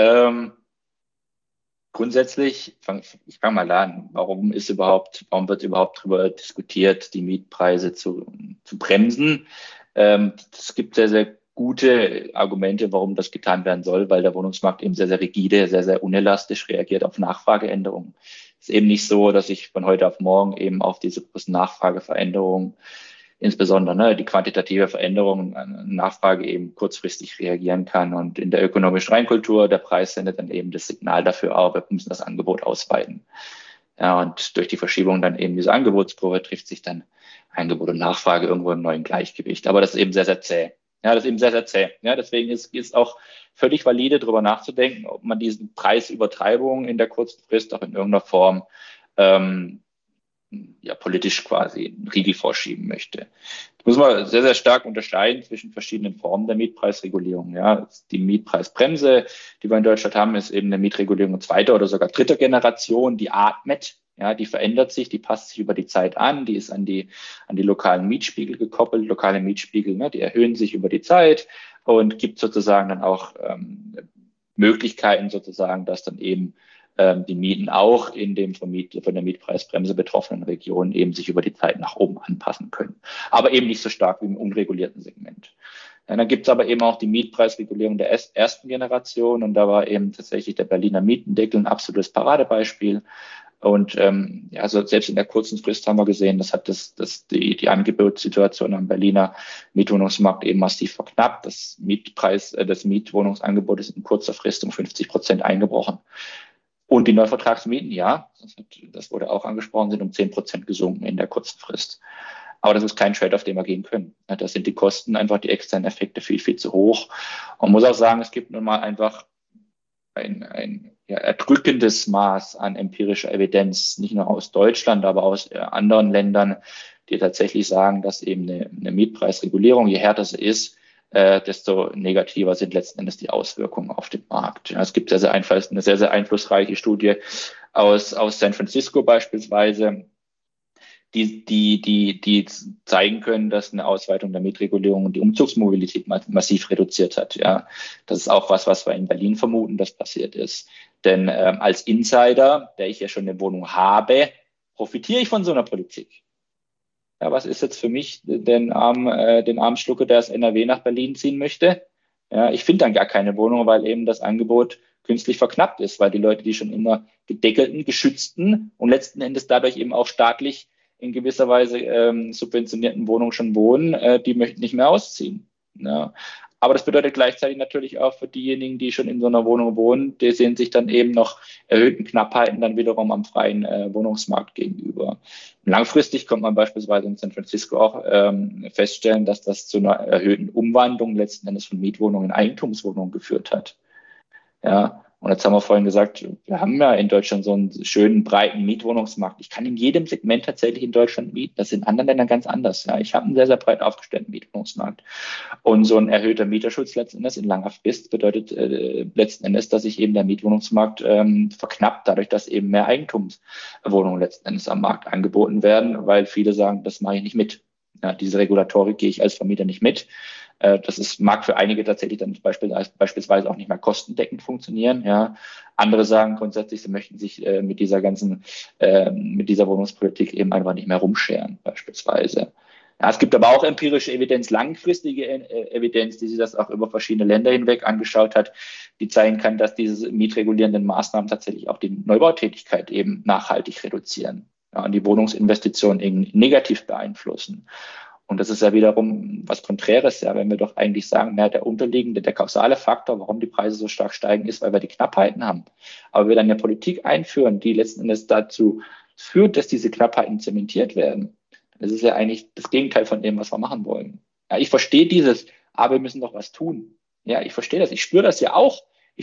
Grundsätzlich, ich fange mal an, warum wird überhaupt darüber diskutiert, die Mietpreise zu bremsen? Es gibt sehr, sehr gute Argumente, warum das getan werden soll, weil der Wohnungsmarkt eben sehr, sehr rigide, sehr, sehr unelastisch reagiert auf Nachfrageänderungen. Es ist eben nicht so, dass ich von heute auf morgen eben auf diese großen Nachfrageveränderungen, insbesondere die quantitative Veränderung an Nachfrage eben kurzfristig reagieren kann. Und in der ökonomischen Reinkultur, der Preis sendet dann eben das Signal dafür auf, wir müssen das Angebot ausweiten. Ja, und durch die Verschiebung dann eben diese Angebotskurve trifft sich dann Angebot und Nachfrage irgendwo im neuen Gleichgewicht. Aber das ist eben sehr, sehr zäh. Ja, das ist eben sehr, sehr zäh. Ja, deswegen ist auch völlig valide, darüber nachzudenken, ob man diesen Preisübertreibung in der kurzen Frist auch in irgendeiner Form politisch quasi einen Riegel vorschieben möchte. Da muss man sehr, sehr stark unterscheiden zwischen verschiedenen Formen der Mietpreisregulierung. Ja, die Mietpreisbremse, die wir in Deutschland haben, ist eben eine Mietregulierung zweiter oder sogar dritter Generation, die atmet. Ja, die verändert sich, die passt sich über die Zeit an, die ist an die lokalen Mietspiegel gekoppelt. Lokale Mietspiegel, die erhöhen sich über die Zeit und gibt sozusagen dann auch Möglichkeiten sozusagen, dass dann eben die Mieten auch in dem von der Mietpreisbremse betroffenen Regionen eben sich über die Zeit nach oben anpassen können. Aber eben nicht so stark wie im unregulierten Segment. Ja, dann gibt es aber eben auch die Mietpreisregulierung der ersten Generation und da war eben tatsächlich der Berliner Mietendeckel ein absolutes Paradebeispiel. Und also selbst in der kurzen Frist haben wir gesehen, das hat die Angebotssituation am Berliner Mietwohnungsmarkt eben massiv verknappt. Das Mietwohnungsangebot ist in kurzer Frist um 50% eingebrochen. Und die Neuvertragsmieten, ja, das wurde auch angesprochen, sind um 10% gesunken in der kurzen Frist. Aber das ist kein Trade-off, den wir gehen können. Da sind die Kosten, einfach die externen Effekte viel, viel zu hoch. Man muss auch sagen, es gibt nun mal einfach ein erdrückendes Maß an empirischer Evidenz, nicht nur aus Deutschland, aber aus anderen Ländern, die tatsächlich sagen, dass eben eine Mietpreisregulierung, je härter sie ist, desto negativer sind letzten Endes die Auswirkungen auf den Markt. Ja, es gibt eine sehr, sehr einflussreiche Studie aus San Francisco beispielsweise, die zeigen können, dass eine Ausweitung der Mietregulierung die Umzugsmobilität massiv reduziert hat. Ja, das ist auch was wir in Berlin vermuten, dass passiert ist. Denn als Insider, der ich ja schon eine Wohnung habe, profitiere ich von so einer Politik. Ja, was ist jetzt für mich den armen Schlucke, der aus NRW nach Berlin ziehen möchte? Ja, ich finde dann gar keine Wohnung, weil eben das Angebot künstlich verknappt ist, weil die Leute, die schon immer gedeckelten, geschützten und letzten Endes dadurch eben auch staatlich in gewisser Weise subventionierten Wohnungen schon wohnen, die möchten nicht mehr ausziehen. Ja. Aber das bedeutet gleichzeitig natürlich auch für diejenigen, die schon in so einer Wohnung wohnen, die sehen sich dann eben noch erhöhten Knappheiten dann wiederum am freien Wohnungsmarkt gegenüber. Langfristig kommt man beispielsweise in San Francisco auch feststellen, dass das zu einer erhöhten Umwandlung letzten Endes von Mietwohnungen in Eigentumswohnungen geführt hat. Ja. Und jetzt haben wir vorhin gesagt, wir haben ja in Deutschland so einen schönen, breiten Mietwohnungsmarkt. Ich kann in jedem Segment tatsächlich in Deutschland mieten. Das ist in anderen Ländern ganz anders. Ja, ich habe einen sehr, sehr breit aufgestellten Mietwohnungsmarkt. Und so ein erhöhter Mieterschutz letzten Endes in langer Frist bedeutet letzten Endes, dass sich eben der Mietwohnungsmarkt verknappt, dadurch, dass eben mehr Eigentumswohnungen letzten Endes am Markt angeboten werden, weil viele sagen, das mache ich nicht mit. Ja, diese Regulatorik gehe ich als Vermieter nicht mit. Mag für einige tatsächlich dann beispielsweise auch nicht mehr kostendeckend funktionieren. Ja. Andere sagen grundsätzlich, sie möchten sich mit dieser Wohnungspolitik eben einfach nicht mehr rumscheren, beispielsweise. Ja, es gibt aber auch empirische Evidenz, langfristige Evidenz, die sich das auch über verschiedene Länder hinweg angeschaut hat, die zeigen kann, dass diese mietregulierenden Maßnahmen tatsächlich auch die Neubautätigkeit eben nachhaltig reduzieren, ja, und die Wohnungsinvestitionen eben negativ beeinflussen. Und das ist ja wiederum was Konträres, ja, wenn wir doch eigentlich sagen, der kausale Faktor, warum die Preise so stark steigen, ist, weil wir die Knappheiten haben. Aber wir dann eine Politik einführen, die letzten Endes dazu führt, dass diese Knappheiten zementiert werden. Das ist ja eigentlich das Gegenteil von dem, was wir machen wollen. Ja, ich verstehe aber wir müssen doch was tun. Ja, ich verstehe das. Ich spüre das ja auch.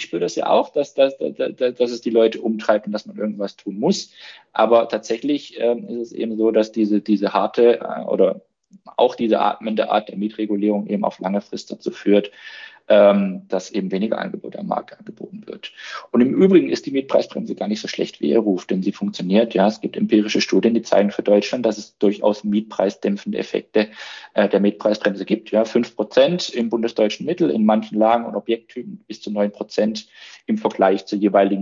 Dass es die Leute umtreibt und dass man irgendwas tun muss. Aber tatsächlich ist es eben so, dass diese harte oder auch diese atmende Art der Mietregulierung eben auf lange Frist dazu führt, dass eben weniger Angebot am Markt angeboten wird. Und im Übrigen ist die Mietpreisbremse gar nicht so schlecht, wie ihr ruft, denn sie funktioniert. Ja, es gibt empirische Studien, die zeigen für Deutschland, dass es durchaus mietpreisdämpfende Effekte der Mietpreisbremse gibt. Ja, 5% im bundesdeutschen Mittel, in manchen Lagen und Objekttypen bis zu 9% im Vergleich zur jeweiligen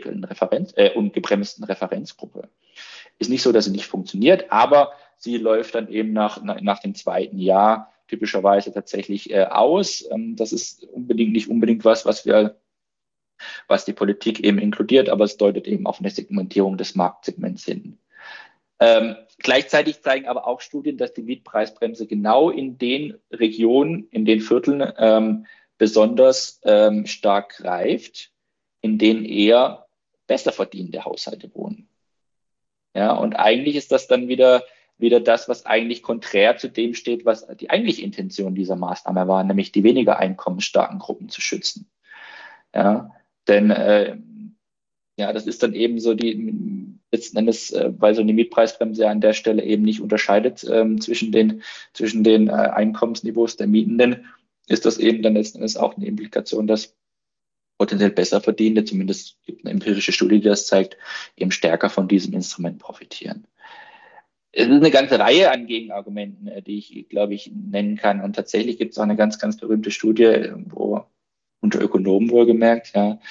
ungebremsten Referenzgruppe. Ist nicht so, dass sie nicht funktioniert, aber sie läuft dann eben nach dem zweiten Jahr typischerweise tatsächlich aus. Das ist nicht unbedingt was wir was die Politik eben inkludiert, aber es deutet eben auf eine Segmentierung des Marktsegments hin. Gleichzeitig zeigen aber auch Studien, dass die Mietpreisbremse genau in den Regionen, in den Vierteln besonders stark greift, in denen eher besser verdienende Haushalte wohnen. Ja, und eigentlich ist das dann wieder das, was eigentlich konträr zu dem steht, was die eigentliche Intention dieser Maßnahme war, nämlich die weniger einkommensstarken Gruppen zu schützen. Ja, denn das ist dann eben so letzten Endes, weil so eine Mietpreisbremse an der Stelle eben nicht unterscheidet zwischen den Einkommensniveaus der Mietenden, ist das eben dann letzten Endes auch eine Implikation, dass potenziell besser Verdienende, zumindest gibt eine empirische Studie, die das zeigt, eben stärker von diesem Instrument profitieren. Es ist eine ganze Reihe an Gegenargumenten, die ich, glaube ich, nennen kann. Und tatsächlich gibt es auch eine ganz, ganz berühmte Studie, wo unter Ökonomen wohlgemerkt,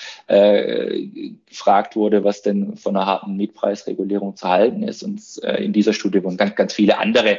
gefragt wurde, was denn von einer harten Mietpreisregulierung zu halten ist. Und in dieser Studie wurden ganz, ganz viele andere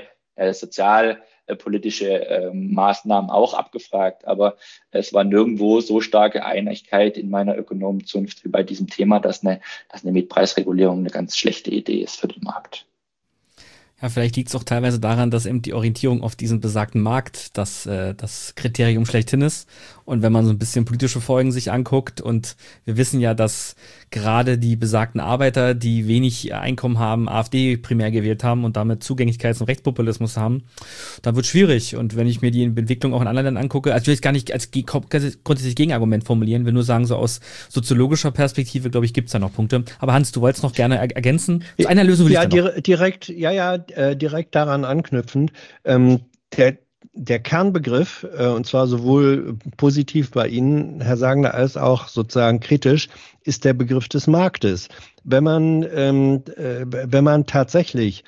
sozialpolitische Maßnahmen auch abgefragt. Aber es war nirgendwo so starke Einigkeit in meiner Ökonomenzunft wie bei diesem Thema, dass eine Mietpreisregulierung eine ganz schlechte Idee ist für den Markt. Ja, vielleicht liegt es auch teilweise daran, dass eben die Orientierung auf diesen besagten Markt das Kriterium schlechthin ist. Und wenn man so ein bisschen politische Folgen sich anguckt, und wir wissen ja, dass gerade die besagten Arbeiter, die wenig Einkommen haben, AfD primär gewählt haben und damit Zugänglichkeits- und Rechtspopulismus haben, dann wird es schwierig. Und wenn ich mir die Entwicklung auch in anderen Ländern angucke, also ich will jetzt gar nicht als grundsätzlich Gegenargument formulieren, will nur sagen, so aus soziologischer Perspektive, glaube ich, gibt es da noch Punkte. Aber Hans, du wolltest noch gerne ergänzen. Zu einer Lösung will ich direkt daran anknüpfend. Der Kernbegriff, und zwar sowohl positiv bei Ihnen, Herr Sagner, als auch sozusagen kritisch, ist der Begriff des Marktes. Wenn man tatsächlich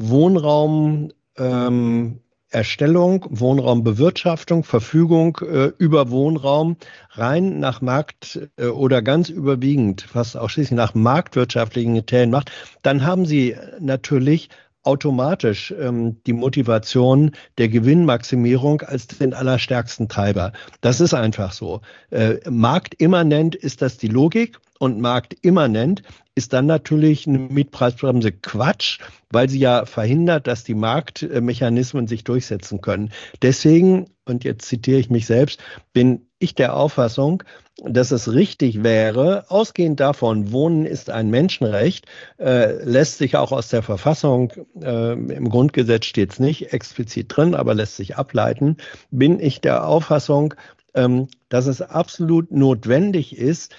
Wohnraumerstellung, Wohnraumbewirtschaftung, Verfügung über Wohnraum rein nach Markt oder ganz überwiegend, fast ausschließlich nach marktwirtschaftlichen Kriterien macht, dann haben Sie natürlich automatisch die Motivation der Gewinnmaximierung als den allerstärksten Treiber. Das ist einfach so. Marktimmanent ist das die Logik, und marktimmanent ist dann natürlich eine Mietpreisbremse Quatsch, weil sie ja verhindert, dass die Marktmechanismen sich durchsetzen können. Deswegen, und jetzt zitiere ich mich selbst, bin ich der Auffassung, dass es richtig wäre, ausgehend davon, Wohnen ist ein Menschenrecht, lässt sich auch aus der Verfassung, im Grundgesetz steht es nicht explizit drin, aber lässt sich ableiten, bin ich der Auffassung, dass es absolut notwendig ist,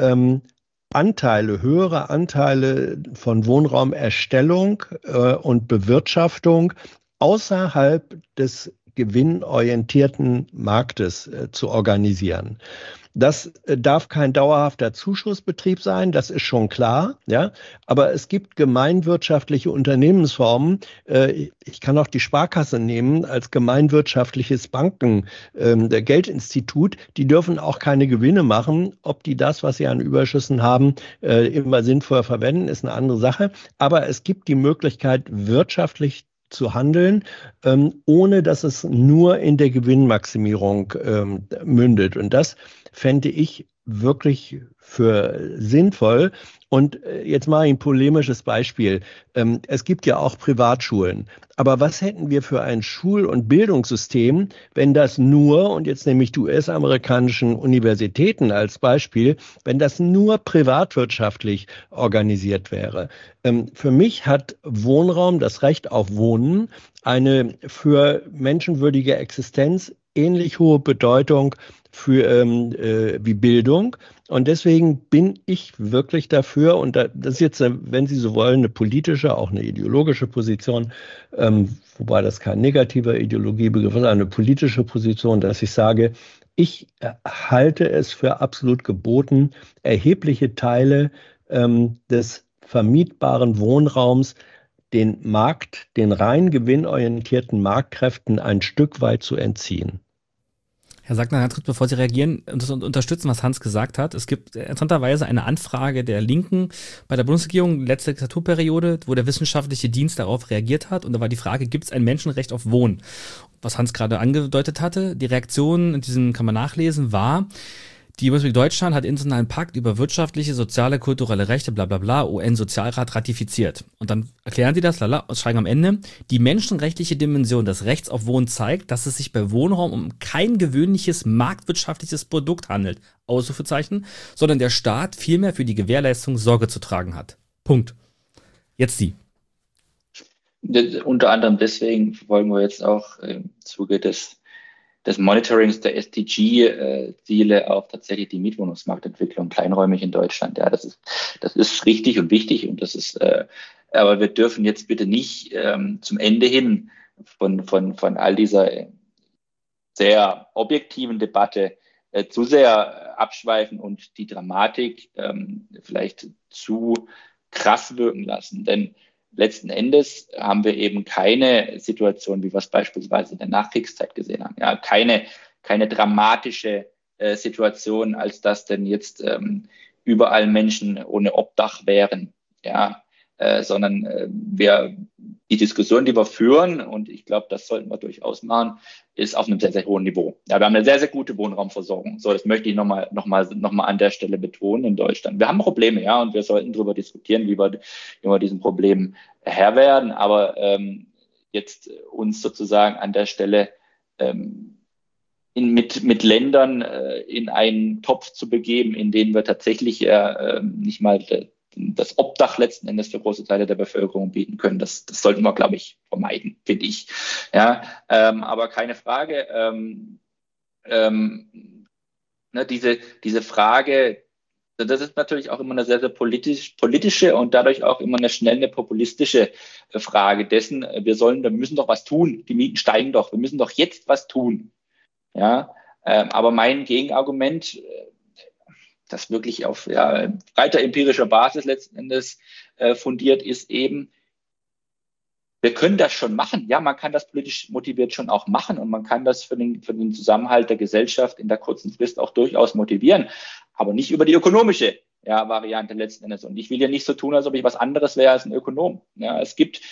höhere Anteile von Wohnraumerstellung und Bewirtschaftung außerhalb des gewinnorientierten Marktes zu organisieren. Das darf kein dauerhafter Zuschussbetrieb sein, das ist schon klar, ja. Aber es gibt gemeinwirtschaftliche Unternehmensformen. Ich kann auch die Sparkasse nehmen als gemeinwirtschaftliches Geldinstitut. Die dürfen auch keine Gewinne machen. Ob die das, was sie an Überschüssen haben, immer sinnvoll verwenden, ist eine andere Sache. Aber es gibt die Möglichkeit, wirtschaftlich zu handeln, ohne dass es nur in der Gewinnmaximierung mündet. Und das fände ich wirklich für sinnvoll. Und jetzt mache ich ein polemisches Beispiel. Es gibt ja auch Privatschulen. Aber was hätten wir für ein Schul- und Bildungssystem, wenn das nur, und jetzt nehme ich die US-amerikanischen Universitäten als Beispiel, wenn das nur privatwirtschaftlich organisiert wäre? Für mich hat Wohnraum, das Recht auf Wohnen, eine für menschenwürdige Existenz ähnlich hohe Bedeutung wie Bildung. Und deswegen bin ich wirklich dafür, und das ist jetzt, wenn Sie so wollen, eine politische, auch eine ideologische Position, wobei das kein negativer Ideologiebegriff ist, eine politische Position, dass ich sage, ich halte es für absolut geboten, erhebliche Teile des vermietbaren Wohnraums den rein gewinnorientierten Marktkräften ein Stück weit zu entziehen. Herr Sagner, bevor Sie reagieren und unterstützen, was Hans gesagt hat. Es gibt interessanterweise eine Anfrage der Linken bei der Bundesregierung, letzte Legislaturperiode, wo der wissenschaftliche Dienst darauf reagiert hat. Und da war die Frage, gibt es ein Menschenrecht auf Wohnen? Was Hans gerade angedeutet hatte, die Reaktion, in diesem kann man nachlesen, war, Die Bundesrepublik Deutschland hat internationalen Pakt über wirtschaftliche, soziale, kulturelle Rechte, bla bla bla, UN-Sozialrat ratifiziert. Und dann erklären sie das, lala, und schreiben am Ende, die menschenrechtliche Dimension des Rechts auf Wohnen zeigt, dass es sich bei Wohnraum um kein gewöhnliches marktwirtschaftliches Produkt handelt, Ausrufezeichen, sondern der Staat vielmehr für die Gewährleistung Sorge zu tragen hat. Punkt. Jetzt Sie. Unter anderem deswegen verfolgen wir jetzt auch im Zuge des Monitorings der SDG-Ziele auch tatsächlich die Mietwohnungsmarktentwicklung kleinräumig in Deutschland. Ja, das ist richtig und wichtig und das ist, aber wir dürfen jetzt bitte nicht zum Ende hin von all dieser sehr objektiven Debatte zu sehr abschweifen und die Dramatik vielleicht zu krass wirken lassen, denn letzten Endes haben wir eben keine Situation, wie wir es beispielsweise in der Nachkriegszeit gesehen haben. Ja, keine dramatische Situation, als dass denn jetzt überall Menschen ohne Obdach wären. Ja, sondern die Diskussion, die wir führen, und ich glaube, das sollten wir durchaus machen, ist auf einem sehr, sehr hohen Niveau. Ja, wir haben eine sehr, sehr gute Wohnraumversorgung. So, das möchte ich noch mal an der Stelle betonen in Deutschland. Wir haben Probleme, ja, und wir sollten darüber diskutieren, wie wir diesen Problemen Herr werden. Aber jetzt uns sozusagen an der Stelle mit Ländern in einen Topf zu begeben, in denen wir tatsächlich nicht mal das Obdach letzten Endes für große Teile der Bevölkerung bieten können. Das sollten wir, glaube ich, vermeiden, finde ich. Ja, aber keine Frage, diese Frage, das ist natürlich auch immer eine sehr, sehr politische und dadurch auch immer eine populistische Frage dessen, wir müssen doch was tun, die Mieten steigen doch, wir müssen doch jetzt was tun. Ja, aber mein Gegenargument, das wirklich auf breiter empirischer Basis letzten Endes fundiert ist, eben, wir können das schon machen. Ja, man kann das politisch motiviert schon auch machen und man kann das für den Zusammenhalt der Gesellschaft in der kurzen Frist auch durchaus motivieren, aber nicht über die ökonomische Variante letzten Endes. Und ich will ja nicht so tun, als ob ich was anderes wäre als ein Ökonom. Ja, es gibt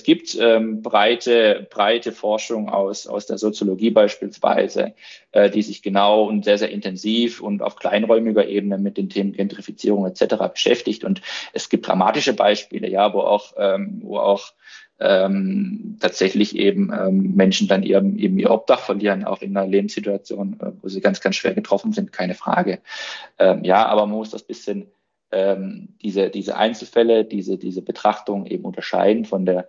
breite Forschung aus der Soziologie beispielsweise, die sich genau und sehr, sehr intensiv und auf kleinräumiger Ebene mit den Themen Gentrifizierung etc. beschäftigt. Und es gibt dramatische Beispiele, ja, wo auch tatsächlich eben Menschen dann eben ihr Obdach verlieren, auch in einer Lebenssituation, wo sie ganz, ganz schwer getroffen sind, keine Frage. Ja, aber man muss das bisschen diese Einzelfälle, diese Betrachtung eben unterscheiden von der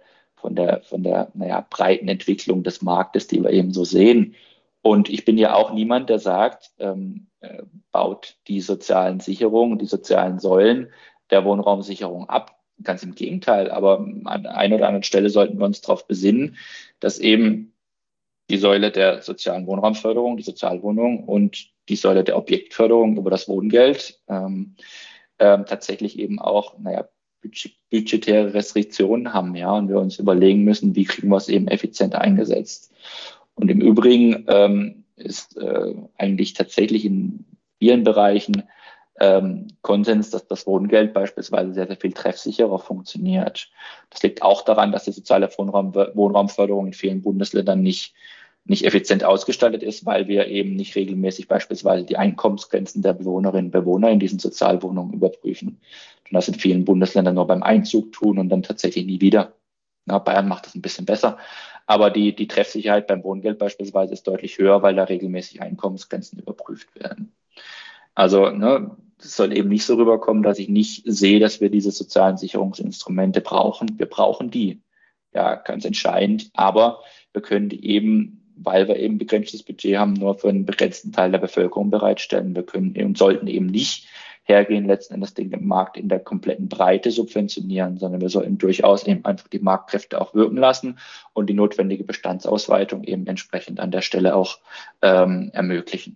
breiten Entwicklung des Marktes, die wir eben so sehen. Und ich bin ja auch niemand, der sagt, baut die sozialen Sicherungen, die sozialen Säulen der Wohnraumsicherung ab. Ganz im Gegenteil, aber an einer oder anderen Stelle sollten wir uns darauf besinnen, dass eben die Säule der sozialen Wohnraumförderung, die Sozialwohnung und die Säule der Objektförderung über das Wohngeld tatsächlich eben auch budgetäre Restriktionen haben, ja, und wir uns überlegen müssen, wie kriegen wir es eben effizient eingesetzt. Und im Übrigen ist eigentlich tatsächlich in vielen Bereichen Konsens, dass das Wohngeld beispielsweise sehr, sehr viel treffsicherer funktioniert. Das liegt auch daran, dass die soziale Wohnraumförderung in vielen Bundesländern nicht effizient ausgestaltet ist, weil wir eben nicht regelmäßig beispielsweise die Einkommensgrenzen der Bewohnerinnen und Bewohner in diesen Sozialwohnungen überprüfen. Und das in vielen Bundesländern nur beim Einzug tun und dann tatsächlich nie wieder. Ja, Bayern macht das ein bisschen besser. Aber die Treffsicherheit beim Wohngeld beispielsweise ist deutlich höher, weil da regelmäßig Einkommensgrenzen überprüft werden. Also es soll eben nicht so rüberkommen, dass ich nicht sehe, dass wir diese sozialen Sicherungsinstrumente brauchen. Wir brauchen die, ja, ganz entscheidend. Aber wir können die eben, weil wir eben begrenztes Budget haben, nur für einen begrenzten Teil der Bevölkerung bereitstellen. Wir können und sollten eben nicht hergehen, letzten Endes den Markt in der kompletten Breite subventionieren, sondern wir sollten durchaus eben einfach die Marktkräfte auch wirken lassen und die notwendige Bestandsausweitung eben entsprechend an der Stelle auch ermöglichen.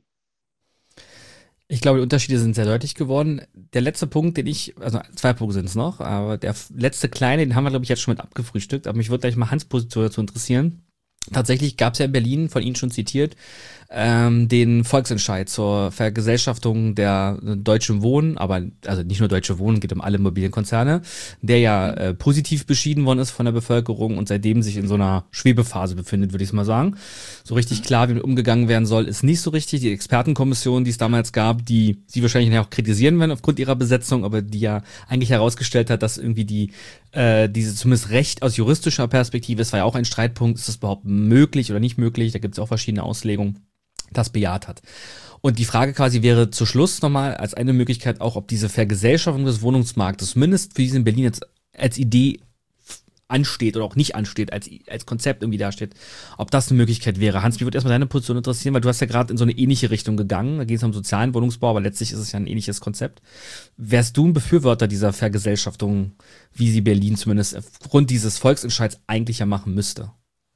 Ich glaube, die Unterschiede sind sehr deutlich geworden. Der letzte Punkt, also 2 Punkte sind es noch, aber der letzte kleine, den haben wir, glaube ich, jetzt schon mit abgefrühstückt, aber mich würde gleich mal Hans' Position dazu interessieren. Tatsächlich gab es ja in Berlin, von Ihnen schon zitiert, den Volksentscheid zur Vergesellschaftung der Deutschen Wohnen, aber also nicht nur Deutsche Wohnen, geht um alle Immobilienkonzerne, der ja positiv beschieden worden ist von der Bevölkerung und seitdem sich in so einer Schwebephase befindet, würde ich mal sagen. So richtig klar, wie mit umgegangen werden soll, ist nicht so richtig. Die Expertenkommission, die es damals gab, die sie wahrscheinlich auch kritisieren werden aufgrund ihrer Besetzung, aber die ja eigentlich herausgestellt hat, dass irgendwie diese zumindest Recht aus juristischer Perspektive, es war ja auch ein Streitpunkt, ist das überhaupt möglich oder nicht möglich, da gibt es auch verschiedene Auslegungen, das bejaht hat. Und die Frage quasi wäre zu Schluss nochmal als eine Möglichkeit auch, ob diese Vergesellschaftung des Wohnungsmarktes zumindest für diesen Berlin jetzt als Idee ansteht oder auch nicht ansteht, als Konzept irgendwie dasteht, ob das eine Möglichkeit wäre. Hans, mich würde erstmal deine Position interessieren, weil du hast ja gerade in so eine ähnliche Richtung gegangen, da geht es um sozialen Wohnungsbau, aber letztlich ist es ja ein ähnliches Konzept. Wärst du ein Befürworter dieser Vergesellschaftung, wie sie Berlin zumindest aufgrund dieses Volksentscheids eigentlich ja machen müsste?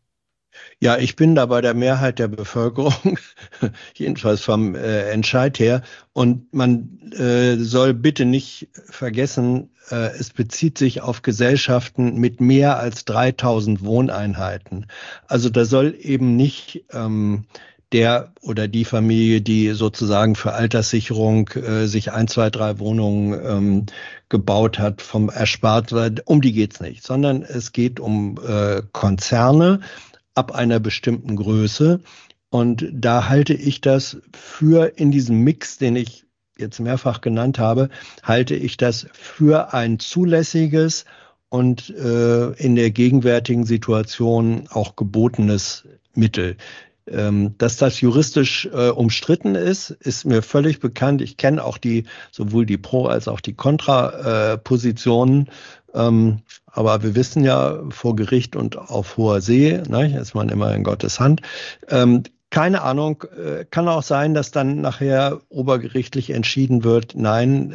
Ja, ich bin da bei der Mehrheit der Bevölkerung, jedenfalls vom Entscheid her. Und man soll bitte nicht vergessen, es bezieht sich auf Gesellschaften mit mehr als 3000 Wohneinheiten. Also da soll eben nicht der oder die Familie, die sozusagen für Alterssicherung sich 1, 2, 3 Wohnungen gebaut hat, vom erspart wird, um die geht's nicht, sondern es geht um Konzerne ab einer bestimmten Größe. Und da halte ich das für in diesem Mix, den ich jetzt mehrfach genannt habe, halte ich das für ein zulässiges und in der gegenwärtigen Situation auch gebotenes Mittel. Dass das juristisch umstritten ist mir völlig bekannt. Ich kenne auch sowohl die Pro- als auch die Kontrapositionen. Aber wir wissen ja, vor Gericht und auf hoher See, ne, ist man immer in Gottes Hand. Keine Ahnung, kann auch sein, dass dann nachher obergerichtlich entschieden wird, nein,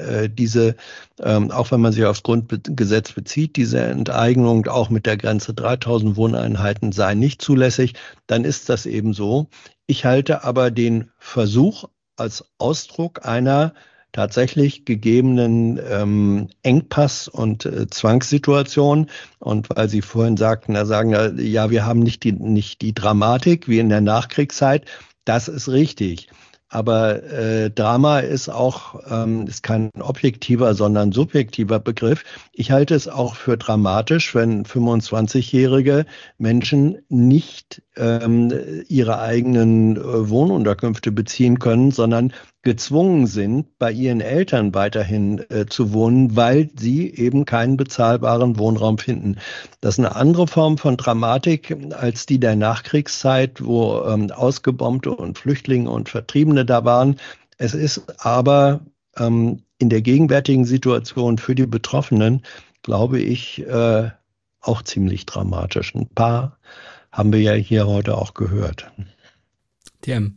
auch wenn man sich aufs Grundgesetz bezieht, diese Enteignung auch mit der Grenze 3000 Wohneinheiten sei nicht zulässig, dann ist das eben so. Ich halte aber den Versuch als Ausdruck einer tatsächlich gegebenen Engpass- und Zwangssituation. Und weil Sie vorhin sagten, ja, wir haben nicht die Dramatik wie in der Nachkriegszeit. Das ist richtig. Aber Drama ist auch ist kein objektiver, sondern subjektiver Begriff. Ich halte es auch für dramatisch, wenn 25-jährige Menschen nicht ihre eigenen Wohnunterkünfte beziehen können, sondern gezwungen sind, bei ihren Eltern weiterhin zu wohnen, weil sie eben keinen bezahlbaren Wohnraum finden. Das ist eine andere Form von Dramatik als die der Nachkriegszeit, wo Ausgebombte und Flüchtlinge und Vertriebene da waren. Es ist aber in der gegenwärtigen Situation für die Betroffenen, glaube ich, auch ziemlich dramatisch. Ein paar haben wir ja hier heute auch gehört. TM.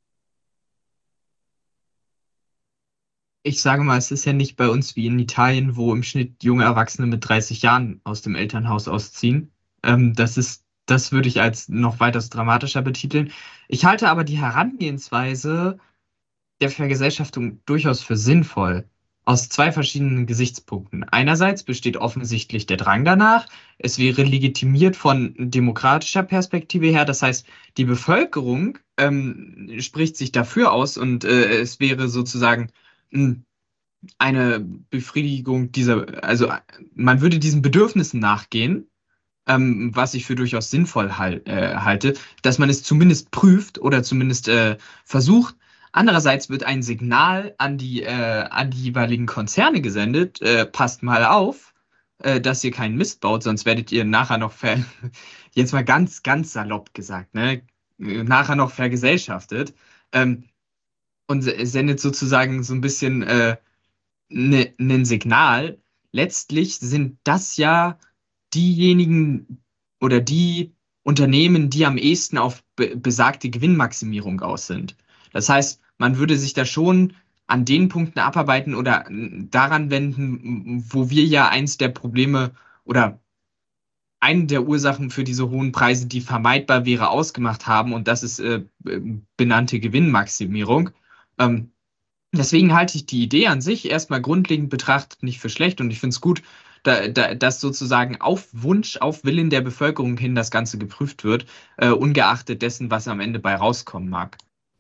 Ich sage mal, es ist ja nicht bei uns wie in Italien, wo im Schnitt junge Erwachsene mit 30 Jahren aus dem Elternhaus ausziehen. Das würde ich als noch weitaus dramatischer betiteln. Ich halte aber die Herangehensweise der Vergesellschaftung durchaus für sinnvoll, aus 2 verschiedenen Gesichtspunkten. Einerseits besteht offensichtlich der Drang danach. Es wäre legitimiert von demokratischer Perspektive her. Das heißt, die Bevölkerung spricht sich dafür aus und es wäre sozusagen eine Befriedigung also man würde diesen Bedürfnissen nachgehen, was ich für durchaus sinnvoll halte, dass man es zumindest prüft oder zumindest versucht. Andererseits wird ein Signal an die jeweiligen Konzerne gesendet, passt mal auf, dass ihr keinen Mist baut, sonst werdet ihr nachher noch, jetzt mal ganz, ganz salopp gesagt, ne, nachher noch vergesellschaftet, und sendet sozusagen so ein bisschen ein Signal. Letztlich sind das ja diejenigen oder die Unternehmen, die am ehesten auf besagte Gewinnmaximierung aus sind. Das heißt, man würde sich da schon an den Punkten abarbeiten oder daran wenden, wo wir ja eins der Probleme oder eine der Ursachen für diese hohen Preise, die vermeidbar wäre, ausgemacht haben. Und das ist benannte Gewinnmaximierung. Deswegen halte ich die Idee an sich erstmal grundlegend betrachtet nicht für schlecht. Und ich finde es gut, dass sozusagen auf Wunsch, auf Willen der Bevölkerung hin das Ganze geprüft wird, ungeachtet dessen, was am Ende bei rauskommen mag.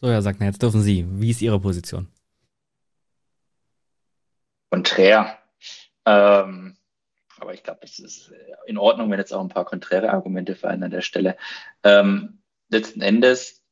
So, Herr Sackner, jetzt dürfen Sie. Wie ist Ihre Position? Konträr. Aber ich glaube, es ist in Ordnung, wenn jetzt auch ein paar konträre Argumente fallen an der Stelle. Letzten Endes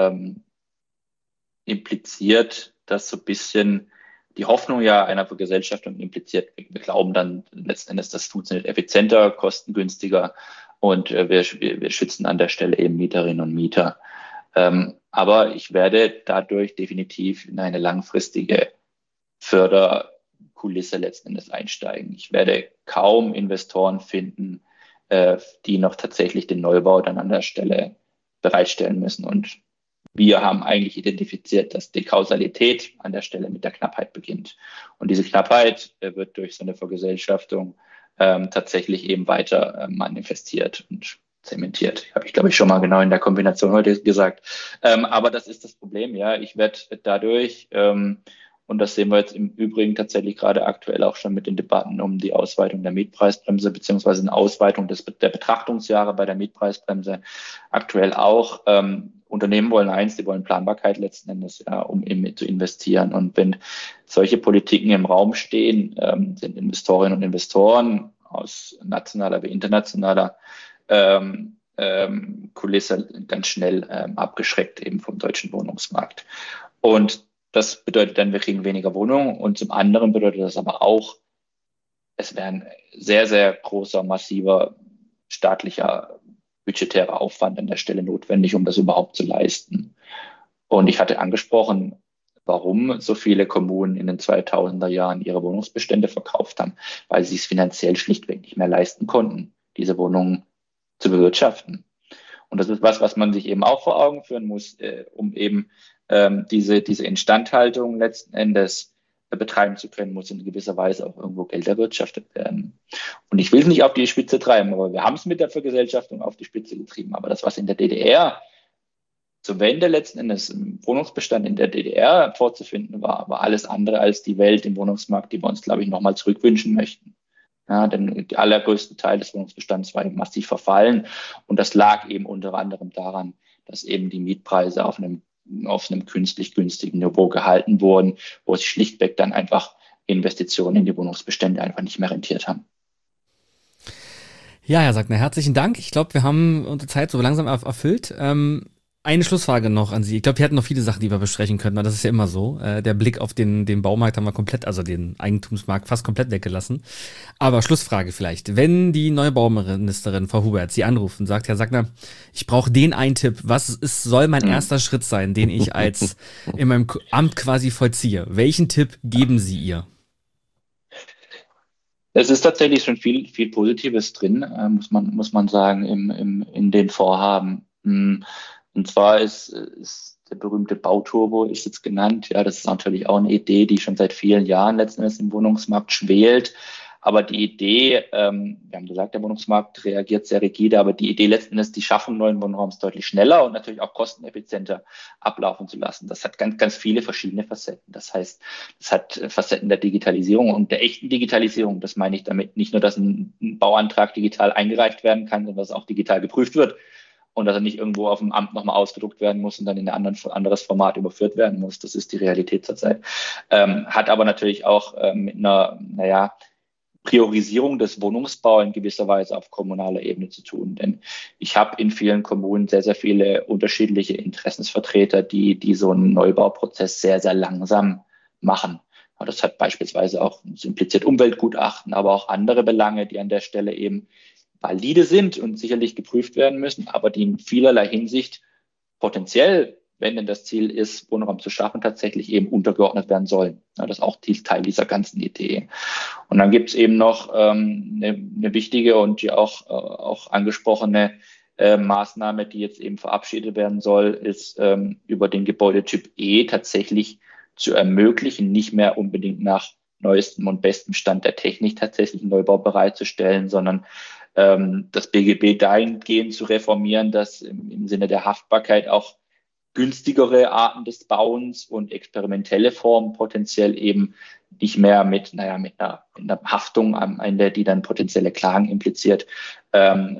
impliziert das so ein bisschen die Hoffnung ja einer Vergesellschaftung impliziert. Wir glauben dann letzten Endes, das funktioniert effizienter, kostengünstiger und wir schützen an der Stelle eben Mieterinnen und Mieter. Aber ich werde dadurch definitiv in eine langfristige Förderkulisse letzten Endes einsteigen. Ich werde kaum Investoren finden, die noch tatsächlich den Neubau dann an der Stelle bereitstellen müssen. Und wir haben eigentlich identifiziert, dass die Kausalität an der Stelle mit der Knappheit beginnt. Und diese Knappheit wird durch so eine Vergesellschaftung tatsächlich eben weiter manifestiert und zementiert. Habe ich, glaube ich, schon mal genau in der Kombination heute gesagt. Aber das ist das Problem, ja. Ich werde dadurch, und das sehen wir jetzt im Übrigen tatsächlich gerade aktuell auch schon mit den Debatten um die Ausweitung der Mietpreisbremse beziehungsweise eine Ausweitung der Betrachtungsjahre bei der Mietpreisbremse aktuell auch. Unternehmen wollen eins, die wollen Planbarkeit letzten Endes, ja, um eben zu investieren. Und wenn solche Politiken im Raum stehen, sind Investorinnen und Investoren aus nationaler wie internationaler Kulisse ganz schnell abgeschreckt eben vom deutschen Wohnungsmarkt. Und das bedeutet dann, wir kriegen weniger Wohnungen. Und zum anderen bedeutet das aber auch, es wäre ein sehr, sehr großer, massiver staatlicher budgetärer Aufwand an der Stelle notwendig, um das überhaupt zu leisten. Und ich hatte angesprochen, warum so viele Kommunen in den 2000er Jahren ihre Wohnungsbestände verkauft haben, weil sie es finanziell schlichtweg nicht mehr leisten konnten, diese Wohnungen zu bewirtschaften. Und das ist was man sich eben auch vor Augen führen muss, um eben diese Instandhaltung letzten Endes betreiben zu können, muss in gewisser Weise auch irgendwo Geld erwirtschaftet werden. Und ich will es nicht auf die Spitze treiben, aber wir haben es mit der Vergesellschaftung auf die Spitze getrieben. Aber das, was in der DDR zur Wende letzten Endes im Wohnungsbestand in der DDR vorzufinden war alles andere als die Welt im Wohnungsmarkt, die wir uns, glaube ich, nochmal zurückwünschen möchten. Ja, denn der allergrößte Teil des Wohnungsbestands war eben massiv verfallen. Und das lag eben unter anderem daran, dass eben die Mietpreise auf einem künstlich günstigen Niveau gehalten wurden, wo sich schlichtweg dann einfach Investitionen in die Wohnungsbestände einfach nicht mehr rentiert haben. Ja, Herr Sackner, herzlichen Dank. Ich glaube, wir haben unsere Zeit so langsam erfüllt. Eine Schlussfrage noch an Sie. Ich glaube, wir hatten noch viele Sachen, die wir besprechen könnten, aber das ist ja immer so. Der Blick auf den Baumarkt haben wir komplett, also den Eigentumsmarkt fast komplett weggelassen. Aber Schlussfrage vielleicht. Wenn die neue Bauministerin, Frau Hubert, Sie anruft und sagt, Herr Sackner, ich brauche den einen Tipp. Soll mein erster Schritt sein, den ich in meinem Amt quasi vollziehe? Welchen Tipp geben Sie ihr? Es ist tatsächlich schon viel Positives drin, muss man sagen, in den Vorhaben. Und zwar ist der berühmte Bauturbo ist jetzt genannt. Ja, das ist natürlich auch eine Idee, die schon seit vielen Jahren letzten Endes im Wohnungsmarkt schwelt. Aber die Idee, wir haben gesagt, der Wohnungsmarkt reagiert sehr rigide, aber die Idee letzten Endes, die Schaffung neuen Wohnraums deutlich schneller und natürlich auch kosteneffizienter ablaufen zu lassen. Das hat ganz, ganz viele verschiedene Facetten. Das heißt, es hat Facetten der Digitalisierung und der echten Digitalisierung. Das meine ich damit nicht nur, dass ein Bauantrag digital eingereicht werden kann, sondern dass auch digital geprüft wird. Und dass er nicht irgendwo auf dem Amt nochmal ausgedruckt werden muss und dann in ein anderes Format überführt werden muss. Das ist die Realität zurzeit. Hat aber natürlich auch mit einer, Priorisierung des Wohnungsbaus in gewisser Weise auf kommunaler Ebene zu tun. Denn ich habe in vielen Kommunen sehr, sehr viele unterschiedliche Interessensvertreter, die so einen Neubauprozess sehr, sehr langsam machen. Das hat beispielsweise auch, das impliziert Umweltgutachten, aber auch andere Belange, die an der Stelle eben valide sind und sicherlich geprüft werden müssen, aber die in vielerlei Hinsicht potenziell, wenn denn das Ziel ist, Wohnraum zu schaffen, tatsächlich eben untergeordnet werden sollen. Ja, das ist auch Teil dieser ganzen Idee. Und dann gibt es eben noch eine wichtige und die auch angesprochene Maßnahme, die jetzt eben verabschiedet werden soll, ist über den Gebäudetyp E tatsächlich zu ermöglichen, nicht mehr unbedingt nach neuestem und bestem Stand der Technik tatsächlich einen Neubau bereitzustellen, sondern das BGB dahingehend zu reformieren, dass im Sinne der Haftbarkeit auch günstigere Arten des Bauens und experimentelle Formen potenziell eben nicht mehr mit einer Haftung am Ende, die dann potenzielle Klagen impliziert,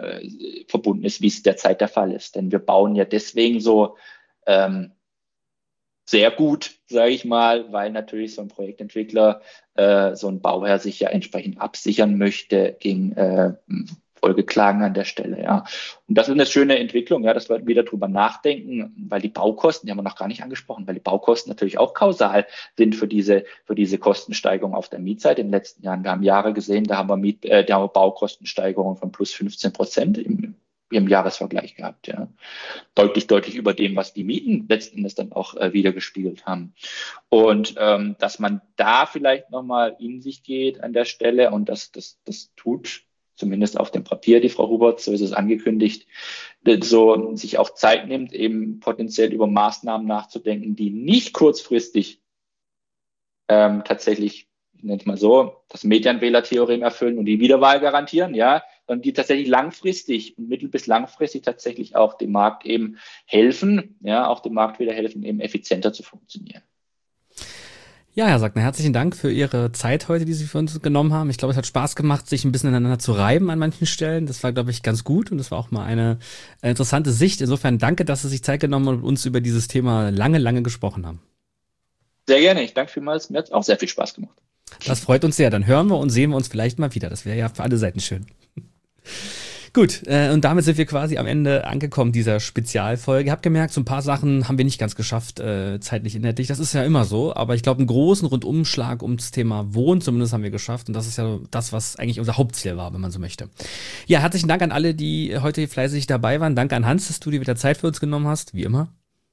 verbunden ist, wie es derzeit der Fall ist. Denn wir bauen ja deswegen so sehr gut, sage ich mal, weil natürlich so ein Projektentwickler, so ein Bauherr sich ja entsprechend absichern möchte gegen Folgeklagen an der Stelle. Ja. Und das ist eine schöne Entwicklung, ja, dass wir wieder drüber nachdenken, weil die Baukosten, die haben wir noch gar nicht angesprochen, weil die Baukosten natürlich auch kausal sind für diese Kostensteigerung auf der Mietseite. In den letzten Jahren, wir haben Jahre gesehen, da haben wir Baukostensteigerungen von plus 15% im Jahresvergleich gehabt, ja. Deutlich über dem, was die Mieten letzten Endes dann auch wiedergespiegelt haben. Und dass man da vielleicht nochmal in sich geht an der Stelle und das tut zumindest auf dem Papier die Frau Hubert, so ist es angekündigt, so sich auch Zeit nimmt, eben potenziell über Maßnahmen nachzudenken, die nicht kurzfristig tatsächlich, ich nenne es mal so, das Medianwählertheorem erfüllen und die Wiederwahl garantieren, ja, sondern die tatsächlich langfristig und mittel- bis langfristig tatsächlich auch dem Markt eben helfen, ja, auch dem Markt wieder helfen, eben effizienter zu funktionieren. Ja, Herr Sackner, herzlichen Dank für Ihre Zeit heute, die Sie für uns genommen haben. Ich glaube, es hat Spaß gemacht, sich ein bisschen aneinander zu reiben an manchen Stellen. Das war, glaube ich, ganz gut und das war auch mal eine interessante Sicht. Insofern danke, dass Sie sich Zeit genommen haben und uns über dieses Thema lange gesprochen haben. Sehr gerne, ich danke vielmals. Mir hat es auch sehr viel Spaß gemacht. Das freut uns sehr. Dann hören wir und sehen wir uns vielleicht mal wieder. Das wäre ja für alle Seiten schön. Gut, und damit sind wir quasi am Ende angekommen dieser Spezialfolge. Ihr habt gemerkt, so ein paar Sachen haben wir nicht ganz geschafft, zeitlich inhaltlich. Das ist ja immer so, aber ich glaube, einen großen Rundumschlag ums Thema Wohnen zumindest haben wir geschafft. Und das ist ja das, was eigentlich unser Hauptziel war, wenn man so möchte. Ja, herzlichen Dank an alle, die heute fleißig dabei waren. Danke an Hans, dass du dir wieder Zeit für uns genommen hast, wie immer.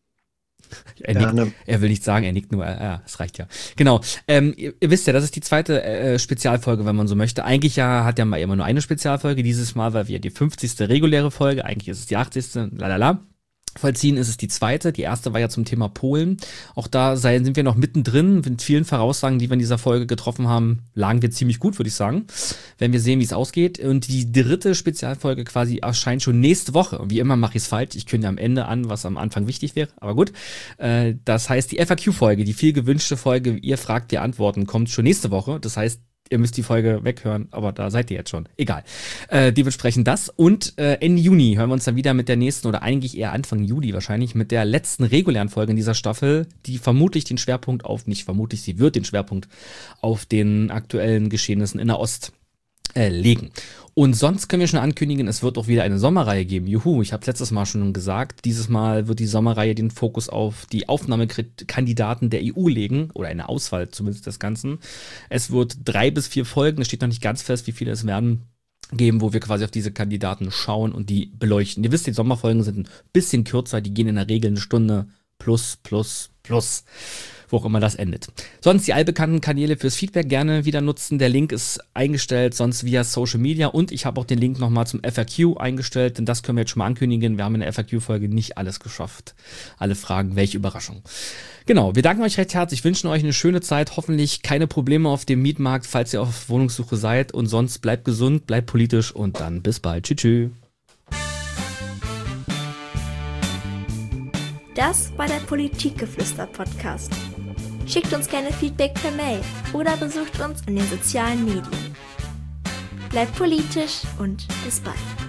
Er will nicht sagen, er nickt nur, es reicht ja. Genau, ihr wisst ja, das ist die zweite Spezialfolge, wenn man so möchte. Eigentlich hat ja mal immer nur eine Spezialfolge, dieses Mal, weil wir die 50. reguläre Folge, eigentlich ist es die 80. vollziehen, ist es die zweite. Die erste war ja zum Thema Polen. Auch da sind wir noch mittendrin. Mit vielen Voraussagen, die wir in dieser Folge getroffen haben, lagen wir ziemlich gut, würde ich sagen. Wenn wir sehen, wie es ausgeht. Und die dritte Spezialfolge quasi erscheint schon nächste Woche. Und wie immer mache ich es falsch. Ich kündige am Ende an, was am Anfang wichtig wäre. Aber gut. Das heißt, die FAQ-Folge, die viel gewünschte Folge, ihr fragt, wir antworten, kommt schon nächste Woche. Das heißt, ihr müsst die Folge weghören, aber da seid ihr jetzt schon. Egal. Dementsprechend das. Und Ende Juni hören wir uns dann wieder mit der nächsten, oder eigentlich eher Anfang Juli wahrscheinlich, mit der letzten regulären Folge in dieser Staffel, die vermutlich den Schwerpunkt sie wird den Schwerpunkt auf den aktuellen Geschehnissen in der Ost legen. Und sonst können wir schon ankündigen, es wird auch wieder eine Sommerreihe geben. Juhu, ich habe es letztes Mal schon gesagt, dieses Mal wird die Sommerreihe den Fokus auf die Aufnahmekandidaten der EU legen, oder eine Auswahl zumindest des Ganzen. Es wird 3 bis 4 Folgen, es steht noch nicht ganz fest, wie viele es werden, geben, wo wir quasi auf diese Kandidaten schauen und die beleuchten. Ihr wisst, die Sommerfolgen sind ein bisschen kürzer, die gehen in der Regel eine Stunde plus. Wo auch immer das endet. Sonst die allbekannten Kanäle fürs Feedback gerne wieder nutzen. Der Link ist eingestellt, sonst via Social Media, und ich habe auch den Link nochmal zum FAQ eingestellt, denn das können wir jetzt schon mal ankündigen. Wir haben in der FAQ-Folge nicht alles geschafft. Alle Fragen, welche Überraschung. Genau, wir danken euch recht herzlich, wünschen euch eine schöne Zeit, hoffentlich keine Probleme auf dem Mietmarkt, falls ihr auf Wohnungssuche seid, und sonst bleibt gesund, bleibt politisch und dann bis bald. Tschüss. Das war der Politikgeflüster-Podcast. Schickt uns gerne Feedback per Mail oder besucht uns in den sozialen Medien. Bleibt politisch und bis bald.